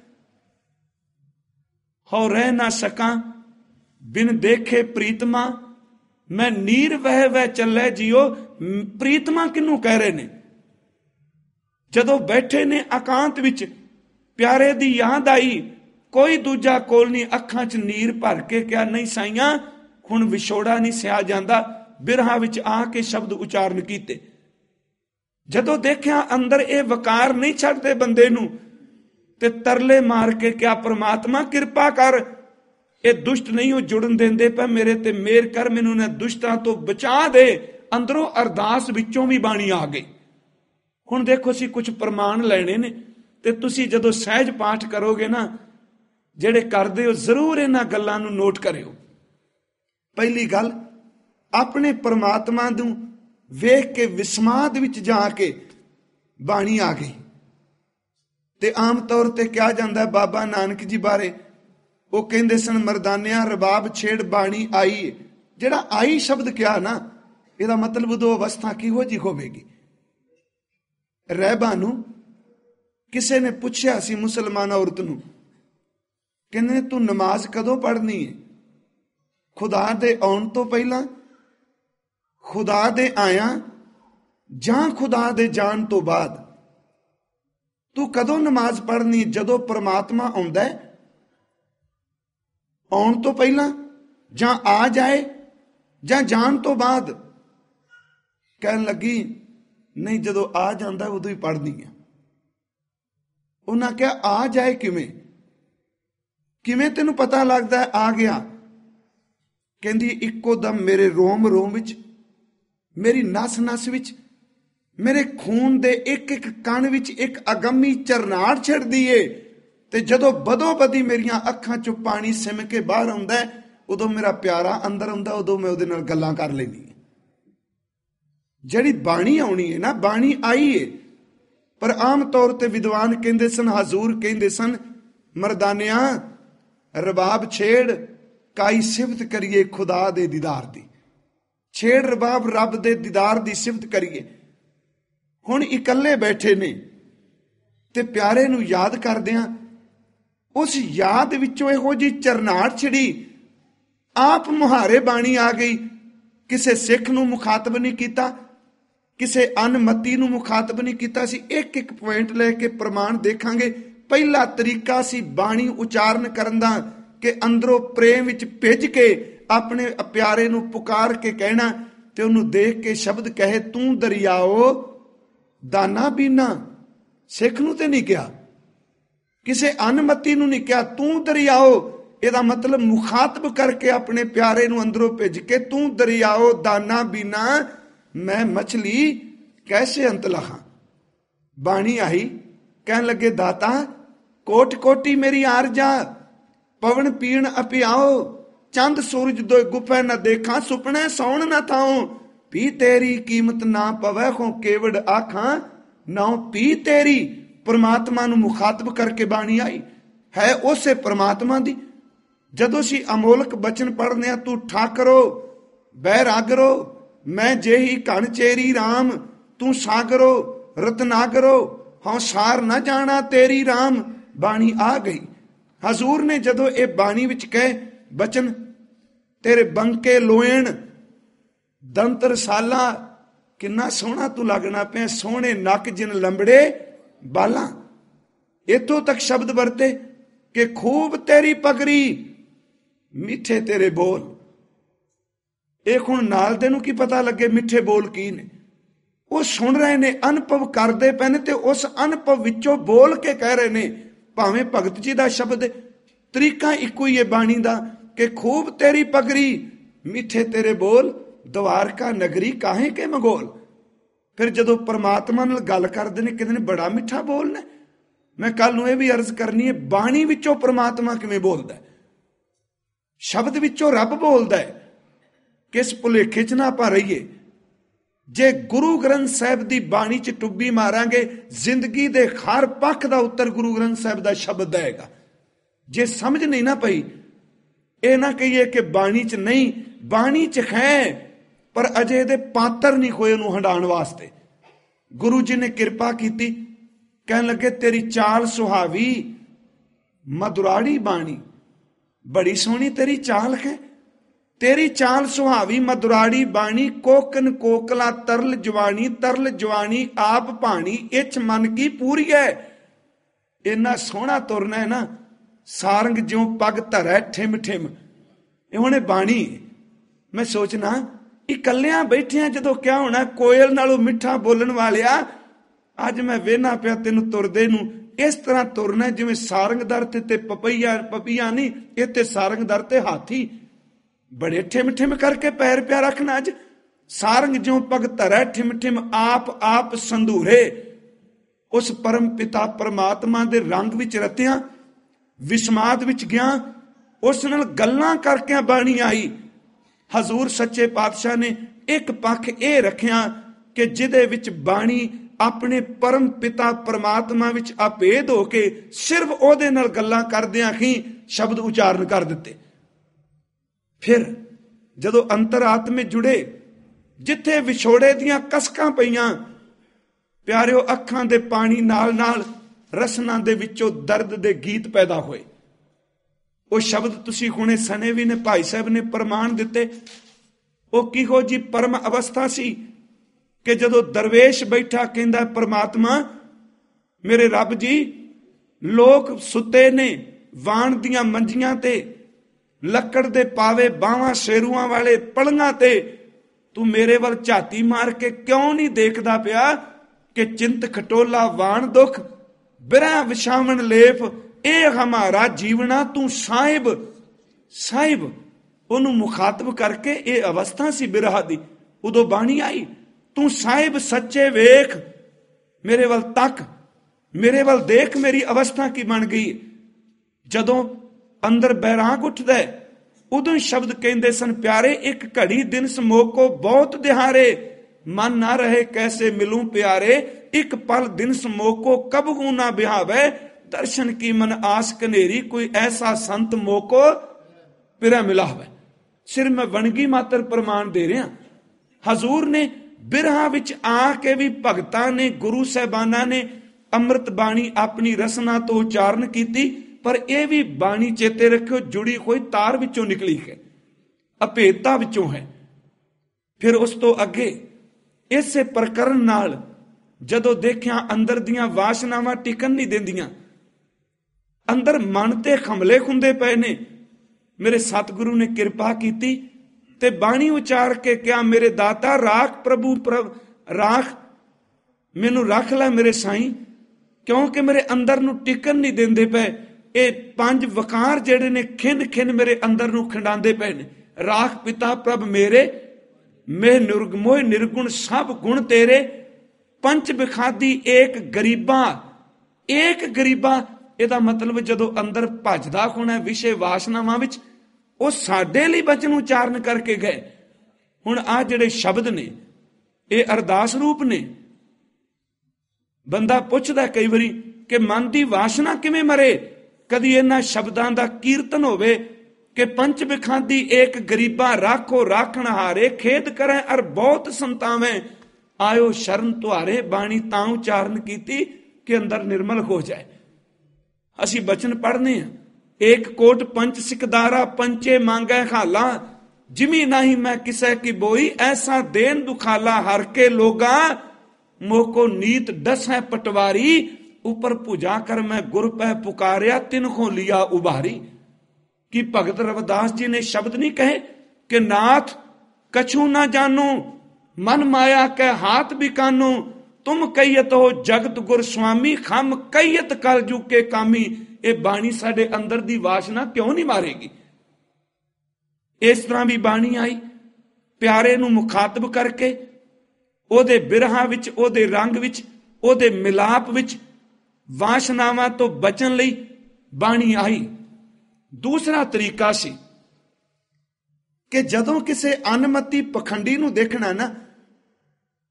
ਹੋ ਰਹਿ ਨਾ ਸਕਾਂ ਬਿਨ ਦੇਖੇ ਪ੍ਰੀਤਮਾ, ਮੈਂ ਨੀਰ ਵਹਿ ਵਹਿ ਚੱਲੇ ਜੀਓ। ਪ੍ਰੀਤਮਾ ਕਿਹਨੂੰ ਕਹਿ ਰਹੇ ਨੇ? ਜਦੋਂ ਬੈਠੇ ਨੇ ਇਕਾਂਤ ਵਿੱਚ, ਪਿਆਰੇ ਦੀ ਯਾਦ ਆਈ, ਕੋਈ ਦੂਜਾ ਕੋਲ ਨਹੀਂ, ਅੱਖਾਂ 'ਚ ਨੀਰ ਭਰ ਕੇ ਕਿਹਾ, ਨਹੀਂ ਸਾਈਆਂ ਹੁਣ ਵਿਛੋੜਾ ਨਹੀਂ ਸਿਆ ਜਾਂਦਾ। ਬਿਰਹਾ ਵਿੱਚ ਆ ਕੇ ਸ਼ਬਦ ਉਚਾਰਨ ਕੀਤੇ। ਜਦੋਂ ਦੇਖਿਆ ਅੰਦਰ ਇਹ ਵਕਾਰ ਨਹੀਂ ਛੱਡਦੇ ਬੰਦੇ ਨੂੰ, ਤੇ ਤਰਲੇ ਮਾਰ ਕੇ ਕਿਹਾ, ਪ੍ਰਮਾਤਮਾ ਕਿਰਪਾ ਕਰ, ਇਹ ਦੁਸ਼ਟ ਨਹੀਂ ਉਹ ਜੁੜਨ ਦਿੰਦੇ ਪਏ, ਮੇਰੇ ਤੇ ਮਿਹਰ ਕਰ, ਮੈਨੂੰ ਇਹਨਾਂ ਦੁਸ਼ਟਾਂ ਤੋਂ ਬਚਾ ਦੇ। ਅੰਦਰੋਂ ਅਰਦਾਸ ਵਿੱਚੋਂ ਵੀ ਬਾਣੀ ਆ ਗਈ। ਹੁਣ ਦੇਖੋ, ਅਸੀਂ ਕੁਝ ਪ੍ਰਮਾਣ ਲੈਣੇ ਨੇ, ਤੇ ਤੁਸੀਂ ਜਦੋਂ ਸਹਿਜ ਪਾਠ ਕਰੋਗੇ ਨਾ, ਜਿਹੜੇ ਕਰਦੇ ਹੋ, ਜ਼ਰੂਰ ਇਹਨਾਂ ਗੱਲਾਂ ਨੂੰ ਨੋਟ ਕਰਿਓ। ਪਹਿਲੀ ਗੱਲ, ਆਪਣੇ ਪ੍ਰਮਾਤਮਾ ਨੂੰ ਵੇਖ ਕੇ ਵਿਸਮਾਦ ਵਿੱਚ ਜਾ ਕੇ ਬਾਣੀ ਆ ਗਈ। ਤੇ ਆਮ ਤੌਰ ਤੇ ਕਿਹਾ ਜਾਂਦਾ ਬਾਬਾ ਨਾਨਕ ਜੀ ਬਾਰੇ, ਉਹ ਕਹਿੰਦੇ ਸਨ, ਮਰਦਾਨਿਆਂ ਰਬਾਬ ਛੇੜ ਬਾਣੀ ਆਈ। ਜਿਹੜਾ ਆਈ ਸ਼ਬਦ ਕਿਹਾ ਨਾ, ਇਹਦਾ ਮਤਲਬ ਉਦੋਂ ਅਵਸਥਾ ਕਿਹੋ ਜਿਹੀ ਹੋਵੇਗੀ। ਰਹਿਬਾ ਨੂੰ ਕਿਸੇ ਨੇ ਪੁੱਛਿਆ ਸੀ, ਮੁਸਲਮਾਨ ਔਰਤ ਨੂੰ, ਕਹਿੰਦੇ ਤੂੰ ਨਮਾਜ਼ ਕਦੋਂ ਪੜ੍ਹਨੀ ਹੈ? ਖੁਦਾ ਦੇ ਆਉਣ ਤੋਂ ਪਹਿਲਾਂ, ਖੁਦਾ ਦੇ ਆਇਆ, ਜਾਂ ਖੁਦਾ ਦੇ ਜਾਣ ਤੋਂ ਬਾਅਦ? ਤੂੰ ਕਦੋਂ ਨਮਾਜ਼ ਪੜ੍ਹਨੀ? ਜਦੋਂ ਪ੍ਰਮਾਤਮਾ ਆਉਂਦਾ ਹੈ, ਆਉਣ ਤੋਂ ਪਹਿਲਾਂ, ਜਾਂ ਆ ਜਾਏ, ਜਾਂ ਜਾਣ ਤੋਂ ਬਾਅਦ? ਕਹਿਣ ਲੱਗੀ, ਨਹੀਂ, ਜਦੋਂ ਆ ਜਾਂਦਾ ਉਦੋਂ ਹੀ ਪੜ੍ਹਨੀ ਆ। ਉਹਨਾਂ ਕਿਹਾ, ਆ ਜਾਏ ਕਿਵੇਂ? ਕਿਵੇਂ ਤੈਨੂੰ ਪਤਾ ਲੱਗਦਾ ਆ ਗਿਆ? ਕਹਿੰਦੀ, ਇੱਕੋ ਦਮ ਮੇਰੇ ਰੋਮ ਰੋਮ ਵਿੱਚ, ਮੇਰੀ ਨਸ ਨਸ ਵਿੱਚ, ਮੇਰੇ ਖੂਨ ਦੇ ਇੱਕ ਇੱਕ ਕਣ ਵਿੱਚ ਇੱਕ ਅਗੰਮੀ ਝਰਨਾਟ ਛਿੜਦੀ ਏ। ਤੇ ਜਦੋਂ ਬਦੋ ਬਦੀ ਮੇਰੀਆਂ ਅੱਖਾਂ ਚੋਂ ਪਾਣੀ ਸਿਮ ਕੇ ਬਾਹਰ ਆਉਂਦਾ, ਉਦੋਂ ਮੇਰਾ ਪਿਆਰਾ ਅੰਦਰ ਆਉਂਦਾ, ਉਦੋਂ ਮੈਂ ਉਹਦੇ ਨਾਲ ਗੱਲਾਂ ਕਰ ਲੈਂਦੀ। ਜਿਹੜੀ ਬਾਣੀ ਆਉਣੀ ਹੈ ਨਾ, ਬਾਣੀ ਆਈ ਏ। ਪਰ ਆਮ ਤੌਰ ਤੇ ਵਿਦਵਾਨ ਕਹਿੰਦੇ ਸਨ, ਹਜ਼ੂਰ ਕਹਿੰਦੇ ਸਨ, ਮਰਦਾਨਿਆਂ ਰਬਾਬ ਛੇੜ, ਕਾਈ ਸਿਫਤ ਕਰੀਏ ਖੁਦਾ ਦੇ ਦੀਦਾਰ ਦੀ। ਛੇੜ ਰਬਾਬ, ਰੱਬ ਦੇ ਦੀਦਾਰ ਦੀ ਸਿਫਤ ਕਰੀਏ। ਹੁਣ ਇਕੱਲੇ ਬੈਠੇ ਨੇ ਤੇ ਪਿਆਰੇ ਨੂੰ ਯਾਦ ਕਰਦਿਆਂ, ਉਸ ਯਾਦ ਵਿੱਚੋਂ ਇਹੋ ਜਿਹੀ ਝਰਨਾਟ ਛਿੜੀ, ਆਪ ਮੁਹਾਰੇ ਬਾਣੀ ਆ ਗਈ। ਕਿਸੇ ਸਿੱਖ ਨੂੰ ਮੁਖਾਤਬ ਨਹੀਂ ਕੀਤਾ, ਕਿਸੇ ਅਨਮਤੀ ਨੂੰ ਮੁਖਾਤਬ ਨਹੀਂ ਕੀਤਾ। ਸੀ ਇੱਕ ਇੱਕ ਪੁਆਇੰਟ ਲੈ ਕੇ ਪ੍ਰਮਾਣ ਦੇਖਾਂਗੇ। ਪਹਿਲਾ ਤਰੀਕਾ ਸੀ ਬਾਣੀ ਉਚਾਰਨ ਕਰਨ ਦਾ, ਕਿ ਅੰਦਰੋਂ ਪ੍ਰੇਮ ਵਿੱਚ ਭਿੱਜ ਕੇ ਆਪਣੇ ਪਿਆਰੇ ਨੂੰ ਪੁਕਾਰ ਕੇ ਕਹਿਣਾ, ਤੇ ਉਹਨੂੰ ਦੇਖ ਕੇ ਸ਼ਬਦ ਕਹੇ, ਤੂੰ ਦਰਿਆਓ ਦਾਨਾ ਬੀਨਾ। ਸਿੱਖ ਨੂੰ ਤੇ ਨਹੀਂ ਕਿਹਾ, ਕਿਸੇ ਅਨਮਤੀ ਨੂੰ ਨਹੀਂ ਕਿਹਾ, ਤੂੰ ਦਰਿਆਓ। ਇਹਦਾ ਮਤਲਬ ਮੁਖਾਤਬ ਕਰਕੇ ਆਪਣੇ ਪਿਆਰੇ ਨੂੰ ਅੰਦਰੋਂ ਭਿੱਜ ਕੇ, ਤੂੰ ਦਰਿਆਓ ਦਾਨਾ ਬੀਨਾ, ਮੈਂ ਮਛਲੀ ਕੈਸੇ ਅੰਤ ਲਹਾਂ। ਬਾਣੀ ਆਈ, ਕਹਿਣ ਲੱਗੇ, ਦਾਤਾ ਕੋਟ ਕੋਟੀ ਮੇਰੀ ਆਰਜਾ, ਪਵਨ ਪੀਣ ਅਪਿਆਓ, ਚੰਦ ਸੂਰਜ ਦੋਇ ਗੁਫੈ ਨਾ ਦੇਖਾਂ, ਸੁਪਨੇ ਸੌਣ ਨਾ ਥਾਉ, ਪੀ ਤੇਰੀ ਕੀਮਤ ਨਾ ਪਵੈ ਖੋ ਕੇਵੜ ਆਖਾਂ, ਨਾਉ ਪੀ ਤੇਰੀ। ਪਰਮਾਤਮਾ ਨੂੰ ਮੁਖਾਤਬ ਕਰਕੇ ਬਾਣੀ ਆਈ ਹੈ, ਉਸੇ ਪਰਮਾਤਮਾ ਦੀ। ਜਦੋਂ ਅਸੀਂ ਅਮੋਲਕ ਬਚਨ ਪੜ੍ਹਨੇ ਆ, ਤੂੰ ਠਾਕਰੋ ਬੈਰਾਗਰੋ, ਮੈਂ ਜਿਹੀ ਘਣ ਚੇਰੀ ਰਾਮ, ਤੂੰ ਸਾਗਰੋ ਰਤਨਾਗਰੋ, ਹਉ ਸਾਰ ਨਾ ਜਾਣਾ ਤੇਰੀ ਰਾਮ। ਬਾਣੀ ਆ ਗਈ। ਹਜ਼ੂਰ ਨੇ ਜਦੋਂ ਇਹ ਬਾਣੀ ਵਿੱਚ ਕਹੇ ਬਚਨ, ਤੇਰੇ ਬੰਕੇ ਲੋਇਣ ਦੰਤ ਰਸਾਲਾ, ਕਿੰਨਾ ਸੋਹਣਾ ਤੂੰ ਲੱਗਣਾ ਪਿਆ, ਸੋਹਣੇ ਨੱਕ ਜਿਨ ਲੰਬੜੇ ਬਾਲਾਂ। ਇੱਥੋਂ ਤੱਕ ਸ਼ਬਦ ਵਰਤੇ ਕਿ ਖੂਬ ਤੇਰੀ ਪਗੜੀ, ਮਿੱਠੇ ਤੇਰੇ ਬੋਲ। ਇਹ ਹੁਣ ਨਾਲ ਦੇ ਨੂੰ ਕੀ ਪਤਾ ਲੱਗੇ ਮਿੱਠੇ ਬੋਲ ਕੀ ਨੇ? ਉਹ ਸੁਣ ਰਹੇ ਨੇ, ਅਨੁਭਵ ਕਰਦੇ ਪਏ ਨੇ, ਤੇ ਉਸ ਅਨੁਭਵ ਵਿੱਚੋਂ ਬੋਲ ਕੇ ਕਹਿ ਰਹੇ ਨੇ। ਭਾਵੇਂ ਭਗਤ ਜੀ ਦਾ ਸ਼ਬਦ, ਤਰੀਕਾ ਇੱਕੋ ਹੀ ਹੈ ਬਾਣੀ ਦਾ, ਕਿ ਖੂਬ ਤੇਰੀ ਪਗੜੀ, ਮਿੱਠੇ ਤੇਰੇ ਬੋਲ, ਦਵਾਰਕਾ ਨਗਰੀ ਕਾਹੇ ਕੇ ਮਗੋਲ। ਫਿਰ ਜਦੋਂ ਪਰਮਾਤਮਾ ਨਾਲ ਗੱਲ ਕਰਦੇ ਨੇ, ਕਹਿੰਦੇ ਨੇ ਬੜਾ ਮਿੱਠਾ ਬੋਲਣਾ। ਮੈਂ ਕੱਲ ਨੂੰ ਇਹ ਵੀ ਅਰਜ਼ ਕਰਨੀ ਹੈ, ਬਾਣੀ ਵਿੱਚੋਂ ਪਰਮਾਤਮਾ ਕਿਵੇਂ ਬੋਲਦਾ? ਸ਼ਬਦ ਵਿੱਚੋਂ ਰੱਬ ਬੋਲਦਾ ਹੈ। ਕਿਸ ਭੁਲੇਖੇ 'ਚ ਨਾ ਆਪਾਂ ਰਹੀਏ। ਜੇ ਗੁਰੂ ਗ੍ਰੰਥ ਸਾਹਿਬ ਦੀ ਬਾਣੀ 'ਚ ਟੁੱਬੀ ਮਾਰਾਂਗੇ, ਜ਼ਿੰਦਗੀ ਦੇ ਹਰ ਪੱਖ ਦਾ ਉੱਤਰ ਗੁਰੂ ਗ੍ਰੰਥ ਸਾਹਿਬ ਦਾ ਸ਼ਬਦ ਦੇਗਾ। ਜੇ ਸਮਝ ਨਹੀਂ ਨਾ ਪਈ, ਇਹ ਨਾ ਕਹੀਏ ਕਿ ਬਾਣੀ 'ਚ ਨਹੀਂ, ਬਾਣੀ 'ਚ ਹੈ, ਪਰ ਅਜੇ ਇਹਦੇ ਪਾਤਰ ਨਹੀਂ ਹੋਏ ਉਹਨੂੰ ਹੰਡਾਉਣ ਵਾਸਤੇ। ਗੁਰੂ ਜੀ ਨੇ ਕਿਰਪਾ ਕੀਤੀ, ਕਹਿਣ ਲੱਗੇ ਤੇਰੀ ਚਾਲ ਸੁਹਾਵੀ ਮਧੁਰਾੜੀ ਬਾਣੀ, ਬੜੀ ਸੋਹਣੀ ਤੇਰੀ ਚਾਲ ਹੈ, ਤੇਰੀ ਚਾਲ ਸੁਹਾਵੀ ਮਧੁਰਾੜੀ ਬਾਣੀ, ਕੋਕਨ ਕੋਕਲਾ ਤਰਲ ਜਵਾਨੀ ਆਪ ਭਾਣੀ, ਇਛ ਮਨ ਕੀ ਪੂਰੀ ਹੈ। ਇੰਨਾ ਸੋਹਣਾ ਤੁਰਨਾ ਹੈ ਨਾ, ਸਾਰੰਗ ਜਿਉਂ ਪੱਗ ਧਰੈ ਠਿਮ ਠਿਮ, ਇਹ ਹੁਣੇ ਬਾਣੀ। ਮੈਂ ਸੋਚਣਾ ਇਕੱਲਿਆਂ ਬੈਠਿਆਂ ਜਦੋਂ ਕਿਆ ਹੋਣਾ, ਕੋਇਲ ਨਾਲੋਂ ਮਿੱਠਾ ਬੋਲਣ ਵਾਲਿਆ, ਅੱਜ ਮੈਂ ਵੇਹਨਾ ਪਿਆ ਤੈਨੂੰ ਤੁਰਦੇ ਨੂੰ, ਇਸ ਤਰ੍ਹਾਂ ਤੁਰਨਾ ਜਿਵੇਂ ਸਾਰੰਗਦਰ ਤੇ ਪਪੀਆ ਨਹੀਂ, ਇਹ ਤੇ ਸਾਰੰਗਦਰ ਤੇ ਹਾਥੀ, ਬੜੇ ਠਿਮ ਠਿਮ ਕਰਕੇ ਪੈਰ ਪਿਆ ਰੱਖਣਾ। ਅੱਜ ਸਾਰੰਗ ਜਿਉਂ ਪਗ ਧਰੈ ਠਿਮ ਠਿਮ ਆਪ ਸੰਧੂਰੇ, ਉਸ ਪਰਮ ਪਿਤਾ ਪਰਮਾਤਮਾ ਦੇ ਰੰਗ ਵਿੱਚ ਰਤਿਆਂ, ਵਿਸਮਾਦ ਵਿੱਚ ਗਿਆ, ਉਸ ਨਾਲ ਗੱਲਾਂ ਕਰਕੇ ਬਾਣੀ ਆਈ। ਹਜ਼ੂਰ ਸੱਚੇ ਪਾਤਸ਼ਾਹ ਨੇ ਇੱਕ ਪੱਖ ਇਹ ਰੱਖਿਆ ਕਿ ਜਿਹਦੇ ਵਿੱਚ ਬਾਣੀ ਆਪਣੇ ਪਰਮ ਪਿਤਾ ਪਰਮਾਤਮਾ ਵਿੱਚ ਅਭੇਦ ਹੋ ਕੇ ਸਿਰਫ ਉਹਦੇ ਨਾਲ ਗੱਲਾਂ ਕਰਦਿਆਂ ਹੀ ਸ਼ਬਦ ਉਚਾਰਨ ਕਰ ਦਿੱਤੇ। ਫਿਰ ਜਦੋਂ ਅੰਤਰਾਤਮੇ ਜੁੜੇ, ਜਿੱਥੇ ਵਿਛੋੜੇ ਦੀਆਂ ਕਸਕਾਂ ਪਈਆਂ, ਪਿਆਰਿਓ ਅੱਖਾਂ ਦੇ ਪਾਣੀ ਨਾਲ ਨਾਲ ਰਸਨਾ ਦੇ ਵਿੱਚੋਂ ਦਰਦ ਦੇ ਗੀਤ ਪੈਦਾ ਹੋਏ। ਉਹ ਸ਼ਬਦ ਤੁਸੀਂ ਹੁਣੇ ਸਣੇ ਵੀ ਨੇ, ਭਾਈ ਸਾਹਿਬ ਨੇ ਪ੍ਰਮਾਣ ਦਿੱਤੇ। ਉਹ ਕਿਹੋ ਜੀ ਪਰਮ ਅਵਸਥਾ ਸੀ ਕਿ ਜਦੋਂ ਦਰਵੇਸ਼ ਬੈਠਾ ਕਹਿੰਦਾ ਪਰਮਾਤਮਾ ਮੇਰੇ ਰੱਬ ਜੀ, ਲੋਕ ਸੁੱਤੇ ਨੇ ਵਾਣ ਦੀਆਂ ਮੰਜੀਆਂ ਤੇ, ਲੱਕੜ ਦੇ ਪਾਵੇ ਬਾਹਾਂ ਸ਼ੇਰੂਆਂ ਵਾਲੇ ਪਲੰਘਾਂ ਤੇ, ਤੂੰ ਮੇਰੇ ਵੱਲ ਝਾਤੀ ਮਾਰ ਕੇ ਕਿਉਂ ਨਹੀਂ ਦੇਖਦਾ ਪਿਆ ਕਿ ਚਿੰਤ ਖਟੋਲਾ ਵਾਣ ਦੁੱਖ ਬਿਰਹ ਵਿਛਾਵਣ ਲੇਫ, ਇਹ ਹਮਾਰਾ ਜੀਵਨਾ ਤੂੰ ਸਾਹਿਬ। ਉਹਨੂੰ ਮੁਖਾਤਬ ਕਰਕੇ ਇਹ ਅਵਸਥਾ ਸੀ ਬਿਰਹਾ ਦੀ। ਉਦੋਂ ਬਾਣੀ ਆਈ, ਤੂੰ ਸਾਹਿਬ ਸੱਚੇ ਵੇਖ, ਮੇਰੇ ਵੱਲ ਤੱਕ, ਮੇਰੇ ਵੱਲ ਦੇਖ, ਮੇਰੀ ਅਵਸਥਾ ਕੀ ਬਣ ਗਈ। ਜਦੋਂ ਅੰਦਰ ਬੈਰਾਗ ਉੱਠਦਾ ਉਦੋਂ ਹੀ ਸ਼ਬਦ ਕਹਿੰਦੇ ਸਨ ਪਿਆਰੇ, ਇੱਕ ਘੜੀ ਦਿਨ ਸਮੋਕੋ ਬਹੁਤ ਦਿਹਾਰੇ, ਮਨ ਨਾ ਰਹੇ ਕੈਸੇ ਮਿਲੂੰ ਪਿਆਰੇ, ਇੱਕ ਪਲ ਦਿਨ ਸਮੋਕੋ ਕਬਹੂ ਨਾ ਬਿਹਾਵੇ, ਦਰਸ਼ਨ ਕੀ ਮਨ ਆਸ ਕਨੇਰੀ, ਕੋਈ ਐਸਾ ਸੰਤ ਮੋਕੋ ਪਿਰਾ ਮਿਲਾ ਹੋਵੇ। ਸਿਰ ਮੈਂ ਵਣਗੀ ਮਾਤਰ ਪ੍ਰਮਾਣ ਦੇ ਰਿਹਾ। ਹਜ਼ੂਰ ਨੇ ਬਿਰਹਾ ਵਿੱਚ ਆ ਕੇ ਵੀ ਭਗਤਾਂ ਨੇ, ਗੁਰੂ ਸਾਹਿਬਾਨਾਂ ਨੇ ਅੰਮ੍ਰਿਤ ਬਾਣੀ ਆਪਣੀ ਰਸਨਾ ਤੋਂ ਉਚਾਰਨ ਕੀਤੀ, ਪਰ ਇਹ ਵੀ ਬਾਣੀ ਚੇਤੇ ਰੱਖਿਓ ਜੁੜੀ ਹੋਈ ਤਾਰ ਵਿੱਚੋਂ ਨਿਕਲੀ ਹੈ, ਅਭੇਦਤਾ ਵਿੱਚੋਂ ਹੈ। ਫਿਰ ਉਸ ਤੋਂ ਅੱਗੇ ਇਸੇ ਪ੍ਰਕਰਨ ਨਾਲ ਜਦੋਂ ਦੇਖਿਆ ਅੰਦਰ ਦੀਆਂ ਵਾਸ਼ਨਾਵਾਂ ਟਿਕਣ ਨਹੀਂ ਦਿੰਦੀਆਂ, ਅੰਦਰ ਮਨ ਤੇ ਹਮਲੇ ਹੁੰਦੇ ਪਏ ਨੇ, ਮੇਰੇ ਸਤਿਗੁਰੂ ਨੇ ਕਿਰਪਾ ਕੀਤੀ ਤੇ ਬਾਣੀ ਉਚਾਰ ਕੇ ਕਿਹਾ, ਮੇਰੇ ਦਾਤਾ ਰਾਖ ਪ੍ਰਭੂ ਰਾਖ, ਮੈਨੂੰ ਰੱਖ ਲੈ ਮੇਰੇ ਸਾਈਂ, ਕਿਉਂਕਿ ਮੇਰੇ ਅੰਦਰ ਨੂੰ ਟਿਕਣ ਨਹੀਂ ਦਿੰਦੇ ਪਏ। ਇਹ ਪੰਜ ਵਕਾਰ ਜਿਹੜੇ ਨੇ ਖਿੰਨ ਮੇਰੇ ਅੰਦਰ ਨੂੰ ਖਿੰਡਾਉਂਦੇ ਪਏ ਨੇ। ਰਾਖ ਪਿਤਾ ਪ੍ਰਭ ਮੇਰੇ, ਮੈਂ ਨਿਰਗਮੋਹ ਨਿਰਗੁਣ ਸਭ ਗੁਣ ਤੇਰੇ, ਪੰਚ ਵਿਖਾਦੀ ਏਕ ਗਰੀਬਾ। ਇਹਦਾ ਮਤਲਬ ਜਦੋਂ ਅੰਦਰ ਭੱਜਦਾ ਹੋਣਾ ਵਿਸ਼ੇ ਵਾਸ਼ਨਾਵਾਂ ਵਿੱਚ, ਉਹ ਸਾਡੇ ਲਈ ਬਚਨ ਉਚਾਰਨ ਕਰਕੇ ਗਏ। ਹੁਣ ਆਹ ਜਿਹੜੇ ਸ਼ਬਦ ਨੇ ਇਹ ਅਰਦਾਸ ਰੂਪ ਨੇ। ਬੰਦਾ ਪੁੱਛਦਾ ਕਈ ਵਾਰੀ ਕਿ ਮਨ ਦੀ ਵਾਸ਼ਨਾ ਕਿਵੇਂ ਮਰੇ। ਕਦੀ ਇਹਨਾਂ ਸ਼ਬਦਾਂ ਦਾ ਕੀਰਤਨ ਹੋਵੇ ਕਿ ਪੰਚ ਵਿਖਾਦੀ ਏਕ ਗਰੀਬਾ, ਰਾਖੋ ਰਾਖਣ ਹਾਰੇ, ਖੇਦ ਕਰੇ ਅਰ ਬਹੁਤ ਸੰਤਾਵੇਂ, ਆਇਓ ਸ਼ਰਨ ਤੁਹਾਰੇ। ਬਾਣੀ ਤਾਂ ਉਚਾਰਨ ਕੀਤੀ ਕਿ ਅੰਦਰ ਨਿਰਮਲ ਹੋ ਜਾਏ। ਅਸੀਂ ਬਚਨ ਪੜ੍ਹਨੇ ਆ, ਏਕ ਕੋਟ ਪੰਚ ਸਿਕਦਾਰਾ, ਪੰਚੇ ਮੰਗੈ ਖਾਲਾ, ਜਿਮੀ ਨਹੀਂ ਮੈਂ ਕਿਸੇ ਕੀ ਬੋਈ, ਐਸਾ ਦੇਨ ਦੁਖਾਲਾ, ਹਰ ਕੇ ਲੋਗਾ ਮੋਕੋ ਨੀਤ ਡਸੈ ਪਟਵਾਰੀ, ਉਪਰ ਭੁਜਾ ਕਰ ਮੈਂ ਗੁਰ ਪੈ ਪੁਕਾਰਿਆ, ਤਿਨਖੋਂ ਲਿਆ ਉਭਾਰੀ। ਕਿ ਭਗਤ ਰਵਿਦਾਸ ਜੀ ਨੇ ਸ਼ਬਦ ਨਹੀਂ ਕਹੇ ਕਿ ਨਾਥ ਕਛੂ ਨਾ ਜਾਨੂ, ਮਨ ਮਾਇਆ ਕੈ ਹਾਥ ਬਿਕਾਨੂ, ਤੁਮ ਕਹੀਤ ਹੋ ਜਗਤ ਗੁਰ ਸੁਆਮੀ, ਖਮ ਕਹੀਤ ਕਲ ਜੁਗ ਕੇ ਕਾਮੀ। ਇਹ ਬਾਣੀ ਸਾਡੇ ਅੰਦਰ ਦੀ ਵਾਸ਼ਨਾ ਕਿਉਂ ਨਹੀਂ ਮਾਰੇਗੀ। ਇਸ ਤਰ੍ਹਾਂ ਵੀ ਬਾਣੀ ਆਈ ਪਿਆਰੇ ਨੂੰ ਮੁਖਾਤਬ ਕਰਕੇ, ਉਹਦੇ ਬਿਰਹਾ ਵਿੱਚ, ਉਹਦੇ ਰੰਗ ਵਿੱਚ, ਉਹਦੇ ਮਿਲਾਪ ਵਿੱਚ ਵਾਸ਼ਨਾਵਾਂ ਤੋਂ ਬਚਣ ਲਈ ਬਾਣੀ ਆਈ। ਦੂਸਰਾ ਤਰੀਕਾ ਸੀ ਕਿ ਜਦੋਂ ਕਿਸੇ ਅਨਮਤੀ ਪਖੰਡੀ ਨੂੰ ਦੇਖਣਾ ਨਾ,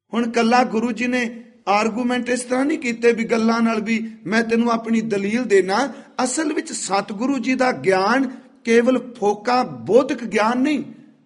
ਹੁਣ ਕੱਲਾ ਗੁਰੂ ਜੀ ਨੇ ਆਰਗੂਮੈਂਟ ਇਸ ਤਰ੍ਹਾਂ ਨਹੀਂ ਕੀਤੇ ਵੀ ਗੱਲਾਂ ਨਾਲ ਵੀ ਮੈਂ ਤੈਨੂੰ ਆਪਣੀ ਦਲੀਲ ਦੇਣਾ। ਅਸਲ ਵਿੱਚ ਸਤਿਗੁਰੂ ਜੀ ਦਾ ਗਿਆਨ ਕੇਵਲ ਫੋਕਾ ਬੋਧਕ ਗਿਆਨ ਨਹੀਂ।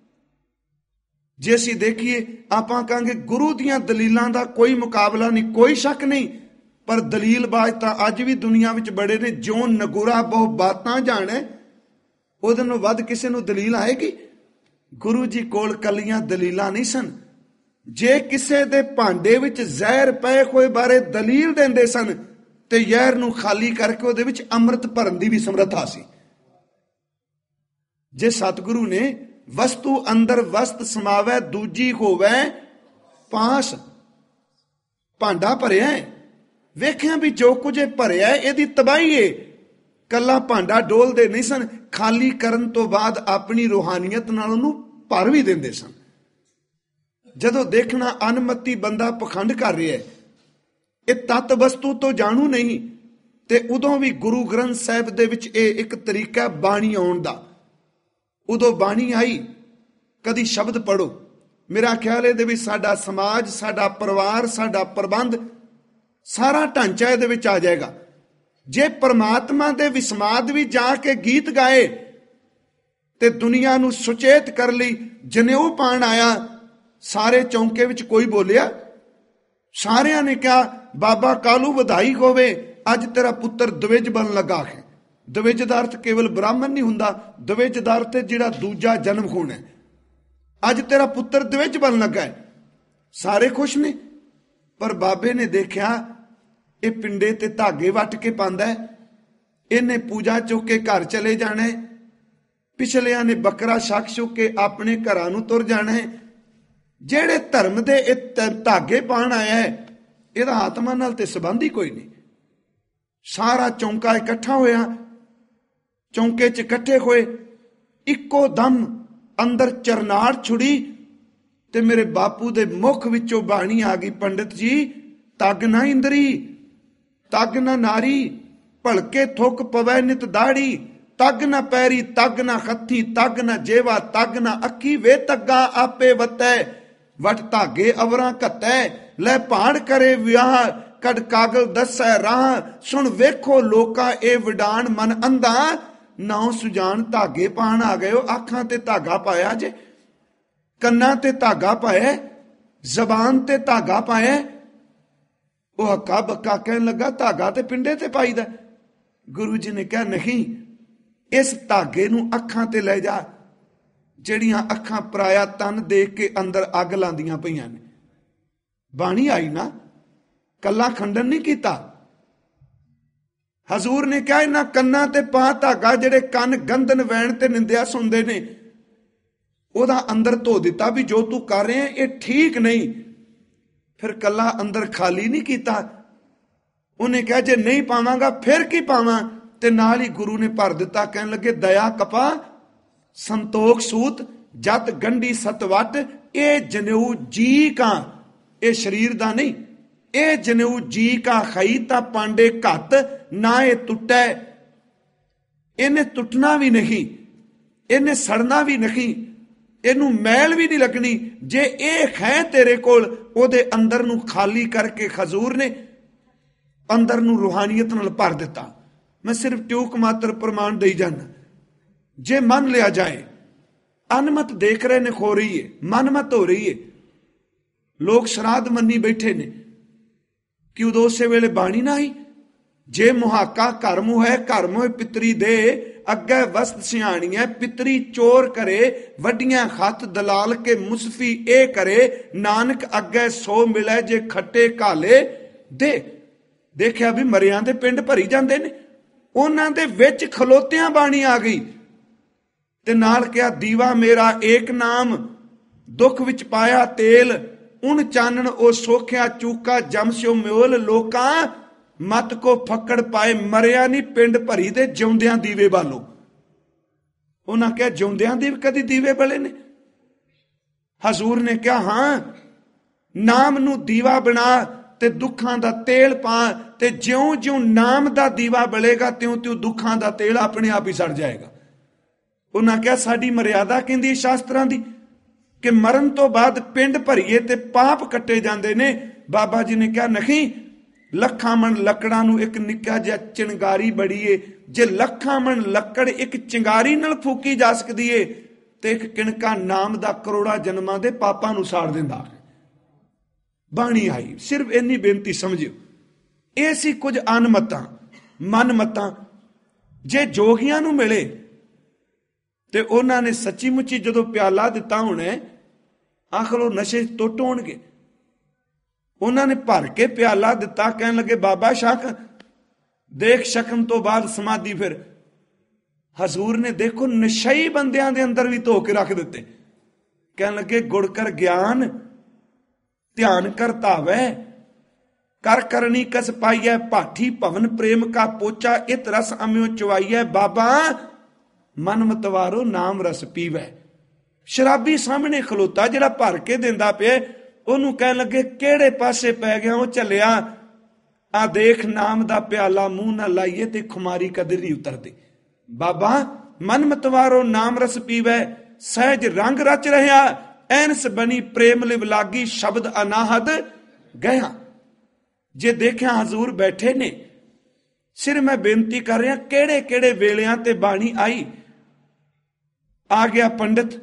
ਜੇ ਅਸੀਂ ਦੇਖੀਏ ਆਪਾਂ ਕਹਾਂਗੇ ਗੁਰੂ ਦੀਆਂ ਦਲੀਲਾਂ ਦਾ ਕੋਈ ਮੁਕਾਬਲਾ ਨਹੀਂ, ਕੋਈ ਸ਼ੱਕ ਨਹੀਂ, ਪਰ ਦਲੀਲਬਾਜ਼ ਤਾਂ ਅੱਜ ਵੀ ਦੁਨੀਆ ਵਿੱਚ ਬੜੇ ਨੇ। ਜੋ ਨਗੁਰਾ ਬਹੁ ਬਾਤਾਂ ਜਾਣੇ, ਉਹਦੇ ਨੂੰ ਵੱਧ ਕਿਸੇ ਨੂੰ ਦਲੀਲ ਆਏਗੀ? ਗੁਰੂ ਜੀ ਕੋਲ ਕੱਲੀਆਂ ਦਲੀਲਾਂ ਨਹੀਂ ਸਨ। ਜੇ ਕਿਸੇ ਦੇ ਭਾਂਡੇ ਵਿੱਚ ਜ਼ਹਿਰ ਪਏ ਹੋਏ ਬਾਰੇ ਦਲੀਲ ਦਿੰਦੇ ਸਨ ਤੇ ਜ਼ਹਿਰ ਨੂੰ ਖਾਲੀ ਕਰਕੇ ਉਹਦੇ ਵਿੱਚ ਅੰਮ੍ਰਿਤ ਭਰਨ ਦੀ ਵੀ ਸਮਰੱਥਾ ਸੀ। ਜੇ ਸਤਿਗੁਰੂ ਨੇ ਵਸਤੂ ਅੰਦਰ ਵਸਤ ਸਮਾਵੈ ਦੂਜੀ ਹੋਵੇ ਪਾਸ, ਭਾਂਡਾ ਭਰਿਆ, ਵੇਖਿਆ ਵੀ ਜੋ ਕੁਝ ਭਰਿਆ ਇਹਦੀ ਤਬਾਹੀ ਏ। ਕੱਲਾ ਭਾਂਡਾ ਡੋਲਦੇ ਨਹੀਂ ਸਨ, ਖਾਲੀ ਕਰਨ ਤੋਂ ਬਾਅਦ ਆਪਣੀ ਰੂਹਾਨੀਅਤ ਨਾਲ ਉਹਨੂੰ ਭਰ ਵੀ ਦਿੰਦੇ ਸਨ। ਜਦੋਂ ਦੇਖਣਾ ਅਨਮਤੀ ਬੰਦਾ ਪਖੰਡ ਕਰ ਰਿਹਾ ਹੈ, ਇਹ ਤਤ ਵਸਤੂ ਤੋਂ ਜਾਣੂ ਨਹੀਂ, ਤੇ ਉਦੋਂ ਵੀ ਗੁਰੂ ਗ੍ਰੰਥ ਸਾਹਿਬ ਦੇ ਵਿੱਚ ਇਹ ਇੱਕ ਤਰੀਕਾ ਬਾਣੀ ਆਉਣ ਦਾ। ਉਦੋਂ ਬਾਣੀ ਆਈ, ਕਦੀ ਸ਼ਬਦ ਪੜੋ, ਮੇਰਾ ਖਿਆਲ ਇਹਦੇ ਵਿੱਚ ਸਾਡਾ ਸਮਾਜ, ਸਾਡਾ ਪਰਿਵਾਰ, ਸਾਡਾ ਪ੍ਰਬੰਧ, ਸਾਰਾ ਢਾਂਚਾ ਇਹਦੇ ਵਿੱਚ ਆ ਜਾਏਗਾ। ਜੇ ਪਰਮਾਤਮਾ ਦੇ ਵਿਸਮਾਦ ਵੀ ਜਾ ਕੇ ਗੀਤ ਗਾਏ ਤੇ ਦੁਨੀਆ ਨੂੰ ਸੁਚੇਤ ਕਰ ਲਈ ਜਨੇਊ ਪਾਣ ਆਇਆ, ਸਾਰੇ ਚੌਂਕੇ ਵਿੱਚ ਕੋਈ ਬੋਲਿਆ? ਸਾਰਿਆਂ ਨੇ ਕਿਹਾ ਬਾਬਾ ਕਾਲੂ ਵਧਾਈ ਹੋਵੇ, ਅੱਜ ਤੇਰਾ ਪੁੱਤਰ ਦਵਿਜ ਬਣਨ ਲੱਗਾ ਹੈ। ਦਵਿਜ ਦਾ ਅਰਥ ਕੇਵਲ ਬ੍ਰਾਹਮਣ ਨਹੀਂ ਹੁੰਦਾ, ਦਵਿਜ ਦਾ ਅਰਥ ਜਿਹੜਾ ਦੂਜਾ ਜਨਮ ਹੋਣਾ। ਅੱਜ ਤੇਰਾ ਪੁੱਤਰ ਦਵਿਜ ਬਣਨ ਲੱਗਾ ਹੈ। ਸਾਰੇ ਖੁਸ਼ ਨੇ, ਪਰ ਬਾਬੇ ਨੇ ਦੇਖਿਆ ਇਹ ਪਿੰਡੇ ਤੇ ਧਾਗੇ ਵੱਟ ਕੇ ਪਾਉਂਦਾ ਹੈ, ਇਹਨੇ ਪੂਜਾ ਚੁੱਕ ਕੇ ਘਰ ਚਲੇ ਜਾਣਾ ਹੈ, ਪਿਛਲਿਆਂ ਨੇ ਬੱਕਰਾ ਛਕ ਛੁੱਕ ਕੇ ਆਪਣੇ ਘਰਾਂ ਨੂੰ ਤੁਰ ਜਾਣਾ ਹੈ। ਜਿਹੜੇ ਧਰਮ ਦੇ ਇਹ ਧਾਗੇ ਪਾਣ ਆਇਆ ਹੈ, ਇਹਦਾ ਆਤਮਾ ਨਾਲ ਤੇ ਸੰਬੰਧ ਹੀ ਕੋਈ ਨਹੀਂ। ਸਾਰਾ ਚੌਂਕਾ ਇਕੱਠਾ ਹੋਇਆ, ਚੌਂਕੇ 'ਚ ਇਕੱਠੇ ਹੋਏ, ਇੱਕੋ ਦਮ ਅੰਦਰ ਚਰਨਾੜ ਛੁੜੀ ਤੇ ਮੇਰੇ ਬਾਪੂ ਦੇ ਮੁਖ ਵਿੱਚੋਂ ਬਾਣੀ ਆ ਗਈ, ਪੰਡਿਤ ਜੀ ਤੱਗ ਨਾ ਇੰਦਰੀ, ਤੱਗ ਨਾ ਨਾਰੀ, ਭਲਕੇ ਥੁੱਕ ਪਵੈ ਨਿਤ ਦਾੜੀ, ਤੱਗ ਨਾ ਪੈਰੀ, ਤੱਗ ਨਾ ਹੱਥੀ, ਤੱਗ ਨਾ ਜੇਵਾ, ਤੱਗ ਨਾ ਅੱਖੀ, ਵੇ ਤੱਗਾ ਆਪੇ ਵਤੈ, ਵਟ ਧਾਗੇ ਅਵਰਾਂ ਘਤੈ, ਲੈ ਭਾੜ ਕਰੇ ਵਿਆਹ, ਕੜ ਕਾਗਲ ਦੱਸੈ ਰਾਹ, ਸੁਣ ਵੇਖੋ ਲੋਕਾਂ ਇਹ ਵਿਡਾਣ ਮਨ ਅੰਧਾ, ਨਾਉ ਸੁਜਾਨ ਧਾਗੇ ਪਾਣ ਆ ਗਏ ਹੋ। ਅੱਖਾਂ ਤੇ ਧਾਗਾ ਪਾਇਆ ਜੇ, ਕੰਨਾਂ ਤੇ ਧਾਗਾ ਪਾਇਆ, ਜ਼ਬਾਨ ਤੇ ਧਾਗਾ ਪਾਇਆ। ਉਹ ਹੱਕਾ ਬੱਕਾ ਕਹਿਣ ਲੱਗਾ ਧਾਗਾ ਤੇ ਪਿੰਡੇ ਤੇ ਪਾਈਦਾ। ਗੁਰੂ ਜੀ ਨੇ ਕਿਹਾ ਨਹੀਂ, ਇਸ ਧਾਗੇ ਨੂੰ ਅੱਖਾਂ ਤੇ ਲੈ ਜਾ, ਜਿਹੜੀਆਂ ਅੱਖਾਂ ਪਰਾਇਆ ਤਨ ਦੇਖ ਕੇ ਅੰਦਰ ਅੱਗ ਲਾਂਦੀਆਂ ਪਈਆਂ ਨੇ। ਬਾਣੀ ਆਈ ਨਾ, ਕੱਲਾ ਖੰਡਨ ਨਹੀਂ ਕੀਤਾ। ਹਜ਼ੂਰ ਨੇ ਕਿਹਾ ਇਹਨਾਂ ਕੰਨਾਂ ਤੇ ਪਾ ਧਾਗਾ, ਜਿਹੜੇ ਕੰਨ ਗੰਦਨ ਵੈਣ ਤੇ ਨਿੰਦਿਆ ਸੁਣਦੇ ਨੇ, ਉਹਦਾ ਅੰਦਰ ਧੋ ਦਿੱਤਾ ਵੀ ਜੋ ਤੂੰ ਕਰ ਰਿਹਾ ਇਹ ਠੀਕ ਨਹੀਂ। ਫਿਰ ਕੱਲਾ ਅੰਦਰ ਖਾਲੀ ਨਹੀਂ ਕੀਤਾ, ਉਹਨੇ ਕਿਹਾ ਜੇ ਨਹੀਂ ਪਾਵਾਂਗਾ ਫਿਰ ਕੀ ਪਾਵਾਂ, ਤੇ ਨਾਲ ਹੀ ਗੁਰੂ ਨੇ ਭਰ ਦਿੱਤਾ। ਕਹਿਣ ਲੱਗੇ ਦਇਆ ਕਪਾ ਸੰਤੋਖ ਸੂਤ ਜਤ ਗੰਢੀ ਸਤਵਟ, ਇਹ ਜਨੇਊ ਜੀ ਕਾ, ਇਹ ਸਰੀਰ ਦਾ ਨਹੀਂ, ਇਹ ਜਨੇਊ ਜੀ ਕਾ ਖਈ ਤਾਂ ਪਾਂਡੇ ਘੱਤ, ਨਾ ਇਹ ਟੁੱਟੈ, ਇਹਨੇ ਟੁੱਟਣਾ ਵੀ ਨਹੀਂ, ਇਹਨੇ ਸੜਨਾ ਵੀ ਨਹੀਂ, ਇਹਨੂੰ ਮੈਲ ਵੀ ਨਹੀਂ ਲੱਗਣੀ। ਜੇ ਇਹ ਹੈ ਤੇਰੇ ਕੋਲ, ਉਹਦੇ ਅੰਦਰ ਨੂੰ ਖਾਲੀ ਕਰਕੇ ਹਜ਼ੂਰ ਨੇ ਅੰਦਰ ਨੂੰ ਰੂਹਾਨੀਅਤ ਨਾਲ ਭਰ ਦਿੱਤਾ। ਮੈਂ ਸਿਰਫ ਟਿਊਕ ਮਾਤਰ ਪ੍ਰਮਾਣ ਦੇਈ ਜਾਣਾ। ਜੇ ਮੰਨ ਲਿਆ ਜਾਏ, ਅਨਮਤ ਦੇਖ ਰਹੇ ਨੇ ਹੋ ਰਹੀ ਹੈ, ਮਨਮਤ ਹੋ ਰਹੀ ਹੈ। ਲੋਕ ਸ਼ਰਾਧ ਮੰਨੀ ਬੈਠੇ ਨੇ ਕਿ ਉਦੋਂ ਉਸੇ ਵੇਲੇ ਬਾਣੀ ਨਾ ਆਈ। ਜੇ ਮੁਹਾਕਾ ਘਰ ਮੂੰਹ ਹੈ, ਘਰ ਮੂੰਹ ਪਿਤਰੀ ਦੇ, ਅੱਗੇ ਵਸਤ ਸਿਆਣੀ ਹੈ, ਪਿਤਰੀ ਚੋਰ ਕਰੇ, ਵੱਡੀਆਂ ਹੱਥ ਦਲਾਲ ਕੇ ਮੁਸਫੀ ਇਹ ਕਰੇ, ਨਾਨਕ ਅੱਗੇ ਸੋ ਮਿਲੇ ਜੇ ਖੱਟੇ ਕਾਲੇ ਦੇ। ਦੇਖਿਆ ਵੀ ਮਰਿਆਂ ਦੇ ਪਿੰਡ ਭਰੀ ਜਾਂਦੇ ਨੇ, ਉਹਨਾਂ ਦੇ ਵਿੱਚ ਖਲੋਤਿਆਂ ਬਾਣੀ ਆ ਗਈ ਤੇ ਨਾਲ ਕਿਹਾ ਦੀਵਾ ਮੇਰਾ ਏਕ ਨਾਮ, ਦੁੱਖ ਵਿੱਚ ਪਾਇਆ ਤੇਲ, ਉਨ ਚਾਨਣ ਉਹ ਸੋਖਿਆ ਚੂਕਾ, ਜਮ ਸਿਓ ਮਿਓਲ ਲੋਕਾਂ, ਮਤ ਕੋ ਫੱਕੜ ਪਾਏ, ਮਰਿਆ ਨਹੀਂ ਪਿੰਡ ਭਰੀ ਦੇ ਜਿਉਂਦਿਆਂ ਦੀਵੇ ਬਾਲੋ। ਉਹਨਾਂ ਕਿਹਾ ਜਿਉਂਦਿਆਂ ਦੇ ਕਦੀ ਦੀਵੇ ਬਲੇ ਨੇ? ਹਜ਼ੂਰ ਨੇ ਕਿਹਾ ਹਾਂ, ਨਾਮ ਨੂੰ ਦੀਵਾ ਬਣਾ ਤੇ ਦੁੱਖਾਂ ਦਾ ਤੇਲ ਪਾ, ਤੇ ਜਿਉਂ ਜਿਉਂ ਨਾਮ ਦਾ ਦੀਵਾ ਬਲੇਗਾ ਤਿਉਂ ਤਿਉਂ ਦੁੱਖਾਂ ਦਾ ਤੇਲ ਆਪਣੇ ਆਪ ਹੀ ਸੜ ਜਾਏਗਾ। ਉਹਨਾਂ ਕਿਹਾ ਸਾਡੀ ਮਰਿਆਦਾ ਕਹਿੰਦੀ ਸ਼ਾਸਤਰਾਂ ਦੀ, ਕਿ ਮਰਨ ਤੋਂ ਬਾਅਦ ਪਿੰਡ ਭਰੀਏ ਤੇ ਪਾਪ ਕੱਟੇ ਜਾਂਦੇ ਨੇ। ਬਾਬਾ ਜੀ ਨੇ ਕਿਹਾ ਨਹੀਂ, ਲੱਖਾਂ ਮਣ ਲੱਕੜਾਂ ਨੂੰ ਇੱਕ ਨਿੱਕਾ ਜਿਹਾ ਚਿੰਗਾਰੀ ਬੜੀਏ। ਜੇ ਲੱਖਾਂ ਮਣ ਲੱਕੜ ਇੱਕ ਚਿੰਗਾਰੀ ਨਾਲ ਫੂਕੀ ਜਾ ਸਕਦੀ ਏ ਤੇ ਇੱਕ ਕਿਣਕਾ ਨਾਮ ਦਾ ਕਰੋੜਾਂ ਜਨਮਾਂ ਦੇ ਪਾਪਾਂ ਨੂੰ ਸਾੜ ਦਿੰਦਾ। ਬਾਣੀ ਆਈ, ਸਿਰਫ ਇੰਨੀ ਬੇਨਤੀ ਸਮਝਿਓ। ਇਹ ਸੀ ਕੁਝ ਅਨਮਤਾਂ, ਮਨ ਮਤਾਂ। ਜੇ ਜੋਗੀਆਂ ਨੂੰ ਮਿਲੇ ਤੇ ਉਹਨਾਂ ਨੇ ਸੱਚੀ ਮੁੱਚੀ ਜਦੋਂ ਪਿਆਲਾ ਦਿੱਤਾ ਹੋਣਾ, ਆਖਰ ਉਹ ਨਸ਼ੇ ਟੁੱਟ ਹੋਣਗੇ। ਉਹਨਾਂ ਨੇ ਭਰ ਕੇ ਪਿਆਲਾ ਦਿੱਤਾ, ਕਹਿਣ ਲੱਗੇ ਬਾਬਾ ਛਕ। ਦੇਖ ਛਕਣ ਤੋਂ ਬਾਅਦ ਸਮਾਧੀ। ਫਿਰ ਹਜ਼ੂਰ ਨੇ ਦੇਖੋ ਨਸ਼ਈ ਬੰਦਿਆਂ ਦੇ ਅੰਦਰ ਵੀ ਧੋ ਕੇ ਰੱਖ ਦਿੱਤੇ। ਕਹਿਣ ਲੱਗੇ ਗੁੜ ਕਰ ਗਿਆਨ ਧਿਆਨ ਕਰ ਧਾਵੈ, ਕਰ ਕਰਨੀ ਕਸ ਪਾਈਐ, ਭਾਠੀ ਭਵਨ ਪ੍ਰੇਮ ਕਾ ਪੋਚਾ, ਇਤ ਰਸ ਅਮਿਓ ਚਵਾਈਐ। ਬਾਬਾ ਮਨ ਮਤਵਾਰੋ ਨਾਮ ਰਸ ਪੀਵੈ। ਸ਼ਰਾਬੀ ਸਾਹਮਣੇ ਖਲੋਤਾ ਜਿਹੜਾ ਭਰ ਕੇ ਦਿੰਦਾ ਪਿਆ, ਉਹਨੂੰ ਕਹਿਣ ਲੱਗੇ ਕਿਹੜੇ ਪਾਸੇ ਪੈ ਗਿਆ? ਉਹ ਚੱਲਿਆ, ਆ ਦੇਖ ਨਾਮ ਦਾ ਪਿਆਲਾ ਮੂੰਹ ਨਾ ਲਾਈਏ ਤੇ ਖੁਮਾਰੀ ਕਦਰ ਨਹੀਂ ਉਤਰਦੀ। ਬਾਬਾ ਮਨ ਮਤਵਾਰੋ ਨਾਮ ਰਸ ਪੀਵੈ, ਸਹਿਜ ਰੰਗ ਰਚ ਰਿਹਾ, ਐਨਸ ਬਣੀ ਪ੍ਰੇਮ ਲਿਵ ਲਾਗੀ, ਸ਼ਬਦ ਅਨਾਹਦ ਗਿਆ। ਜੇ ਦੇਖਿਆ ਹਜ਼ੂਰ ਬੈਠੇ ਨੇ, ਸਿਰ ਮੈਂ ਬੇਨਤੀ ਕਰ ਰਿਹਾ ਕਿਹੜੇ ਕਿਹੜੇ ਵੇਲਿਆਂ ਤੇ ਬਾਣੀ ਆਈ। ਆ ਗਿਆ ਪੰਡਿਤ,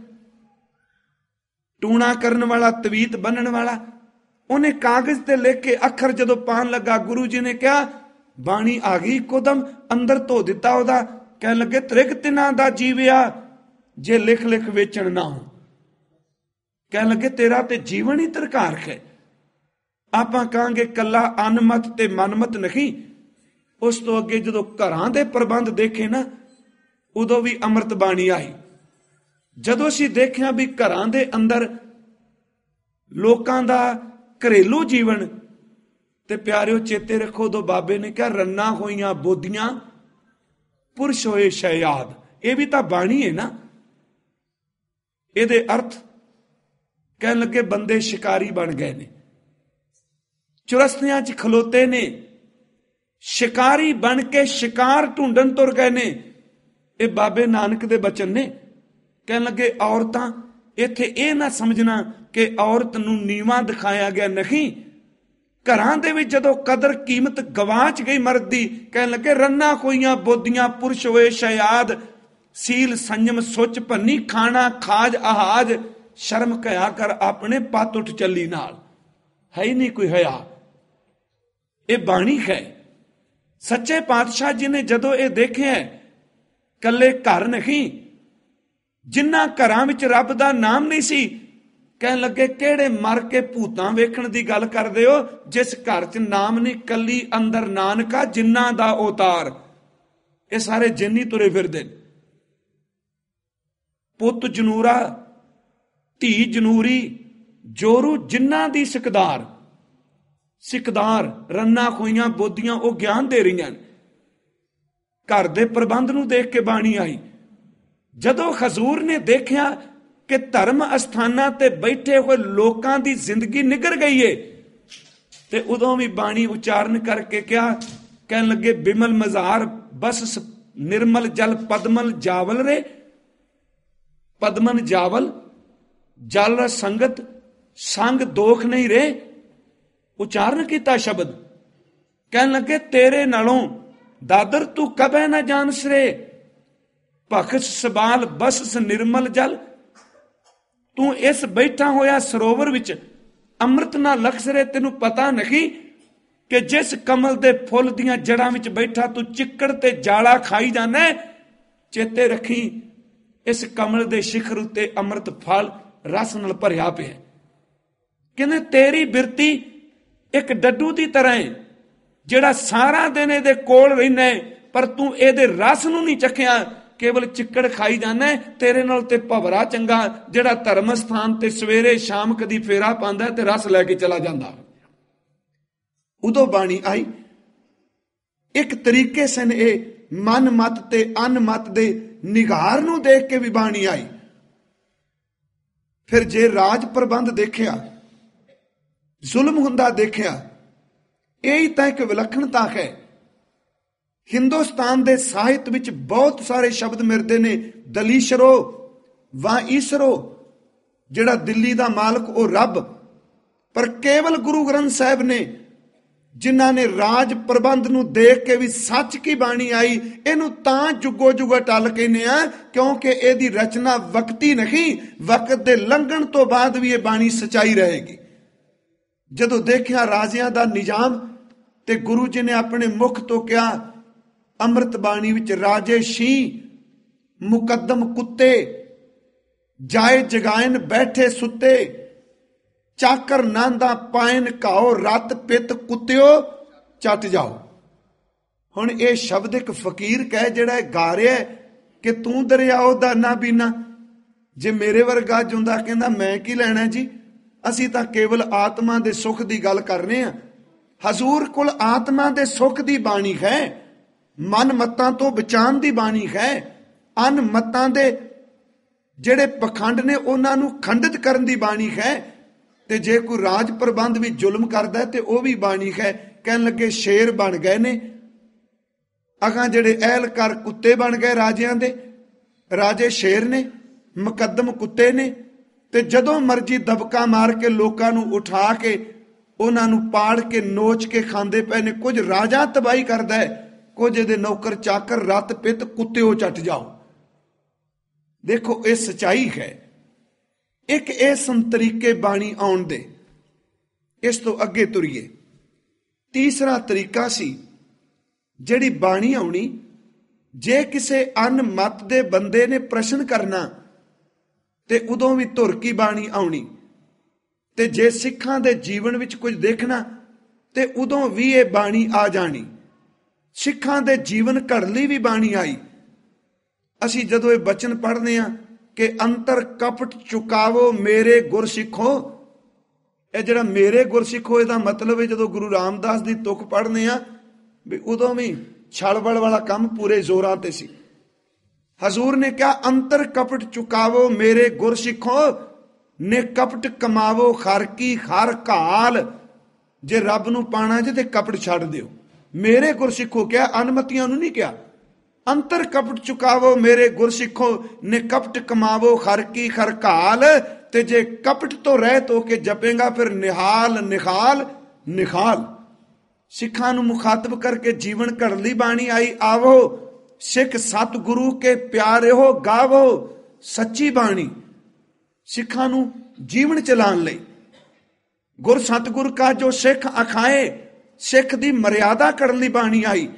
ਟੂਣਾ ਕਰਨ ਵਾਲਾ, ਤਵੀਤ ਬੰਨਣ ਵਾਲਾ, ਉਹਨੇ ਕਾਗਜ਼ ਤੇ ਲਿਖ ਕੇ ਅੱਖਰ ਜਦੋਂ ਪਾਣ ਲੱਗਾ, ਗੁਰੂ ਜੀ ਨੇ ਕਿਹਾ ਬਾਣੀ ਆ ਗਈ। ਇੱਕੋਦਮ ਅੰਦਰ ਧੋ ਦਿੱਤਾ ਉਹਦਾ। ਕਹਿਣ ਲੱਗੇ ਤ੍ਰਿਗ ਤਿਨਾਂ ਦਾ ਜੀਵਿਆ, ਜੇ ਲਿਖ ਲਿਖ ਵੇਚਣ ਨਾ ਹੋ। ਕਹਿਣ ਲੱਗੇ ਤੇਰਾ ਤੇ ਜੀਵਨ ਹੀ ਤਰਕਾਰਕ ਹੈ। ਆਪਾਂ ਕਹਾਂਗੇ ਕੱਲਾ ਅਨਮਤ ਤੇ ਮਨਮਤ ਨਹੀਂ। ਉਸ ਤੋਂ ਅੱਗੇ ਜਦੋਂ ਘਰਾਂ ਦੇ ਪ੍ਰਬੰਧ ਦੇਖੇ ਨਾ, ਉਦੋਂ ਵੀ ਅੰਮ੍ਰਿਤ ਬਾਣੀ ਆਈ। ਜਦੋਂ ਅਸੀਂ ਦੇਖਿਆ ਵੀ ਘਰਾਂ ਦੇ ਅੰਦਰ ਲੋਕਾਂ ਦਾ ਘਰੇਲੂ ਜੀਵਨ, ਤੇ ਪਿਆਰਿਓ ਚੇਤੇ ਰੱਖੋ, ਉਦੋਂ ਬਾਬੇ ਨੇ ਕਿਹਾ ਰੰਨਾ ਹੋਈਆਂ ਬੋਦੀਆਂ ਪੁਰਸ਼ ਹੋਏ ਸ਼ਯਾਦ। ਇਹ ਵੀ ਤਾਂ ਬਾਣੀ ਹੈ ਨਾ। ਇਹਦੇ ਅਰਥ ਕਹਿਣ ਲੱਗੇ ਬੰਦੇ ਸ਼ਿਕਾਰੀ ਬਣ ਗਏ ਨੇ, ਚੁਰਸਤਿਆਂ 'ਚ ਖਲੋਤੇ ਨੇ, ਸ਼ਿਕਾਰੀ ਬਣ ਕੇ ਸ਼ਿਕਾਰ ਢੂੰਡਣ ਤੁਰ ਗਏ ਨੇ। ਇਹ ਬਾਬੇ ਨਾਨਕ ਦੇ ਬਚਨ ਨੇ। ਕਹਿਣ ਲੱਗੇ ਔਰਤਾਂ, ਇੱਥੇ ਇਹ ਨਾ ਸਮਝਣਾ ਕਿ ਔਰਤ ਨੂੰ ਨੀਵਾਂ ਦਿਖਾਇਆ ਗਿਆ, ਨਹੀਂ। ਘਰਾਂ ਦੇ ਵਿੱਚ ਜਦੋਂ ਕਦਰ ਕੀਮਤ ਗਵਾਚ ਗਈ ਮਰਦ ਦੀ, ਕਹਿਣ ਲੱਗੇ ਰੰਨਾ ਹੋਈਆਂ ਬੋਦੀਆਂ ਪੁਰਸ਼ ਹੋਏ ਸ਼ਯਾਦ, ਸੀਲ ਸੰਜਮ ਸੁੱਚ ਭੰਨੀ, ਖਾਣਾ ਖਾਜ ਆਹਾਜ, ਸ਼ਰਮ ਕਹਿਆ ਕਰ ਆਪਣੇ ਪੱਤ ਉੱਠ ਚੱਲੀ ਨਾਲ। ਹੈ ਹੀ ਨਹੀਂ ਕੋਈ ਹਯਾ। ਇਹ ਬਾਣੀ ਹੈ। ਸੱਚੇ ਪਾਤਸ਼ਾਹ ਜੀ ਨੇ ਜਦੋਂ ਇਹ ਦੇਖਿਆ, ਕੱਲੇ ਘਰ ਨਹੀਂ, ਜਿਨ੍ਹਾਂ ਘਰਾਂ ਵਿੱਚ ਰੱਬ ਦਾ ਨਾਮ ਨਹੀਂ ਸੀ, ਕਹਿਣ ਲੱਗੇ ਕਿਹੜੇ ਮਰ ਕੇ ਭੂਤਾਂ ਵੇਖਣ ਦੀ ਗੱਲ ਕਰਦੇ ਹੋ, ਜਿਸ ਘਰ 'ਚ ਨਾਮ ਨਹੀਂ, ਕੱਲੀ ਅੰਦਰ ਨਾਨਕਾ ਜਿਨ੍ਹਾਂ ਦਾ ਅਵਤਾਰ। ਇਹ ਸਾਰੇ ਜਿੰਨੀ ਤੁਰੇ ਫਿਰਦੇ ਨੇ। ਪੁੱਤ ਜਨੂਰਾ ਧੀ ਜਨੂਰੀ, ਜੋਰੂ ਜਿਨ੍ਹਾਂ ਦੀ ਸਿਕਦਾਰ। ਸਿਕਦਾਰ ਰੰਨਾ ਖੋਈਆਂ ਬੋਦੀਆਂ, ਉਹ ਗਿਆਨ ਦੇ ਰਹੀਆਂ ਨੇ। ਘਰ ਦੇ ਪ੍ਰਬੰਧ ਨੂੰ ਦੇਖ ਕੇ ਬਾਣੀ ਆਈ। ਜਦੋਂ ਹਜ਼ੂਰ ਨੇ ਦੇਖਿਆ ਕਿ ਧਰਮ ਅਸਥਾਨਾਂ ਤੇ ਬੈਠੇ ਹੋਏ ਲੋਕਾਂ ਦੀ ਜ਼ਿੰਦਗੀ ਨਿਗਰ ਗਈ ਏ, ਤੇ ਉਦੋਂ ਵੀ ਬਾਣੀ ਉਚਾਰਨ ਕਰਕੇ ਕਿਹਾ, ਕਹਿਣ ਲੱਗੇ ਬਿਮਲ ਮਜ਼ਾਰ ਬਸ ਨਿਰਮਲ ਜਲ ਪਦਮਲ ਜਾਵਲ ਰੇ, ਪਦਮਨ ਜਾਵਲ ਜਲ ਸੰਗਤ ਸੰਗ ਦੋਖ ਨਹੀਂ ਰੇ। ਉਚਾਰਨ ਕੀਤਾ ਸ਼ਬਦ। ਕਹਿਣ ਲੱਗੇ ਤੇਰੇ ਨਾਲੋਂ ਦਾਦਰ ਤੂੰ ਕਬੈ ਨਾ ਜਾਣਸ ਰੇ, ਭਖਸ ਸਬਾਲ ਬਸਸ ਨਿਰਮਲ ਜਲ। ਤੂੰ ਇਸ ਬੈਠਾ ਹੋਇਆ ਸਰੋਵਰ ਵਿੱਚ ਅੰਮ੍ਰਿਤ ਨਾ ਲਖਸ ਰੇ। ਤੈਨੂੰ ਪਤਾ ਨਹੀਂ ਕਿ ਜਿਸ ਕਮਲ ਦੇ ਫੁੱਲ ਦੀਆਂ ਜੜਾਂ ਵਿੱਚ ਬੈਠਾ ਤੂੰ ਚਿੱਕੜ ਤੇ ਜਾਲਾ ਖਾਈ ਜਾਣਾ। ਚੇਤੇ ਰੱਖੀ ਇਸ ਕਮਲ ਦੇ ਸਿਖਰ ਉੱਤੇ ਅੰਮ੍ਰਿਤ ਫਲ ਰਸ ਨਾਲ ਭਰਿਆ ਪਿਆ। ਕਹਿੰਦੇ ਤੇਰੀ ਬਿਰਤੀ ਇੱਕ ਡੱਡੂ ਦੀ ਤਰ੍ਹਾਂ ਹੈ, ਜਿਹੜਾ ਸਾਰਾ ਦਿਨ ਇਹਦੇ ਕੋਲ ਰਹਿਣਾ, ਪਰ ਤੂੰ ਇਹਦੇ ਰਸ ਨੂੰ ਨਹੀਂ ਚੱਖਿਆ, ਕੇਵਲ ਚਿੱਕੜ ਖਾਈ ਜਾਣਾ। ਤੇਰੇ ਨਾਲ ਤੇ ਭਵਰਾ ਚੰਗਾ, ਜਿਹੜਾ ਧਰਮ ਸਥਾਨ ਤੇ ਸਵੇਰੇ ਸ਼ਾਮ ਕਦੀ ਫੇਰਾ ਪਾਉਂਦਾ ਤੇ ਰਸ ਲੈ ਕੇ ਚਲਾ ਜਾਂਦਾ। ਉਦੋਂ ਬਾਣੀ ਆਈ। ਇੱਕ ਤਰੀਕੇ ਸਨ ਇਹ ਮਨ ਮਤ ਤੇ ਅਨਮਤ ਦੇ ਨਿਗਾਰ ਨੂੰ ਦੇਖ ਕੇ ਵੀ ਬਾਣੀ ਆਈ। ਫਿਰ ਜੇ ਰਾਜ ਪ੍ਰਬੰਧ ਦੇਖਿਆ, ਜ਼ੁਲਮ ਹੁੰਦਾ ਦੇਖਿਆ, ਇਹ ਤਾਂ ਇੱਕ ਵਿਲੱਖਣਤਾ ਹੈ। ਹਿੰਦੁਸਤਾਨ ਦੇ ਸਾਹਿਤ ਵਿੱਚ ਬਹੁਤ ਸਾਰੇ ਸ਼ਬਦ ਮਿਲਦੇ ਨੇ। ਦਲੀਸ਼ਰੋ, ਵਾਈਸਰੋ, ਜਿਹੜਾ ਦਿੱਲੀ ਦਾ ਮਾਲਕ ਉਹ ਰੱਬ, ਪਰ ਕੇਵਲ ਗੁਰੂ ਗ੍ਰੰਥ ਸਾਹਿਬ ਨੇ, ਜਿਨ੍ਹਾਂ ਨੇ ਰਾਜ ਪ੍ਰਬੰਧ ਨੂੰ ਦੇਖ ਕੇ ਵੀ ਸੱਚ ਕੀ ਬਾਣੀ ਆਈ, ਇਹਨੂੰ ਤਾਂ ਜੁਗੋ ਜੁਗਾ ਟਲ ਕਹਿੰਦੇ ਆ ਕਿਉਂਕਿ ਇਹਦੀ ਰਚਨਾ ਵਕਤੀ ਨਹੀਂ, ਵਕਤ ਦੇ ਲੰਘਣ ਤੋਂ ਬਾਅਦ ਵੀ ਇਹ ਬਾਣੀ ਸਚਾਈ ਰਹੇਗੀ। ਜਦੋਂ ਦੇਖਿਆ ਰਾਜਿਆਂ ਦਾ ਨਿਜ਼ਾਮ ਤੇ ਗੁਰੂ ਜੀ ਨੇ ਆਪਣੇ ਮੁਖ ਤੋਂ ਕਿਹਾ ਅੰਮ੍ਰਿਤ ਬਾਣੀ ਵਿੱਚ, ਰਾਜੇ ਸ਼ੀ ਮੁਕੱਦਮ ਕੁੱਤੇ, ਜਾਏ ਜਗਾਇਨ ਬੈਠੇ ਸੁੱਤੇ, ਚਾਕਰ ਨਾਂਦਾ ਪਾਇਨ ਘਾਓ, ਰਤ ਪਿੱਤ ਕੁੱਤਿਓ ਚੱਟ ਜਾਓ। ਹੁਣ ਇਹ ਸ਼ਬਦ ਇੱਕ ਫਕੀਰ ਕਹੇ ਜਿਹੜਾ ਗਾ ਰਿਹਾ ਕਿ ਤੂੰ ਦਰਿਆਓ ਦਾ ਨਾ ਬੀਨਾ। ਜੇ ਮੇਰੇ ਵਰਗਾ ਜੁੰਦਾ ਕਹਿੰਦਾ ਮੈਂ ਕੀ ਲੈਣਾ ਜੀ, ਅਸੀਂ ਤਾਂ ਕੇਵਲ ਆਤਮਾ ਦੇ ਸੁੱਖ ਦੀ ਗੱਲ ਕਰ ਰਹੇ ਹਾਂ। ਹਜ਼ੂਰ ਕੋਲ ਆਤਮਾ ਦੇ ਸੁੱਖ ਦੀ ਬਾਣੀ ਹੈ, ਮਨ ਮਤਾਂ ਤੋਂ ਬਚਾਉਣ ਦੀ ਬਾਣੀ ਹੈ, ਅਨ ਮਤਾਂ ਦੇ ਜਿਹੜੇ ਪਖੰਡ ਨੇ ਉਹਨਾਂ ਨੂੰ ਖੰਡਿਤ ਕਰਨ ਦੀ ਬਾਣੀ ਹੈ। ਤੇ ਜੇ ਕੋਈ ਰਾਜ ਪ੍ਰਬੰਧ ਵੀ ਜ਼ੁਲਮ ਕਰਦਾ ਤੇ ਉਹ ਵੀ ਬਾਣੀ ਹੈ। ਕਹਿਣ ਲੱਗੇ ਸ਼ੇਰ ਬਣ ਗਏ ਨੇ, ਅਗਾਂ ਜਿਹੜੇ ਅਹਿਲਕਾਰ ਕੁੱਤੇ ਬਣ ਗਏ ਰਾਜਿਆਂ ਦੇ, ਰਾਜੇ ਸ਼ੇਰ ਨੇ, ਮੁਕੱਦਮ ਕੁੱਤੇ ਨੇ, ਤੇ ਜਦੋਂ ਮਰਜ਼ੀ ਦਬਕਾ ਮਾਰ ਕੇ ਲੋਕਾਂ ਨੂੰ ਉਠਾ ਕੇ ਉਹਨਾਂ ਨੂੰ ਪਾੜ ਕੇ ਨੋਚ ਕੇ ਖਾਂਦੇ ਪਏ ਨੇ। ਕੁਝ ਰਾਜਾ ਤਬਾਹੀ ਕਰਦਾ ਹੈ, ਕੁਝ ਇਹਦੇ ਨੌਕਰ ਚਾਕਰ ਰਤ ਪਿੱਤ ਕੁੱਤਿਓ ਚੱਟ ਜਾਓ। ਦੇਖੋ ਇਹ ਸਚਾਈ ਹੈ। ਇੱਕ ਇਸ ਤਰੀਕੇ ਬਾਣੀ ਆਉਣ ਦੇ। ਇਸ ਤੋਂ ਅੱਗੇ ਤੁਰੀਏ। ਤੀਸਰਾ ਤਰੀਕਾ ਸੀ ਜਿਹੜੀ ਬਾਣੀ ਆਉਣੀ, ਜੇ ਕਿਸੇ ਅਨ ਮਤ ਦੇ ਬੰਦੇ ਨੇ ਪ੍ਰਸ਼ਨ ਕਰਨਾ ਤੇ ਉਦੋਂ ਵੀ ਧੁਰ ਕੀ ਬਾਣੀ ਆਉਣੀ, ਤੇ ਜੇ ਸਿੱਖਾਂ ਦੇ ਜੀਵਨ ਵਿੱਚ ਕੁਝ ਦੇਖਣਾ ਤੇ ਉਦੋਂ ਵੀ ਇਹ ਬਾਣੀ ਆ ਜਾਣੀ। ਸਿੱਖਾਂ ਦੇ ਜੀਵਨ ਘੜ ਲਈ ਵੀ ਬਾਣੀ ਆਈ। ਅਸੀਂ ਜਦੋਂ ਇਹ ਬਚਨ ਪੜ੍ਹਦੇ ਹਾਂ ਕਿ ਅੰਤਰ ਕਪਟ ਚੁਕਾਵੋ ਮੇਰੇ ਗੁਰਸਿੱਖੋ, ਇਹ ਜਿਹੜਾ ਮੇਰੇ ਗੁਰਸਿੱਖੋ ਇਹਦਾ ਮਤਲਬ ਹੈ ਜਦੋਂ ਗੁਰੂ ਰਾਮਦਾਸ ਦੀ ਤੁਕ ਪੜ੍ਹਦੇ ਆ ਵੀ ਉਦੋਂ ਵੀ ਛਲਬਲ ਵਾਲਾ ਕੰਮ ਪੂਰੇ ਜ਼ੋਰਾਂ ਤੇ ਸੀ। ਹਜ਼ੂਰ ਨੇ ਕਿਹਾ ਅੰਤਰ ਕਪਟ ਚੁਕਾਵੋ ਮੇਰੇ ਗੁਰਸਿੱਖੋ, ਨੇ ਕਪਟ ਕਮਾਵੋ ਖਰ ਕੀ ਖਰ ਘਾਲ। ਜੇ ਰੱਬ ਨੂੰ ਪਾਣਾ ਜੇ ਤੇ ਕਪਟ ਛੱਡ ਦਿਓ। ਮੇਰੇ ਗੁਰਸਿੱਖੋ ਕਿਹਾ, ਅਨਮਤੀਆਂ ਨੂੰ ਨਹੀਂ ਕਿਹਾ। ਅੰਤਰ ਕਪਟ ਚੁਕਾਵੋ ਮੇਰੇ ਗੁਰਸਿੱਖੋ, ਨੇ ਕਪਟ ਕਮਾਵੋ ਖਰ ਕੀ ਖਰ ਘਾਲ। ਤੇ ਜੇ ਕਪਟ ਤੋਂ ਰਹਿਤ ਹੋ ਕੇ ਜਪੇਗਾ ਫਿਰ ਨਿਹਾਲ ਨਿਖਾਲ ਨਿਖਾਲ। ਸਿੱਖਾਂ ਨੂੰ ਮੁਖਾਤਬ ਕਰਕੇ ਜੀਵਨ ਘੜਨ ਲਈ ਬਾਣੀ ਆਈ। ਆਵੋ ਸਿੱਖ ਸਤਿਗੁਰੂ ਕੇ ਪਿਆਰੇ ਹੋ, ਗਾਵੋ ਸੱਚੀ ਬਾਣੀ। ਸਿੱਖਾਂ ਨੂੰ ਜੀਵਨ ਚਲਾਉਣ ਲਈ ਗੁਰ ਸਤਿਗੁਰ ਕਾ ਜੋ ਸਿੱਖ ਅਖਾਏ, ਸਿੱਖ ਦੀ ਮਰਿਆਦਾ ਕਰਨ ਲਈ ਬਾਣੀ ਆਈ।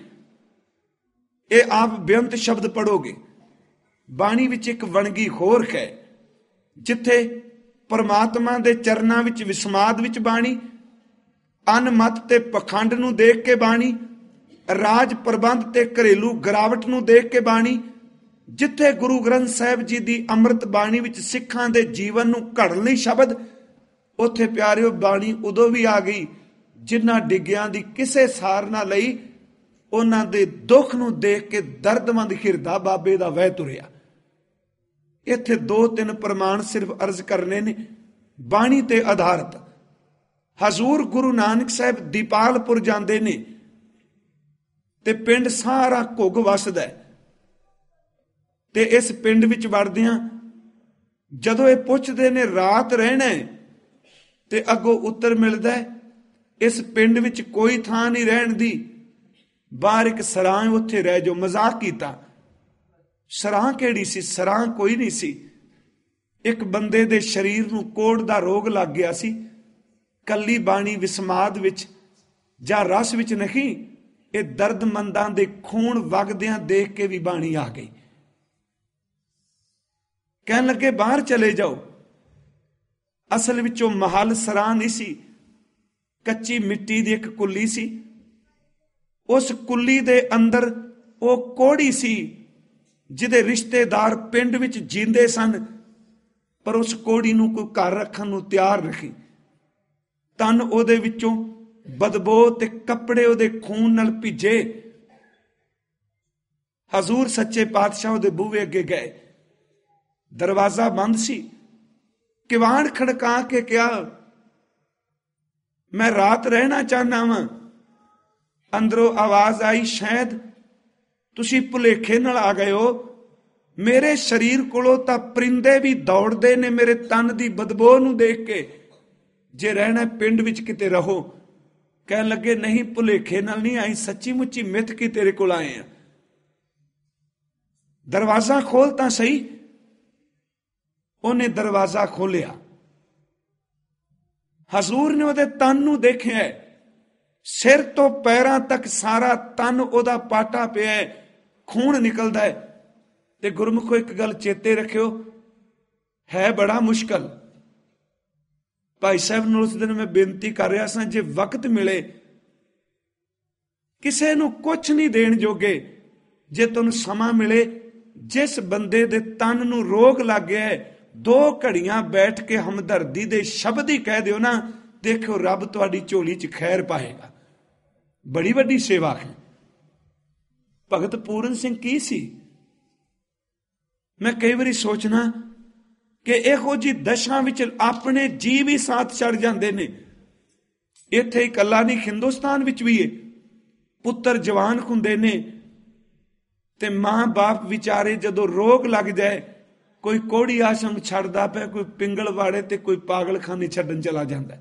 ਇਹ ਆਪ ਬੇਅੰਤ ਸ਼ਬਦ ਪੜੋਗੇ। ਬਾਣੀ ਵਿੱਚ ਇੱਕ ਵਣਗੀ ਹੋਰ ਹੈ, ਜਿੱਥੇ ਪਰਮਾਤਮਾ ਦੇ ਚਰਨਾਂ ਵਿੱਚ ਵਿਸਮਾਦ ਵਿੱਚ ਬਾਣੀ, ਅਨਮਤ ਤੇ ਪਖੰਡ ਨੂੰ ਦੇਖ ਕੇ ਬਾਣੀ, ਰਾਜ ਪ੍ਰਬੰਧ ਤੇ ਘਰੇਲੂ ਗਿਰਾਵਟ ਨੂੰ ਦੇਖ ਕੇ ਬਾਣੀ, ਜਿੱਥੇ ਗੁਰੂ ਗ੍ਰੰਥ ਸਾਹਿਬ ਜੀ ਦੀ ਅੰਮ੍ਰਿਤ ਬਾਣੀ ਵਿੱਚ ਸਿੱਖਾਂ ਦੇ ਜੀਵਨ ਨੂੰ ਘੜਨ ਲਈ ਸ਼ਬਦ, ਉੱਥੇ ਪਿਆਰਿਓ ਬਾਣੀ ਉਦੋਂ ਵੀ ਆ ਗਈ ਜਿਨ੍ਹਾਂ ਡਿੱਗਿਆਂ ਦੀ ਕਿਸੇ ਸਾਰ ਨਾ ਲਈ, ਉਹਨਾਂ ਦੇ ਦੁੱਖ ਨੂੰ ਦੇਖ ਕੇ ਦਰਦਮੰਦ ਹਿਰਦਾ ਬਾਬੇ ਦਾ ਵਹਿ ਤੁਰਿਆ। ਇੱਥੇ 2-3 ਪ੍ਰਮਾਣ ਸਿਰਫ ਅਰਜ਼ ਕਰਨੇ ਨੇ ਬਾਣੀ ਤੇ ਆਧਾਰਿਤ। ਹਜ਼ੂਰ ਗੁਰੂ ਨਾਨਕ ਸਾਹਿਬ ਦੀਪਾਲਪੁਰ ਜਾਂਦੇ ਨੇ ਤੇ ਪਿੰਡ ਸਾਰਾ ਘੁੱਗ ਵਸਦਾ ਹੈ। ਤੇ ਇਸ ਪਿੰਡ ਵਿੱਚ ਵੜਦਿਆਂ ਜਦੋਂ ਇਹ ਪੁੱਛਦੇ ਨੇ ਰਾਤ ਰਹਿਣਾ ਤੇ ਅੱਗੋਂ ਉੱਤਰ ਮਿਲਦਾ ਇਸ ਪਿੰਡ ਵਿੱਚ ਕੋਈ ਥਾਂ ਨਹੀਂ ਰਹਿਣ ਦੀ, ਬਾਹਰ ਇੱਕ ਸਰਾਂ, ਉੱਥੇ ਰਹਿ ਜਾਓ। ਮਜ਼ਾਕ ਕੀਤਾ। ਸਰਾਂ ਕਿਹੜੀ ਸੀ? ਸਰਾਂ ਕੋਈ ਨਹੀਂ ਸੀ। ਇੱਕ ਬੰਦੇ ਦੇ ਸਰੀਰ ਨੂੰ ਕੋੜ ਦਾ ਰੋਗ ਲੱਗ ਗਿਆ ਸੀ। ਕੱਲੀ ਬਾਣੀ ਵਿਸਮਾਦ ਵਿੱਚ ਜਾਂ ਰਸ ਵਿੱਚ ਨਹੀਂ, ਇਹ ਦਰਦਮੰਦਾਂ ਦੇ ਖੂਨ ਵਗਦਿਆਂ ਦੇਖ ਕੇ ਵੀ ਬਾਣੀ ਆ ਗਈ। ਕਹਿਣ ਲੱਗੇ ਬਾਹਰ ਚਲੇ ਜਾਓ। ਅਸਲ ਵਿੱਚ ਉਹ ਮਹਲ ਸਰਾਂ ਨਹੀਂ ਸੀ, ਕੱਚੀ ਮਿੱਟੀ ਦੀ ਇੱਕ ਕੁੱਲੀ ਸੀ। ਉਸ ਕੁੱਲੀ ਦੇ ਅੰਦਰ ਉਹ ਕੋੜੀ ਸੀ ਜਿਹਦੇ ਰਿਸ਼ਤੇਦਾਰ ਪਿੰਡ ਵਿੱਚ ਜੀਂਦੇ ਸਨ, ਪਰ ਉਸ ਕੋੜੀ ਨੂੰ ਕੋਈ ਘਰ ਰੱਖਣ ਨੂੰ ਤਿਆਰ ਨਹੀਂ। ਤਨ ਉਹਦੇ ਵਿੱਚੋਂ ਬਦਬੋ ਤੇ ਕੱਪੜੇ ਉਹਦੇ ਖੂਨ ਨਾਲ ਭਿੱਜੇ। ਹਜ਼ੂਰ ਸੱਚੇ ਪਾਤਸ਼ਾਹ ਉਹਦੇ ਬੂਹੇ ਅੱਗੇ ਗਏ। ਦਰਵਾਜ਼ਾ ਬੰਦ ਸੀ। ਕਿਵਾੜ ਖੜਕਾ ਕੇ ਕਿਹਾ, ਮੈਂ ਰਾਤ ਰਹਿਣਾ ਚਾਹੁੰਦਾ ਵਾਂ। ਅੰਦਰੋਂ ਆਵਾਜ਼ ਆਈ, ਸ਼ਾਇਦ ਤੁਸੀਂ ਭੁਲੇਖੇ ਨਾਲ ਆ ਗਏ ਹੋ, ਮੇਰੇ ਸਰੀਰ ਕੋਲੋਂ ਤਾਂ ਪਰਿੰਦੇ ਵੀ ਦੌੜਦੇ ਨੇ ਮੇਰੇ ਤਨ ਦੀ ਬਦਬੂ ਨੂੰ ਦੇਖ ਕੇ। ਜੇ ਰਹਿਣਾ ਪਿੰਡ ਵਿੱਚ ਕਿਤੇ ਰਹੋ। ਕਹਿਣ ਲੱਗੇ ਨਹੀਂ, ਭੁਲੇਖੇ ਨਾਲ ਨਹੀਂ ਆਈ, ਸੱਚੀ ਮੁੱਚੀ ਮਿੱਥ ਕੇ ਤੇਰੇ ਕੋਲ ਆਏ ਆ। ਦਰਵਾਜ਼ਾ ਖੋਲ ਤਾਂ ਸਹੀ। ਉਹਨੇ ਦਰਵਾਜ਼ਾ ਖੋਲਿਆ। ਹਜ਼ੂਰ ਨੇ ਉਹਦੇ ਤਨ ਨੂੰ ਦੇਖਿਆ, ਸਿਰ ਤੋਂ ਪੈਰਾਂ ਤੱਕ ਸਾਰਾ ਤਨ ਉਹਦਾ ਪਾਟਾ ਪਿਆ, ਖੂਨ ਨਿਕਲਦਾ ਹੈ। ਤੇ ਗੁਰਮੁਖੋ ਇੱਕ ਗੱਲ ਚੇਤੇ ਰੱਖਿਓ, ਹੈ ਬੜਾ ਮੁਸ਼ਕਲ। ਭਾਈ ਸਾਹਿਬ ਨੂੰ ਉਸ ਦਿਨ ਮੈਂ ਬੇਨਤੀ ਕਰ ਰਿਹਾ ਸਾਂ, ਜੇ ਵਕਤ ਮਿਲੇ, ਕਿਸੇ ਨੂੰ ਕੁਛ ਨਹੀਂ ਦੇਣ ਜੋਗੇ, ਜੇ ਤੁਹਾਨੂੰ ਸਮਾਂ ਮਿਲੇ, ਜਿਸ ਬੰਦੇ ਦੇ ਤਨ ਨੂੰ ਰੋਗ ਲੱਗ ਗਿਆ ਹੈ, 2 ਘੜੀਆਂ ਬੈਠ ਕੇ ਹਮਦਰਦੀ ਦੇ ਸ਼ਬਦ ਹੀ ਕਹਿ ਦਿਓ ਨਾ, ਦੇਖਿਓ ਰੱਬ ਤੁਹਾਡੀ ਝੋਲੀ 'ਚ ਖੈਰ ਪਾਏਗਾ। ਬੜੀ ਵੱਡੀ ਸੇਵਾ ਹੈ। ਭਗਤ ਪੂਰਨ ਸਿੰਘ ਕੀ ਸੀ? ਮੈਂ ਕਈ ਵਾਰੀ ਸੋਚਣਾ ਕਿ ਇਹੋ ਜਿਹੀ ਦਸ਼ਾ ਵਿੱਚ ਆਪਣੇ ਜੀਵ ਹੀ ਸਾਥ ਛੱਡ ਜਾਂਦੇ ਨੇ। ਇੱਥੇ ਇਕੱਲਾ ਨਹੀਂ, ਹਿੰਦੁਸਤਾਨ ਵਿੱਚ ਵੀ ਇਹ ਪੁੱਤਰ ਜਵਾਨ ਹੁੰਦੇ ਨੇ ਤੇ ਮਾਂ ਬਾਪ ਵਿਚਾਰੇ ਜਦੋਂ ਰੋਗ ਲੱਗ ਜਾਏ, ਕੋਈ ਕੋੜੀ ਆਸ਼ਰਮ ਛੱਡਦਾ ਪਿਆ, ਕੋਈ ਪਿੰਗਲਵਾੜੇ ਤੇ ਕੋਈ ਪਾਗਲਖਾਨੇ ਛੱਡਣ ਚਲਾ ਜਾਂਦਾ।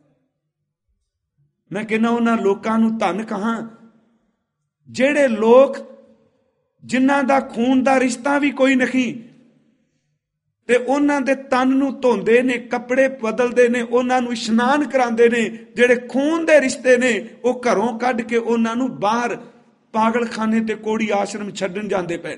ਮੈਂ ਕਹਿੰਦਾ ਉਹਨਾਂ ਲੋਕਾਂ ਨੂੰ ਧੰਨ ਕਹਾਂ, ਜਿਹੜੇ ਲੋਕ ਜਿਨ੍ਹਾਂ ਦਾ ਖੂਨ ਦਾ ਰਿਸ਼ਤਾ ਵੀ ਕੋਈ ਨਹੀਂ ਤੇ ਉਹਨਾਂ ਦੇ ਤਨ ਨੂੰ ਧੋਂਦੇ ਨੇ, ਕੱਪੜੇ ਬਦਲਦੇ ਨੇ, ਉਹਨਾਂ ਨੂੰ ਇਸ਼ਨਾਨ ਕਰਾਉਂਦੇ ਨੇ। ਜਿਹੜੇ ਖੂਨ ਦੇ ਰਿਸ਼ਤੇ ਨੇ ਉਹ ਘਰੋਂ ਕੱਢ ਕੇ ਉਹਨਾਂ ਨੂੰ ਬਾਹਰ ਪਾਗਲਖਾਨੇ ਤੇ ਕੋੜੀ ਆਸ਼ਰਮ ਛੱਡਣ ਜਾਂਦੇ ਪਏ।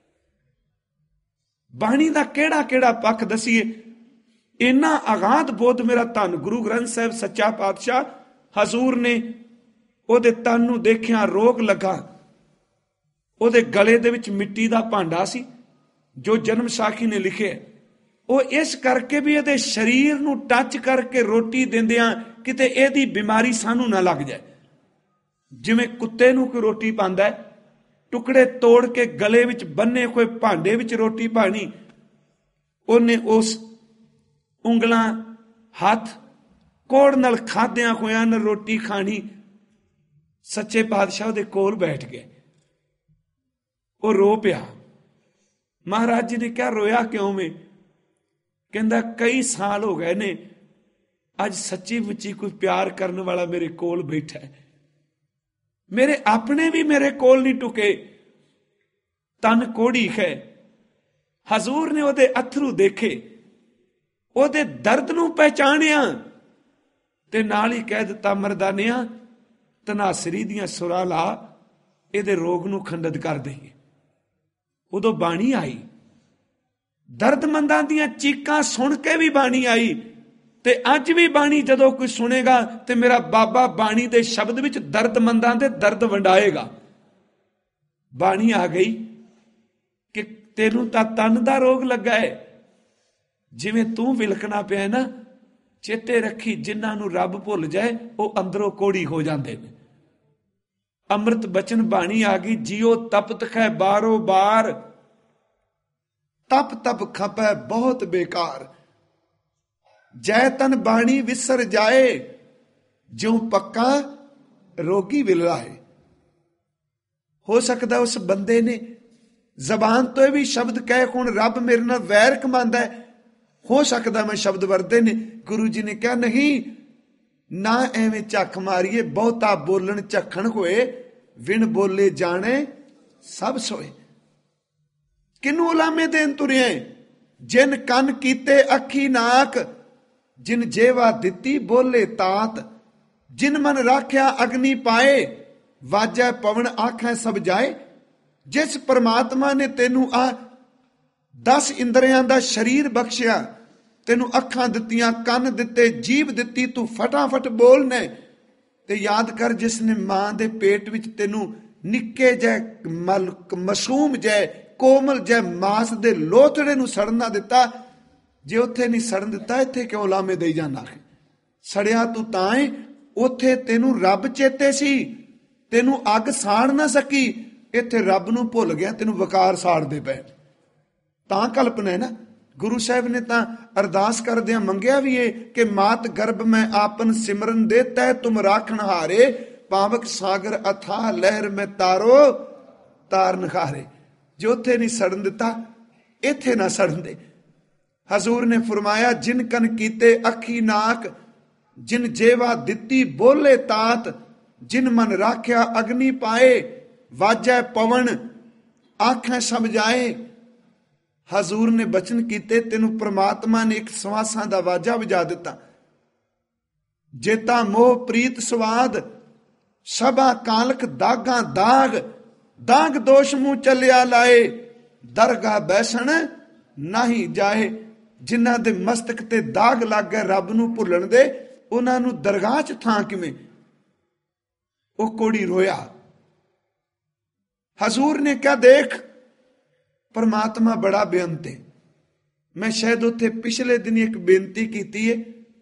ਬਾਣੀ ਦਾ ਕਿਹੜਾ ਕਿਹੜਾ ਪੱਖ ਦਸੀਏ। ਇੰਨਾ ਅਗਾਧ ਬੋਧ ਮੇਰਾ ਧੰਨ ਗੁਰੂ ਗ੍ਰੰਥ ਸਾਹਿਬ ਸੱਚਾ ਪਾਤਸ਼ਾਹ ਹਜ਼ੂਰ ਨੇ ਉਹਦੇ ਤਨ ਨੂੰ ਦੇਖਿਆ, ਰੋਗ ਲੱਗਾ। ਉਹਦੇ ਗਲੇ ਦੇ ਵਿੱਚ ਮਿੱਟੀ ਦਾ ਭਾਂਡਾ ਸੀ, ਜੋ ਜਨਮ ਸਾਖੀ ਨੇ ਲਿਖਿਆ। ਉਹ ਇਸ ਕਰਕੇ ਵੀ ਇਹਦੇ ਸਰੀਰ ਨੂੰ ਟੱਚ ਕਰਕੇ ਰੋਟੀ ਦਿੰਦਿਆਂ ਕਿਤੇ ਇਹਦੀ ਬਿਮਾਰੀ ਸਾਨੂੰ ਨਾ ਲੱਗ ਜਾਏ। ਜਿਵੇਂ ਕੁੱਤੇ ਨੂੰ ਕੋਈ ਰੋਟੀ ਪਾਉਂਦਾ ਹੈ, ਟੁਕੜੇ ਤੋੜ ਕੇ ਗਲੇ ਵਿੱਚ ਬੰਨੇ ਹੋਏ ਭਾਂਡੇ ਵਿੱਚ ਰੋਟੀ ਪਾਣੀ, ਉਹਨੇ ਉਸ ਉਂਗਲਾਂ ਹੱਥ ਕੋੜ ਨਾਲ ਖਾਦਿਆਂ ਹੋਇਆਂ ਨੇ ਰੋਟੀ ਖਾਣੀ। ਸੱਚੇ ਪਾਤਸ਼ਾਹ ਦੇ ਕੋਲ ਬੈਠ ਗਏ। ਉਹ ਰੋ ਪਿਆ। ਮਹਾਰਾਜ ਜੀ ਨੇ ਕਿਹਾ ਰੋਇਆ ਕਿਉਂ ਵੇ? ਕਹਿੰਦਾ ਕਈ ਸਾਲ ਹੋ ਗਏ ਨੇ, ਅੱਜ ਸੱਚੀ ਮੁੱਚੀ ਕੋਈ ਪਿਆਰ ਕਰਨ ਵਾਲਾ ਮੇਰੇ ਕੋਲ ਬੈਠਾ ਹੈ। ਮੇਰੇ ਆਪਣੇ ਵੀ ਮੇਰੇ ਕੋਲ ਨਹੀਂ ਟੁਕੇ, ਤਨ ਕੋੜੀ ਹੈ। ਹਜ਼ੂਰ ਨੇ ਉਹਦੇ ਅਥਰੂ ਦੇਖੇ, ਉਹਦੇ ਦਰਦ ਨੂੰ ਪਹਿਚਾਣਿਆ ਤੇ ਨਾਲ ਹੀ ਕਹਿ ਦਿੱਤਾ, ਮਰਦਾਨਿਆਂ ਧਨਾਸਰੀ ਦੀਆਂ ਸੁਰਾਂ ਲਾ, ਇਹਦੇ ਰੋਗ ਨੂੰ ਖੰਡਿਤ ਕਰ ਦਈਏ। ਉਦੋਂ ਬਾਣੀ ਆਈ, ਦਰਦਮੰਦਾਂ ਦੀਆਂ ਚੀਕਾਂ ਸੁਣ ਕੇ ਵੀ ਬਾਣੀ ਆਈ। ਤੇ ਅੱਜ ਵੀ ਬਾਣੀ ਜਦੋਂ ਕੋਈ ਸੁਣੇਗਾ ਤੇ ਮੇਰਾ ਬਾਬਾ ਬਾਣੀ ਦੇ ਸ਼ਬਦ ਵਿੱਚ ਦਰਦਮੰਦਾਂ ਦੇ ਦਰਦ ਵੰਡਾਏਗਾ। ਬਾਣੀ ਆ ਗਈ ਕਿ ਤੈਨੂੰ ਤਾਂ ਤਨ ਦਾ ਰੋਗ ਲੱਗਾ ਹੈ, ਜਿਵੇਂ ਤੂੰ ਵਿਲਕਣਾ ਪਿਆ ਨਾ, ਚੇਤੇ ਰੱਖੀ ਜਿਨ੍ਹਾਂ ਨੂੰ ਰੱਬ ਭੁੱਲ ਜਾਏ ਉਹ ਅੰਦਰੋਂ ਕੋੜੀ ਹੋ ਜਾਂਦੇ ਨੇ। ਅੰਮ੍ਰਿਤ ਬਚਨ ਬਾਣੀ ਆ ਗਈ, ਜੀਓ ਤਪਤ ਖੈ ਬਾਰੋ ਬਾਰ, ਤਪ ਤਪ ਖਪੈ ਬਹੁਤ ਬੇਕਾਰ। ਜੈ ਤਨ ਬਾਣੀ ਵਿਸਰ ਜਾਏ, ਜਿਉ ਪੱਕਾ ਰੋਗੀ ਵਿਲਰਾਏ। ਹੋ ਸਕਦਾ ਉਸ ਬੰਦੇ ਨੇ ਜ਼ਬਾਨ ਤੋਂ ਇਹ ਵੀ ਸ਼ਬਦ ਕਹੇ, ਹੁਣ ਰੱਬ ਮੇਰੇ ਨਾਲ ਵੈਰ ਕਮਾਂਦਾ ਹੈ। ਹੋ ਸਕਦਾ ਮੈਂ ਸ਼ਬਦ ਵਰਤੇ ਨੇ। ਗੁਰੂ ਜੀ ਨੇ ਕਿਹਾ ਨਹੀਂ, ਨਾ ਐਵੇਂ ਝੱਖ ਮਾਰੀਏ, ਬਹੁਤਾ ਬੋਲਣ ਝੱਖਣ ਹੋਏ, ਵਿਣ ਬੋਲੇ ਜਾਣੇ ਸਭ ਸੋਏ। ਕਿਨੂੰ ਉਲਾਮੇ ਦੇਣ ਤੁਰਿਆ? ਜਿਨ ਕੰਨ ਕੀਤੇ ਅੱਖੀ ਨਾਕ, ਜਿਨ ਜੇਵਾ ਦਿੱਤੀ ਬੋਲੇ ਤਾਤ, ਜਿਨ ਮਨ ਰਾਖਿਆ ਅਗਨੀ ਪਾਏ, ਵਾਜੈ ਪਵਨ ਆਖੈ ਸਭ ਜਾਏ। ਜਿਸ ਪਰਮਾਤਮਾ ਨੇ ਤੈਨੂੰ ਆ 10 ਇੰਦਰੀਆਂ ਦਾ ਸਰੀਰ ਬਖਸ਼ਿਆ, ਤੈਨੂੰ ਅੱਖਾਂ ਦਿੱਤੀਆਂ, ਕੰਨ ਦਿੱਤੇ, ਜੀਭ ਦਿੱਤੀ, ਤੂੰ ਫਟਾਫਟ ਬੋਲਨੇ। ਤੇ ਯਾਦ ਕਰ, ਜਿਸ ਨੇ ਮਾਂ ਦੇ ਪੇਟ ਵਿੱਚ ਤੈਨੂੰ ਨਿੱਕੇ ਜਿਹੇ ਮਾਸੂਮ ਜਿਹੇ ਕੋਮਲ ਜਿਹੇ ਮਾਸ ਦੇ ਲੋਥੜੇ ਨੂੰ ਸੜਨ ਨਾ ਦਿੱਤਾ। ਜੇ ਉੱਥੇ ਨਹੀਂ ਸੜਨ ਦਿੱਤਾ, ਇੱਥੇ ਕਿਉਂ ਲਾਮੇ ਦੇਈ ਜਾਂਦਾ? ਸੜਿਆ ਤੂੰ ਤਾਂ ਏ, ਉੱਥੇ ਤੈਨੂੰ ਰੱਬ ਚੇਤੇ ਸੀ, ਤੈਨੂੰ ਅੱਗ ਸਾੜ ਨਾ ਸਕੀ। ਇੱਥੇ ਰੱਬ ਨੂੰ ਭੁੱਲ ਗਿਆ, ਤੈਨੂੰ ਵਕਾਰ ਸਾੜਦੇ ਪਏ। ਤਾਂ ਕਲਪਨਾ ਹੈ ਨਾ। ਗੁਰੂ ਸਾਹਿਬ ਨੇ ਤਾਂ ਅਰਦਾਸ ਕਰਦਿਆਂ ਮੰਗਿਆ ਵੀ ਏ ਕਿ ਮਾਤ ਗਰਭ ਮੈਂ ਆਪਨ ਸਿਮਰਨ ਦੇ ਤੈ ਤੁਮ ਰਾਖਣ ਹਾਰੇ, ਪਾਵਕ ਸਾਗਰ ਅਥਾਹ ਲਹਿਰ ਮੈਂ ਤਾਰੋ ਤਾਰਨ ਹਾਰੇ। ਜੇ ਉੱਥੇ ਨਹੀਂ ਸੜਨ ਦਿੱਤਾ ਇੱਥੇ ਨਾ ਸੜਨ ਦੇ। ਹਜ਼ੂਰ ਨੇ ਫਰਮਾਇਆ, ਜਿਨ ਕਨ ਕੀਤੇ ਅੱਖੀ ਨਾਕ, ਜਿਨ ਜੇਵਾ ਦਿੱਤੀ ਬੋਲੇ ਤਾਤ, ਜਿਨ ਮਨ ਰਾਖਿਆ ਅਗਨੀ ਪਾਏ, ਵਾਜੈ ਪਵਨ ਆਖੈ ਸਭ ਜਾਏ। ਹਜ਼ੂਰ ਨੇ ਬਚਨ ਕੀਤੇ, ਤੈਨੂੰ ਪ੍ਰਮਾਤਮਾ ਨੇ ਇੱਕ ਸਵਾਸਾਂ ਦਾ ਵਾਜਾ ਵਜਾ ਦਿੱਤਾ। ਜੇਤਾ ਮੋਹ ਪ੍ਰੀਤ ਸਵਾਦ, ਸਭਾ ਕਾਲਕ ਦਾਗਾਂ ਦਾਗ, ਦਾਗ ਦੋਸ਼ ਮੂੰਹ ਚੱਲਿਆ ਲਾਏ, ਦਰਗਾਹ ਬੈਸਣ ਨਾਹੀ ਜਾਏ। ਜਿਨ੍ਹਾਂ ਦੇ ਮਸਤਕ ਤੇ ਦਾਗ ਲੱਗ ਗਏ ਰੱਬ ਨੂੰ ਭੁੱਲਣ ਦੇ, ਉਹਨਾਂ ਨੂੰ ਦਰਗਾਹ 'ਚ ਥਾਂ ਕਿਵੇਂ? ਉਹ ਕੋੜੀ ਰੋਇਆ। ਹਜ਼ੂਰ ਨੇ ਕਿਹਾ, ਦੇਖ ਪਰਮਾਤਮਾ ਬੜਾ ਬੇਅੰਤ ਹੈ। ਮੈਂ ਸ਼ਾਇਦ ਉੱਥੇ ਪਿਛਲੇ ਦਿਨ ਇੱਕ ਬੇਨਤੀ ਕੀਤੀ ਹੈ,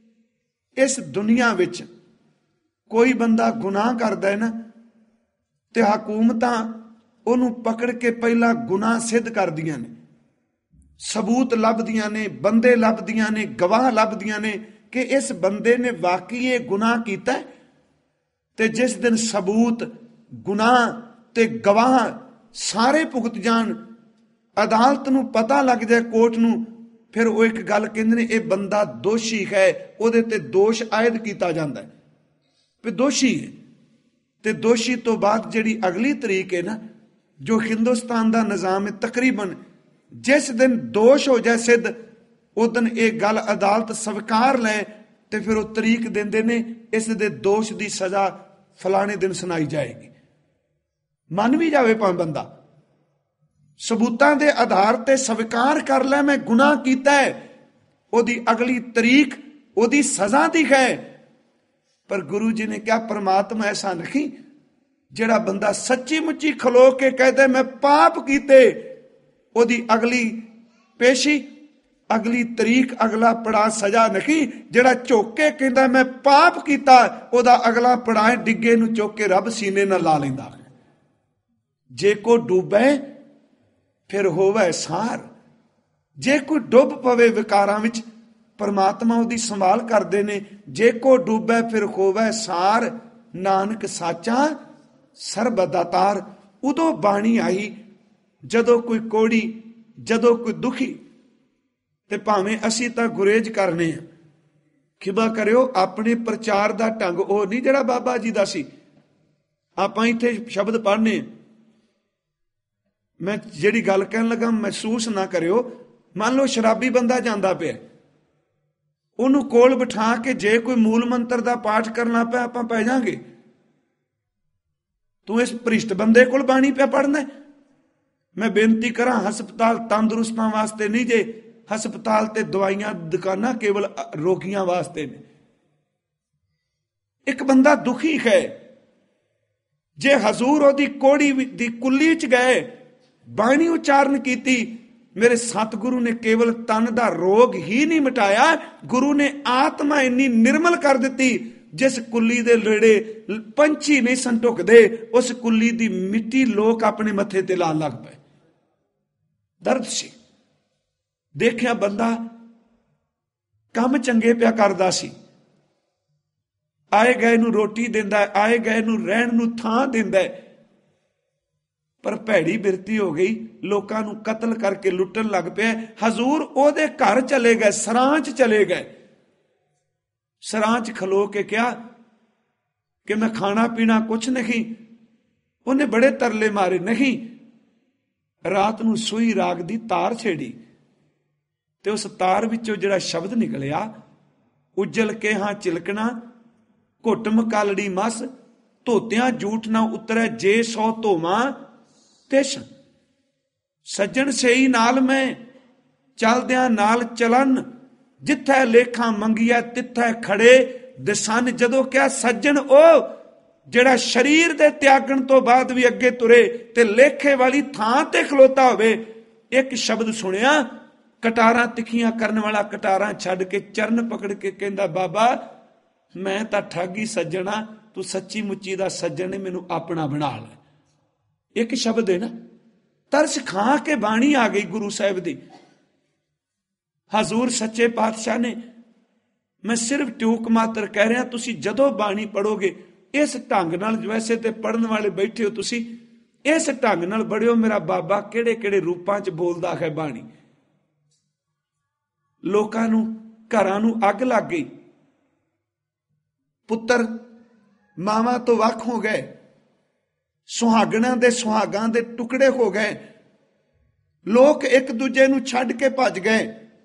ਇਸ ਦੁਨੀਆ ਵਿੱਚ ਕੋਈ ਬੰਦਾ ਗੁਨਾਹ ਕਰਦਾ ਹੈ ਨਾ, ਤੇ ਹਕੂਮਤਾਂ ਉਹਨੂੰ ਪਕੜ ਕੇ ਪਹਿਲਾਂ ਗੁਨਾਹ ਸਿੱਧ ਕਰਦੀਆਂ ਨੇ, ਸਬੂਤ ਲੱਭਦੀਆਂ ਨੇ, ਬੰਦੇ ਲੱਭਦੀਆਂ ਨੇ, ਗਵਾਹ ਲੱਭਦੀਆਂ ਨੇ ਕਿ ਇਸ ਬੰਦੇ ਨੇ ਵਾਕਈ ਇਹ ਗੁਨਾਹ ਕੀਤਾ। ਤੇ ਜਿਸ ਦਿਨ ਸਬੂਤ, ਗੁਨਾਹ ਤੇ ਗਵਾਹ ਸਾਰੇ ਭੁਗਤ ਜਾਣ, ਅਦਾਲਤ ਨੂੰ ਪਤਾ ਲੱਗ ਜਾਏ, ਕੋਰਟ ਨੂੰ, ਫਿਰ ਉਹ ਇੱਕ ਗੱਲ ਕਹਿੰਦੇ ਨੇ, ਇਹ ਬੰਦਾ ਦੋਸ਼ੀ ਹੈ, ਉਹਦੇ ਤੇ ਦੋਸ਼ ਆਇਦ ਕੀਤਾ ਜਾਂਦਾ ਹੈ ਵੀ ਦੋਸ਼ੀ ਹੈ। ਤੇ ਦੋਸ਼ੀ ਤੋਂ ਬਾਅਦ ਜਿਹੜੀ ਅਗਲੀ ਤਰੀਕ ਹੈ ਨਾ, ਜੋ ਹਿੰਦੁਸਤਾਨ ਦਾ ਨਿਜ਼ਾਮ ਹੈ, ਤਕਰੀਬਨ ਜਿਸ ਦਿਨ ਦੋਸ਼ ਹੋ ਜਾਏ ਸਿੱਧ, ਉਸ ਦਿਨ ਇਹ ਗੱਲ ਅਦਾਲਤ ਸਵੀਕਾਰ ਲੈ ਤੇ ਫਿਰ ਉਹ ਤਰੀਕ ਦਿੰਦੇ ਨੇ, ਇਸ ਦੇ ਦੋਸ਼ ਦੀ ਸਜ਼ਾ ਫਲਾਣੇ ਦਿਨ ਸੁਣਾਈ ਜਾਏਗੀ। ਮੰਨ ਵੀ ਜਾਵੇ ਭਾਵੇਂ ਬੰਦਾ, ਸਬੂਤਾਂ ਦੇ ਆਧਾਰ ਤੇ ਸਵੀਕਾਰ ਕਰ ਲੈ ਮੈਂ ਗੁਨਾਹ ਕੀਤਾ ਹੈ, ਉਹਦੀ ਅਗਲੀ ਤਰੀਕ ਉਹਦੀ ਸਜ਼ਾ ਦੀ ਹੈ। ਪਰ ਗੁਰੂ ਜੀ ਨੇ ਕਿਹਾ, ਪਰਮਾਤਮਾ ਐਸਾ ਨਹੀਂ, ਜਿਹੜਾ ਬੰਦਾ ਸੱਚੀ ਮੁੱਚੀ ਖਲੋ ਕੇ ਕਹਦੇ ਮੈਂ ਪਾਪ ਕੀਤੇ, ਉਹਦੀ ਅਗਲੀ ਪੇਸ਼ੀ, ਅਗਲੀ ਤਰੀਕ, ਅਗਲਾ ਪੜਾਅ ਸਜ਼ਾ ਨਹੀਂ। ਜਿਹੜਾ ਝੁੱਕ ਕੇ ਕਹਿੰਦਾ ਮੈਂ ਪਾਪ ਕੀਤਾ, ਉਹਦਾ ਅਗਲਾ ਪੜਾਅ ਡਿੱਗੇ ਨੂੰ ਚੁੱਕ ਕੇ ਰੱਬ ਸੀਨੇ ਨਾਲ ਲਾ ਲੈਂਦਾ। ਜੇ ਕੋ ਡੁੱਬੇ ਫਿਰ ਹੋਵੇ ਸਾਰ, ਜੇ ਕੋਈ ਡੁੱਬ ਪਵੇ ਵਿਕਾਰਾਂ ਵਿੱਚ, ਪਰਮਾਤਮਾ ਉਹਦੀ ਸੰਭਾਲ ਕਰਦੇ ਨੇ। ਜੇ ਕੋ ਡੁੱਬੇ ਫਿਰ ਹੋਵੇ ਸਾਰ, ਨਾਨਕ ਸਾਚਾ ਸਰਬ ਦਾਤਾਰ। ਉਦੋਂ ਬਾਣੀ ਆਈ ਜਦੋਂ ਕੋਈ ਕੋੜੀ, ਜਦੋਂ ਕੋਈ ਦੁਖੀ, ਤੇ ਭਾਵੇਂ ਅਸੀਂ ਤਾਂ ਗੁਰੇਜ ਕਰਨੇ ਆ, ਖਿਮਾ ਕਰਿਓ, ਆਪਣੇ ਪ੍ਰਚਾਰ ਦਾ ਢੰਗ ਉਹ ਨਹੀਂ ਜਿਹੜਾ ਬਾਬਾ ਜੀ ਦਾ ਸੀ। ਆਪਾਂ ਇੱਥੇ ਸ਼ਬਦ ਪੜ੍ਹਨੇ, ਮੈਂ ਜਿਹੜੀ ਗੱਲ ਕਹਿਣ ਲੱਗਾ ਮਹਿਸੂਸ ਨਾ ਕਰਿਓ। ਮੰਨ ਲਓ ਸ਼ਰਾਬੀ ਬੰਦਾ ਜਾਂਦਾ ਪਿਆ, ਉਹਨੂੰ ਕੋਲ ਬਿਠਾ ਕੇ ਜੇ ਕੋਈ ਮੂਲ ਮੰਤਰ ਦਾ ਪਾਠ ਕਰਨਾ ਪਿਆ, ਆਪਾਂ ਪੈ ਜਾਾਂਗੇ। ਤੂੰ ਇਸ ਭ੍ਰਿਸ਼ਟ ਬੰਦੇ ਕੋਲ ਬਾਣੀ ਪਿਆ ਪੜ੍ਹਨਾ। ਮੈਂ ਬੇਨਤੀ ਕਰਾਂ, ਹਸਪਤਾਲ ਤੰਦਰੁਸਤਾਂ ਵਾਸਤੇ ਨਹੀਂ ਜੇ, ਹਸਪਤਾਲ ਤੇ ਦਵਾਈਆਂ ਦੁਕਾਨਾਂ ਕੇਵਲ ਰੋਗੀਆਂ ਵਾਸਤੇ ਨੇ। ਇੱਕ ਬੰਦਾ ਦੁਖੀ ਹੈ, ਜੇ ਹਜ਼ੂਰ ਉਹਦੀ ਕੋੜੀ ਦੀ ਕੁੱਲੀ ਚ ਗਏ, ਬਾਣੀ ਉਚਾਰਨ ਕੀਤੀ, ਮੇਰੇ ਸਤਿਗੁਰੂ ਨੇ ਕੇਵਲ ਤਨ ਦਾ ਰੋਗ ਹੀ ਨਹੀਂ ਮਿਟਾਇਆ, ਗੁਰੂ ਨੇ ਆਤਮਾ ਇੰਨੀ ਨਿਰਮਲ ਕਰ ਦਿੱਤੀ, ਜਿਸ ਕੁੱਲੀ ਦੇ ਨੇੜੇ ਪੰਛੀ ਨਹੀਂ ਸਨ ਢੁਕਦੇ, ਉਸ ਕੁੱਲੀ ਦੀ ਮਿੱਟੀ ਲੋਕ ਆਪਣੇ ਮੱਥੇ ਤੇ ਲਾਉਣ ਲੱਗ ਪਏ। ਦਰਦ ਸੀ। ਦੇਖਿਆ ਬੰਦਾ ਕੰਮ ਚੰਗੇ ਪਿਆ ਕਰਦਾ ਸੀ, ਆਏ ਗਏ ਨੂੰ ਰੋਟੀ ਦਿੰਦਾ, ਆਏ ਗਏ ਨੂੰ ਰਹਿਣ ਨੂੰ ਥਾਂ ਦਿੰਦਾ, ਪਰ ਭੈੜੀ ਬਿਰਤੀ ਹੋ ਗਈ, ਲੋਕਾਂ ਨੂੰ ਕਤਲ ਕਰਕੇ ਲੁੱਟਣ ਲੱਗ ਪਿਆ। ਹਜ਼ੂਰ ਉਹਦੇ ਘਰ ਚਲੇ ਗਏ, ਸਰਾਂ 'ਚ ਚਲੇ ਗਏ। ਸਰਾਂ 'ਚ ਖਲੋ ਕੇ ਕਿਹਾ ਕਿ ਮੈਂ ਖਾਣਾ ਪੀਣਾ ਕੁਛ ਨਹੀਂ। ਉਹਨੇ ਬੜੇ ਤਰਲੇ ਮਾਰੇ, ਨਹੀਂ। ਰਾਤ ਨੂੰ ਸੂਈ ਰਾਗ ਦੀ ਤਾਰ ਛੇੜੀ, ਤੇ ਉਸ ਤਾਰ ਵਿੱਚੋਂ ਜਿਹੜਾ ਸ਼ਬਦ ਨਿਕਲਿਆ, ਉਜਲ ਕੇ ਹਾਂ ਚਿਲਕਣਾ, ਘੁੱਟ ਮਕਾਲੜੀ ਮਸ, ਧੋਤਿਆਂ ਜੂਠ ਨਾ ਉਤਰੈ, ਜੇ 100 ਧੋਵਾਂ ਤਿਸ। ਸੱਜਣ ਸਹੀ ਨਾਲ ਮੈਂ ਚਲਦਿਆਂ ਨਾਲ ਚਲਨ, ਜਿੱਥੇ ਲੇਖਾਂ ਮੰਗੀਆਂ ਤਿੱਥੇ ਖੜੇ ਦਿਸਨ। ਜਦੋਂ ਕਿਹਾ ਸੱਜਣ ਉਹ ਜਿਹੜਾ ਸਰੀਰ ਦੇ ਤਿਆਗਣ ਤੋਂ ਬਾਅਦ ਵੀ ਅੱਗੇ ਤੁਰੇ ਤੇ ਲੇਖੇ ਵਾਲੀ ਥਾਂ ਤੇ ਖਲੋਤਾ ਹੋਵੇ। ਇੱਕ ਸ਼ਬਦ ਸੁਣਿਆ, ਕਟਾਰਾਂ ਤਿੱਖੀਆਂ ਕਰਨ ਵਾਲਾ ਕਟਾਰਾਂ ਛੱਡ ਕੇ ਚਰਨ ਪਕੜ ਕੇ ਕਹਿੰਦਾ, ਬਾਬਾ ਮੈਂ ਤਾਂ ਠੱਗੀ ਸੱਜਣਾ, ਤੂੰ ਸੱਚੀ ਮੁੱਚੀ ਦਾ ਸੱਜਣ ਨੇ, ਮੈਨੂੰ ਆਪਣਾ ਬਣਾ ਲੈ। ਇੱਕ ਸ਼ਬਦ ਹੈ ਨਾ, ਤਰਸ ਖਾ ਕੇ ਬਾਣੀ ਆ ਗਈ ਗੁਰੂ ਸਾਹਿਬ ਦੀ। ਹਜ਼ੂਰ ਸੱਚੇ ਪਾਤਸ਼ਾਹ ਨੇ, ਮੈਂ ਸਿਰਫ ਟਿਊਕ ਮਾਤਰ ਕਹਿ ਰਿਹਾ, ਤੁਸੀਂ ਜਦੋਂ ਬਾਣੀ ਪੜੋਗੇ ਇਸ ਢੰਗ ਨਾਲ, ਵੈਸੇ ਤੇ ਪੜਨ ਵਾਲੇ ਬੈਠੇ ਹੋ ਤੁਸੀਂ, ਇਸ ਢੰਗ ਨਾਲ ਪੜਿਓ। ਮੇਰਾ ਬਾਬਾ ਕਿਹੜੇ ਕਿਹੜੇ ਰੂਪਾਂ 'ਚ ਬੋਲਦਾ ਹੈ ਬਾਣੀ, ਲੋਕਾਂ ਨੂੰ, ਘਰਾਂ ਨੂੰ ਅੱਗ ਲੱਗ ਗਈ, ਪੁੱਤਰ ਮਾਵਾਂ ਤੋਂ ਵੱਖ ਹੋ ਗਏ, ਸੁਹਾਗਣਾਂ ਦੇ ਸੁਹਾਗਾਂ ਦੇ ਟੁਕੜੇ ਹੋ ਗਏ, ਲੋਕ ਇੱਕ ਦੂਜੇ ਨੂੰ ਛੱਡ ਕੇ ਭੱਜ ਗਏ,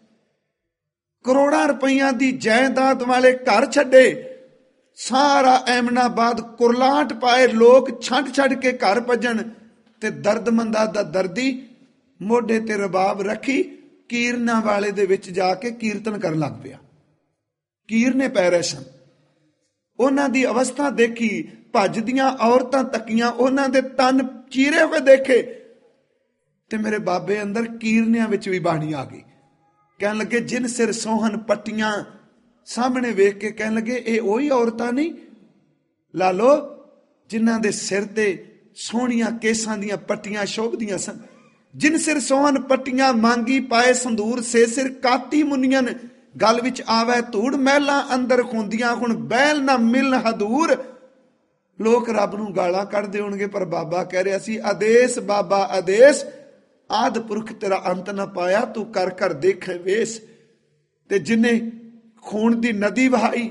ਕਰੋੜਾਂ ਰੁਪਈਆਂ ਦੀ ਜਾਇਦਾਦ ਵਾਲੇ ਘਰ ਛੱਡੇ, ਸਾਰਾ ਐਮਨਾਬਾਦ ਕੁਰਲਾਟ ਪਾਏ, ਲੋਕ ਛੱਡ ਕੇ ਘਰ ਭੱਜਣ, ਤੇ ਦਰਦਮੰਦਾ ਦਾ ਦਰਦੀ ਮੋਢੇ ਤੇ ਰਬਾਬ ਰੱਖੀ ਕੀਰਨਾਂ ਵਾਲੇ ਦੇ ਵਿੱਚ ਜਾ ਕੇ ਕੀਰਤਨ ਕਰਨ ਲੱਗ ਪਿਆ। ਕੀਰਨੇ ਪੈ ਰਹੇ ਸਨ, ਉਹਨਾਂ ਦੀ ਅਵਸਥਾ ਦੇਖੀ, ਭੱਜਦੀਆਂ ਔਰਤਾਂ ਤੱਕੀਆਂ, ਉਹਨਾਂ ਦੇ ਤਨ ਚੀਰੇ ਹੋਏ ਦੇਖੇ, ਤੇ ਮੇਰੇ ਬਾਬੇ ਅੰਦਰ ਕੀਰਨਿਆਂ ਵਿੱਚ ਵੀ ਬਾਣੀ ਆ ਗਈ। ਕਹਿਣ ਲੱਗੇ ਜਿਨ ਸਿਰ ਸੋਹਣ ਪੱਟੀਆਂ, ਸਾਹਮਣੇ ਵੇਖ ਕੇ ਕਹਿਣ ਲੱਗੇ ਇਹ ਉਹੀ ਔਰਤਾਂ ਨਹੀਂ ਲਾਲੋ ਜਿਨ੍ਹਾਂ ਦੇ ਸਿਰ ਤੇ ਸੋਹਣੀਆਂ ਕੇਸਾਂ ਦੀਆਂ ਪੱਟੀਆਂ ਸ਼ੋਭਦੀਆਂ ਸਨ। ਜਿਨ ਸਿਰ ਸੋਹਣ ਪੱਟੀਆਂ, ਮੰਗੀ ਪਾਏ ਸੰਦੂਰ, ਸੇ ਸਿਰ ਕਾਤੀ ਮੁਨੀਅਨ, ਗਲ ਵਿੱਚ ਆਵੇ ਧੂੜ, ਮਹਿਲਾਂ ਅੰਦਰ ਹੁੰਦੀਆਂ, ਹੁਣ ਬਹਿਲ ਨਾ ਮਿਲਨ ਹਦੂਰ। ਲੋਕ ਰੱਬ ਨੂੰ ਗਾਲਾਂ ਕੱਢਦੇ ਹੋਣਗੇ, ਪਰ ਬਾਬਾ ਕਹਿ ਰਿਹਾ ਸੀ ਆਦੇਸ਼ ਬਾਬਾ ਆਦੇਸ਼, ਆਦ ਪੁਰਖ ਤੇਰਾ ਅੰਤ ਨਾ ਪਾਇਆ, ਤੂੰ ਕਰ ਕਰ ਦੇਖੇ ਵੇਸ। ਤੇ ਜਿਨੇ ਖੂਨ ਦੀ ਨਦੀ ਵਹਾਈ,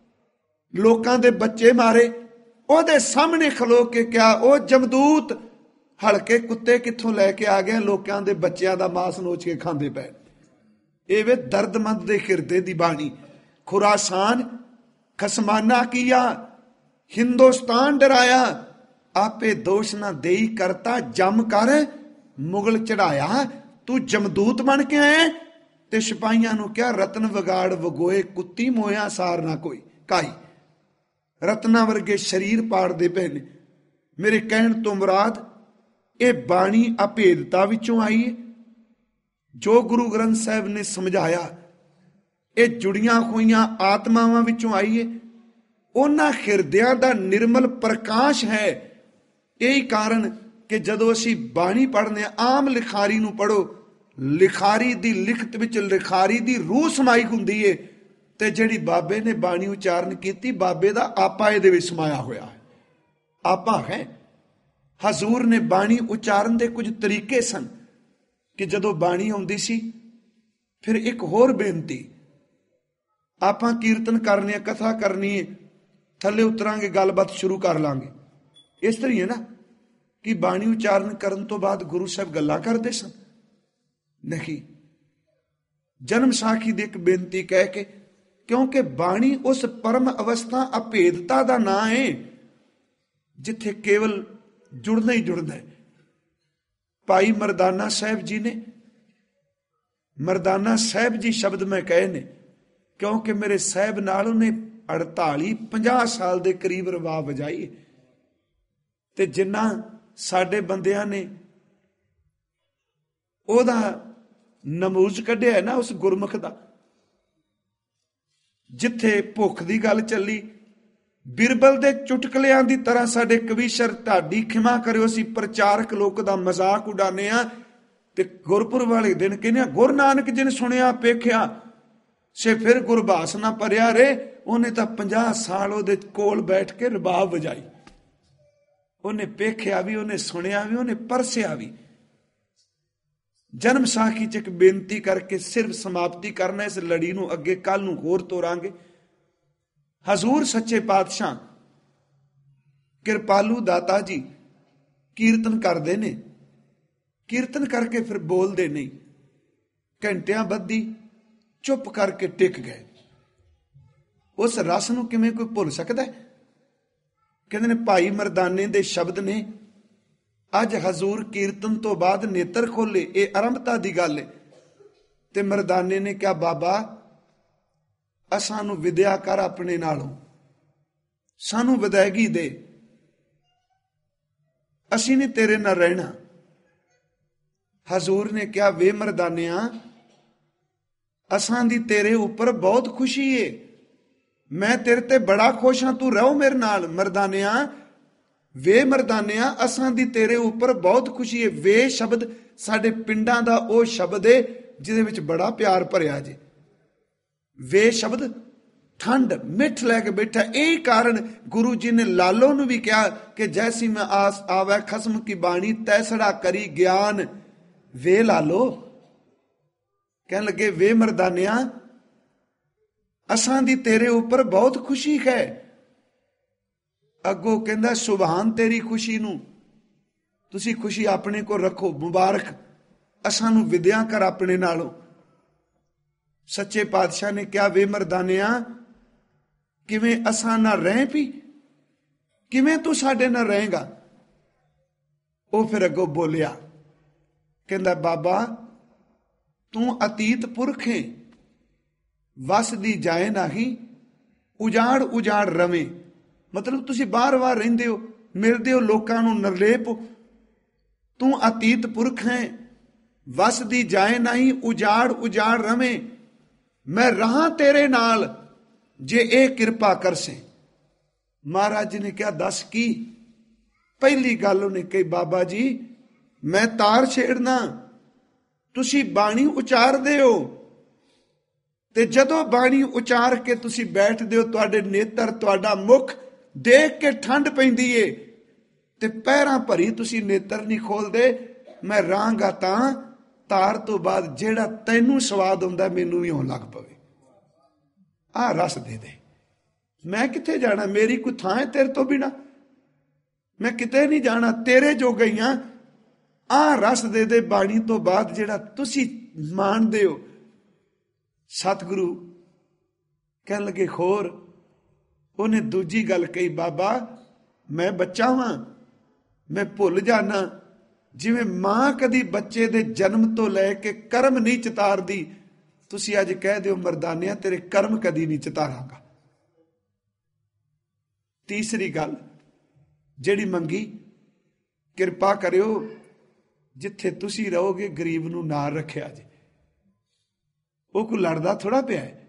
ਲੋਕਾਂ ਦੇ ਬੱਚੇ ਮਾਰੇ, ਉਹਦੇ ਸਾਹਮਣੇ ਖਲੋ ਕੇ ਕਿਹਾ ਉਹ ਜਮਦੂਤ ਹਲਕੇ ਕੁੱਤੇ ਕਿੱਥੋਂ ਲੈ ਕੇ ਆ ਗਏ, ਲੋਕਾਂ ਦੇ ਬੱਚਿਆਂ ਦਾ ਮਾਸ ਨੋਚ ਕੇ ਖਾਂਦੇ ਪਏ। ਇਹ ਵੇ ਦਰਦਮੰਦ ਦੇ ਹਿਰਦੇ ਦੀ ਬਾਣੀ। ਖੁਰਾਸਾਨ ਖਸਮਾਨਾ ਕੀਆ, ਹਿੰਦੁਸਤਾਨ ਡਰਾਇਆ, ਆਪੇ ਦੋਸ਼ ਨਾ ਦੇਈ ਕਰਤਾ, ਜਮ ਕਰ ਮੁਗਲ ਚੜਾਇਆ। ਤੂੰ ਜਮਦੂਤ ਬਣ ਕੇ ਆਇਆ, ਤੇ ਸਿਪਾਹੀਆਂ ਨੂੰ ਕਿਹਾ ਰਤਨ ਵਿਗਾੜ ਵਗੋਏ, ਕੁੱਤੀ ਮੋਇਆ ਸਾਰ ਨਾ ਕੋਈ ਕਾਈ। ਰਤਨਾ ਵਰਗੇ ਸਰੀਰ ਪਾੜਦੇ ਪਏ ਨੇ। ਮੇਰੇ ਕਹਿਣ ਤੋਂ ਮੁਰਾਦ ਇਹ ਬਾਣੀ ਅਭੇਦਤਾ ਵਿੱਚੋਂ ਆਈ ਹੈ। ਜੋ ਗੁਰੂ ਗ੍ਰੰਥ ਸਾਹਿਬ ਨੇ ਸਮਝਾਇਆ ਇਹ ਜੁੜੀਆਂ ਹੋਈਆਂ ਆਤਮਾਵਾਂ ਵਿੱਚੋਂ ਆਈ ਹੈ। ਉਹਨਾਂ ਹਿਰਦਿਆਂ ਦਾ ਨਿਰਮਲ ਪ੍ਰਕਾਸ਼ ਹੈ। ਇਹੀ ਕਾਰਨ ਕਿ ਜਦੋਂ ਅਸੀਂ ਬਾਣੀ ਪੜ੍ਹਦੇ ਹਾਂ, ਆਮ ਲਿਖਾਰੀ ਨੂੰ ਪੜ੍ਹੋ, ਲਿਖਾਰੀ ਦੀ ਲਿਖਤ ਵਿੱਚ ਲਿਖਾਰੀ ਦੀ ਰੂਹ ਸਮਾਈ ਹੁੰਦੀ ਹੈ, ਤੇ ਜਿਹੜੀ ਬਾਬੇ ਨੇ ਬਾਣੀ ਉਚਾਰਨ ਕੀਤੀ, ਬਾਬੇ ਦਾ ਆਪਾ ਇਹਦੇ ਵਿੱਚ ਸਮਾਇਆ ਹੋਇਆ ਹੈ। ਆਪਾ ਹੈ। ਹਜ਼ੂਰ ਨੇ ਬਾਣੀ ਉਚਾਰਨ ਦੇ ਕੁਝ ਤਰੀਕੇ ਸਨ ਕਿ ਜਦੋਂ ਬਾਣੀ ਆਉਂਦੀ ਸੀ, ਫਿਰ ਇੱਕ ਹੋਰ ਬੇਨਤੀ, ਆਪਾਂ ਕੀਰਤਨ ਕਰਨੇ ਆ, ਕਥਾ ਕਰਨੀ ਹੈ, ਥੱਲੇ ਉਤਰਾਂਗੇ, ਗੱਲਬਾਤ ਸ਼ੁਰੂ ਕਰ ਲਾਂਗੇ। ਇਸ ਤਰ੍ਹਾਂ ਹੀ ਹੈ ਨਾ ਕਿ ਬਾਣੀ ਉਚਾਰਨ ਕਰਨ ਤੋਂ ਬਾਅਦ ਗੁਰੂ ਸਾਹਿਬ ਗੱਲਾਂ ਕਰਦੇ ਸਨ? ਨਹੀਂ, ਜਨਮ ਸਾਖੀ ਦੀ ਇੱਕ ਬੇਨਤੀ ਕਹਿ ਕੇ, ਕਿਉਂਕਿ ਬਾਣੀ ਉਸ ਪਰਮ ਅਵਸਥਾ ਅਭੇਦਤਾ ਦਾ ਨਾਂ ਹੈ ਜਿੱਥੇ ਕੇਵਲ ਜੁੜਨਾ ਹੀ ਜੁੜਨਾ ਹੈ। ਭਾਈ ਮਰਦਾਨਾ ਸਾਹਿਬ ਜੀ ਨੇ, ਮਰਦਾਨਾ ਸਾਹਿਬ ਜੀ ਸ਼ਬਦ ਮੈਂ ਕਹੇ ਨੇ ਕਿਉਂਕਿ ਮੇਰੇ ਸਾਹਿਬ ਨਾਲ ਉਹਨੇ 48-50 ਸਾਲ ਦੇ ਕਰੀਬ ਰਵਾ ਵਜਾਈ, ਤੇ ਜਿੰਨਾ ਸਾਡੇ ਬੰਦਿਆਂ ਨੇ ਉਹਦਾ ਨਮੂਜ਼ ਕੱਢਿਆ ਨਾ ਉਸ ਗੁਰਮੁਖ ਦਾ। ਜਿੱਥੇ ਭੁੱਖ ਦੀ ਗੱਲ ਚੱਲੀ, ਬਿਰਬਲ ਦੇ ਚੁਟਕਲਿਆਂ ਦੀ ਤਰ੍ਹਾਂ ਸਾਡੇ ਕਵੀਸ਼ਰ, ਤੁਹਾਡੀ ਖਿਮਾ ਕਰਿਓ, ਅਸੀਂ ਪ੍ਰਚਾਰਕ ਲੋਕ ਦਾ ਮਜ਼ਾਕ ਉਡਾਨੇ ਆ, ਤੇ ਗੁਰਪੁਰਬ ਵਾਲੇ ਦਿਨ ਕਹਿੰਦੇ ਆ ਗੁਰੂ ਨਾਨਕ ਜੀ ਨੇ ਸੁਣਿਆ ਪੇਖਿਆ ਸੇ ਫਿਰ ਗੁਰਬਾਸ ਨਾ ਭਰਿਆ ਰੇ। ਉਹਨੇ ਤਾਂ 50 ਸਾਲ ਉਹਦੇ ਕੋਲ ਬੈਠ ਕੇ ਰਬਾਬ ਵਜਾਈ। ਉਹਨੇ ਪੇਖਿਆ ਵੀ, ਉਹਨੇ ਸੁਣਿਆ ਵੀ, ਉਹਨੇ ਪਰਸਿਆ ਵੀ। ਜਨਮ ਸਾਖੀ ਚ ਇੱਕ ਬੇਨਤੀ ਕਰਕੇ ਸਿਰਫ ਸਮਾਪਤੀ ਕਰਨਾ, ਇਸ ਲੜੀ ਨੂੰ ਅੱਗੇ ਕੱਲ ਨੂੰ ਹੋਰ ਤੋਰਾਂਗੇ। ਹਜ਼ੂਰ ਸੱਚੇ ਪਾਤਸ਼ਾਹ ਕਿਰਪਾਲੂ ਦਾਤਾ ਜੀ ਕੀਰਤਨ ਕਰਦੇ ਨੇ, ਕੀਰਤਨ ਕਰਕੇ ਫਿਰ ਬੋਲਦੇ ਨਹੀਂ, ਘੰਟਿਆਂ ਬੱਧੀ ਚੁੱਪ ਕਰਕੇ ਟਿਕ ਗਏ। ਉਸ ਰਸ ਨੂੰ ਕਿਵੇਂ ਕੋਈ ਭੁੱਲ ਸਕਦਾ? ਕਹਿੰਦੇ ਨੇ ਭਾਈ ਮਰਦਾਨੇ ਦੇ ਸ਼ਬਦ ਨੇ ਅੱਜ ਹਜ਼ੂਰ ਕੀਰਤਨ ਤੋਂ ਬਾਅਦ ਨੇਤਰ ਖੋਲੇ, ਇਹ ਆਰੰਭਤਾ ਦੀ ਗੱਲ ਹੈ। ਤੇ ਮਰਦਾਨੇ ਨੇ ਕਿਹਾ ਬਾਬਾ ਅਸਾਂ ਨੂੰ ਵਿਦਿਆ ਕਰ ਆਪਣੇ ਨਾਲੋਂ, ਸਾਨੂੰ ਵਿਦਾਇਗੀ ਦੇ, ਅਸੀਂ ਨਹੀਂ ਤੇਰੇ ਨਾਲ ਰਹਿਣਾ। ਹਜ਼ੂਰ ਨੇ ਕਿਹਾ ਵੇ ਮਰਦਾਨਿਆਂ, ਅਸਾਂ ਦੀ ਤੇਰੇ ਉੱਪਰ ਬਹੁਤ ਖੁਸ਼ੀ ਏ, ਮੈਂ ਤੇਰੇ ਤੇ ਬੜਾ ਖੁਸ਼ ਹਾਂ, ਤੂੰ ਰਹੋ ਮੇਰੇ ਨਾਲ। ਮਰਦਾਨਿਆਂ, ਵੇ ਮਰਦਾਨਿਆਂ, ਅਸਾਂ ਦੀ ਤੇਰੇ ਉੱਪਰ ਬਹੁਤ ਖੁਸ਼ੀ ਏ। ਵੇ ਸ਼ਬਦ ਸਾਡੇ ਪਿੰਡਾਂ ਦਾ ਉਹ ਸ਼ਬਦ ਏ ਜਿਹਦੇ ਵਿੱਚ ਬੜਾ ਪਿਆਰ ਭਰਿਆ ਜੇ। ਵੇ ਸ਼ਬਦ ਠੰਡ ਮਿੱਠ ਲੈ ਕੇ ਬੈਠਾ। ਇਹ ਕਾਰਨ ਗੁਰੂ ਜੀ ਨੇ ਲਾਲੋ ਨੂੰ ਵੀ ਕਿਹਾ ਕਿ ਜੈਸੀ ਮੈਂ ਆਸ ਆਵੈ ਖਸਮ ਕੀ ਬਾਣੀ, ਤੈਸੜਾ ਕਰੀ ਗਿਆਨ। ਵੇ ਲਾਲੋ, ਕਹਿਣ ਲੱਗੇ, ਵੇ ਮਰਦਾਨਿਆ, ਅਸਾਂ ਦੀ ਤੇਰੇ ਉੱਪਰ ਬਹੁਤ ਖੁਸ਼ੀ ਹੈ। ਅੱਗੋਂ ਕਹਿੰਦਾ, ਸੁਭਾਨ ਤੇਰੀ ਖੁਸ਼ੀ ਨੂੰ, ਤੁਸੀਂ ਖੁਸ਼ੀ ਆਪਣੇ ਕੋਲ ਰੱਖੋ, ਮੁਬਾਰਕ, ਅਸਾਂ ਨੂੰ ਵਿਦਿਆ ਕਰ ਆਪਣੇ ਨਾਲੋਂ। ਸੱਚੇ ਪਾਤਸ਼ਾਹ ਨੇ ਕਿਹਾ, ਵੇ ਮਰਦਾਨਿਆ, ਕਿਵੇਂ ਅਸਾਂ ਨਾਲ ਰਹਿ ਪਈ, ਕਿਵੇਂ ਤੂੰ ਸਾਡੇ ਨਾਲ ਰਹੇਗਾ? ਉਹ ਫਿਰ ਅੱਗੋਂ ਬੋਲਿਆ, ਕਹਿੰਦਾ, ਬਾਬਾ ਤੂੰ ਅਤੀਤ ਪੁਰਖ ਹੈ, ਵਸਦੀ ਜਾਏ ਨਹੀਂ, ਉਜਾੜ ਉਜਾੜ ਰਵੇਂ। ਮਤਲਬ ਤੁਸੀਂ ਬਾਰ-ਬਾਰ ਰਹਿੰਦੇ ਹੋ, ਮਿਲਦੇ ਹੋ ਲੋਕਾਂ ਨੂੰ, ਨਿਰਲੇਪ। ਤੂੰ ਅਤੀਤ ਪੁਰਖ ਹੈ, ਵਸਦੀ ਜਾਏ ਨਹੀਂ, ਉਜਾੜ ਉਜਾੜ ਰਵੇਂ। ਮੈਂ ਰਹਾਂ ਤੇਰੇ ਨਾਲ, ਜੇ ਇਹ ਕਿਰਪਾ ਕਰਸੇ। ਮਹਾਰਾਜ ਜੀ ਨੇ ਕਿਹਾ, ਦੱਸ ਕੀ? ਪਹਿਲੀ ਗੱਲ ਉਹਨੇ ਕਹੀ, ਬਾਬਾ ਜੀ ਮੈਂ ਤਾਰ ਛੇੜਨਾ, ਤੁਸੀਂ ਬਾਣੀ ਉਚਾਰਦੇ ਹੋ, ਤੇ ਜਦੋਂ ਬਾਣੀ ਉਚਾਰ ਕੇ ਤੁਸੀਂ ਬੈਠਦੇ ਹੋ, ਤੁਹਾਡੇ ਨੇਤਰ, ਤੁਹਾਡਾ ਮੁਖ ਦੇਖ ਕੇ ਠੰਡ ਪੈਂਦੀ ਏ, ਤੇ ਪੈਰਾਂ ਭਰੀ ਤੁਸੀਂ ਨੇਤਰ ਨਹੀਂ ਖੋਲਦੇ। ਮੈਂ ਰਾਂਗਾ ਤਾਂ ਤਾਰ ਤੋਂ ਬਾਅਦ ਜਿਹੜਾ ਤੈਨੂੰ ਸਵਾਦ ਆਉਂਦਾ, ਮੈਨੂੰ ਵੀ ਆਉਣ ਲੱਗ ਪਵੇ। ਆਹ ਰਸ ਦੇ ਦੇ, ਮੈਂ ਕਿੱਥੇ ਜਾਣਾ? ਮੇਰੀ ਕੋਈ ਥਾਂ ਹੈ ਤੇਰੇ ਤੋਂ ਬਿਨਾ? ਮੈਂ ਕਿਤੇ ਨਹੀਂ ਜਾਣਾ, ਤੇਰੇ ਜੋ ਗਈਆਂ। ਆਹ ਰਸ ਦੇ ਦੇ ਬਾਣੀ ਤੋਂ ਬਾਅਦ, ਜਿਹੜਾ ਤੁਸੀਂ ਮਾਣਦੇ ਹੋ। ਸਤਿਗੁਰੂ ਕਹਿਣ ਲੱਗੇ, ਹੋਰ? ਉਹਨੇ ਦੂਜੀ ਗੱਲ ਕਹੀ, ਬਾਬਾ ਮੈਂ ਬੱਚਾ ਹਾਂ, ਮੈਂ ਭੁੱਲ ਜਾਣਾ। ਜਿਵੇਂ ਮਾਂ ਕਦੀ ਬੱਚੇ ਦੇ ਜਨਮ ਤੋਂ ਲੈ ਕੇ ਕਰਮ ਨਹੀਂ ਚਿਤਾਰਦੀ, ਤੁਸੀਂ ਅੱਜ ਕਹਿ ਦਿਓ ਮਰਦਾਨਿਆ, ਤੇਰੇ ਕਰਮ ਕਦੀ ਨਹੀਂ ਚਿਤਾਰਾਂਗਾ। ਤੀਸਰੀ ਗੱਲ ਜਿਹੜੀ ਮੰਗੀ, ਕਿਰਪਾ ਕਰਿਓ ਜਿੱਥੇ ਤੁਸੀਂ ਰਹੋਗੇ ਗਰੀਬ ਨੂੰ ਨਾਲ ਰੱਖਿਆ ਜੇ। ਉਹ ਕੋਈ ਲੜਦਾ ਥੋੜਾ ਪਿਆ ਹੈ।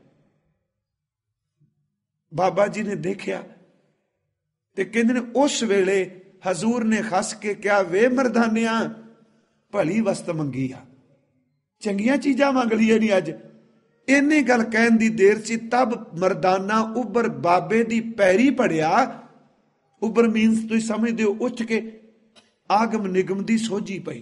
ਬਾਬਾ ਜੀ ਨੇ ਦੇਖਿਆ ਤੇ ਕਹਿੰਦੇ ਨੇ, ਉਸ ਵੇਲੇ ਹਜ਼ੂਰ ਨੇ ਹੱਸ ਕੇ ਕਿਹਾ, ਵੇ ਮਰਦਾਨਿਆ, ਭਲੀ ਵਸਤ ਮੰਗੀ ਆ, ਚੰਗੀਆਂ ਚੀਜ਼ਾਂ ਮੰਗ ਲਈਏ ਨਹੀਂ ਅੱਜ। ਇੰਨੀ ਗੱਲ ਕਹਿਣ ਦੀ ਦੇਰ ਸੀ, ਤਬ ਮਰਦਾਨਾ ਉੱਭਰ ਬਾਬੇ ਦੀ ਪੈਰੀ ਪੜਿਆ। ਉੱਭਰ ਮੀਨਸ ਤੁਸੀਂ ਸਮਝਦੇ ਹੋ, ਉੱਠ ਕੇ ਆਗਮ ਨਿਗਮ ਦੀ ਸੋਝੀ ਪਈ,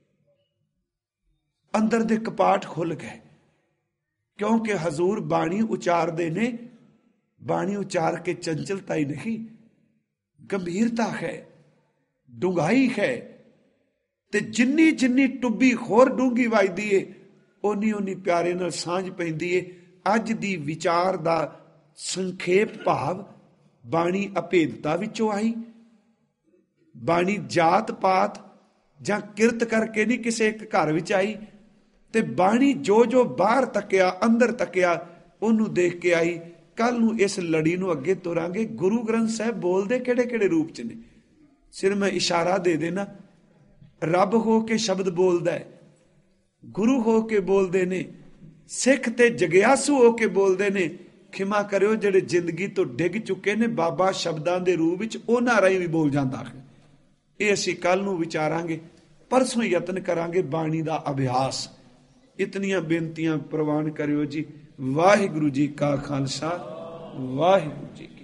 ਅੰਦਰ ਦੇ ਕਪਾਟ ਖੁੱਲ ਗਏ। ਕਿਉਂਕਿ ਹਜ਼ੂਰ ਬਾਣੀ ਉਚਾਰਦੇ ਨੇ। ਬਾਣੀ ਉਚਾਰ ਕੇ ਚੰਚਲਤਾ ਹੀ ਨਹੀਂ, ਗੰਭੀਰਤਾ ਹੈ, ਡੂੰਘਾਈ ਹੈ। ਤੇ ਜਿੰਨੀ ਜਿੰਨੀ ਟੁੱਬੀ ਹੋਰ ਡੂੰਘੀ ਵੱਜਦੀ ਏ, ਓਨੀ ਓਨੀ ਪਿਆਰੇ ਨਾਲ ਸਾਂਝ ਪੈਂਦੀ ਏ। ਅੱਜ ਦੀ ਵਿਚਾਰ ਦਾ ਸੰਖੇਪ ਭਾਵ, ਬਾਣੀ ਅਭੇਦਤਾ ਵਿੱਚੋਂ ਆਈ। ਬਾਣੀ ਜਾਤ ਪਾਤ ਜਾਂ ਕਿਰਤ ਕਰਕੇ ਨਹੀਂ ਕਿਸੇ ਇੱਕ ਘਰ ਵਿੱਚ ਆਈ। ਤੇ ਬਾਣੀ ਜੋ ਜੋ ਬਾਹਰ ਤੱਕਿਆ, ਅੰਦਰ ਤੱਕਿਆ, ਉਹਨੂੰ ਦੇਖ ਕੇ ਆਈ। ਕੱਲ ਨੂੰ ਇਸ ਲੜੀ ਨੂੰ ਅੱਗੇ ਤੋਰਾਂਗੇ। ਗੁਰੂ ਗ੍ਰੰਥ ਸਾਹਿਬ ਬੋਲਦੇ ਕਿਹੜੇ ਕਿਹੜੇ ਰੂਪ ਚ ਨੇ, ਸਿਰ ਮੈਂ ਇਸ਼ਾਰਾ ਦੇ ਦੇਣਾ। ਰੱਬ ਹੋ ਕੇ ਸ਼ਬਦ ਬੋਲਦਾ ਹੈ, ਗੁਰੂ ਹੋ ਕੇ ਬੋਲਦੇ ਨੇ, ਸਿੱਖ ਤੇ ਜਗਿਆਸੂ ਹੋ ਕੇ ਬੋਲਦੇ ਨੇ। ਖਿਮਾ ਕਰਿਓ ਜਿਹੜੇ ਜ਼ਿੰਦਗੀ ਤੋਂ ਡਿੱਗ ਚੁੱਕੇ ਨੇ, ਬਾਬਾ ਸ਼ਬਦਾਂ ਦੇ ਰੂਪ ਵਿੱਚ ਉਹਨਾਂ ਰਾਹੀਂ ਵੀ ਬੋਲ ਜਾਂਦਾ ਹੈ। ਇਹ ਅਸੀਂ ਕੱਲ ਨੂੰ ਵਿਚਾਰਾਂਗੇ, ਪਰਸੋਂ ਯਤਨ ਕਰਾਂਗੇ ਬਾਣੀ ਦਾ ਅਭਿਆਸ। ਇਤਨੀਆਂ ਬੇਨਤੀਆਂ ਪ੍ਰਵਾਨ ਕਰਿਓ ਜੀ। ਵਾਹਿਗੁਰੂ ਜੀ ਕਾ ਖਾਲਸਾ, ਵਾਹਿਗੁਰੂ ਜੀ ਕੀ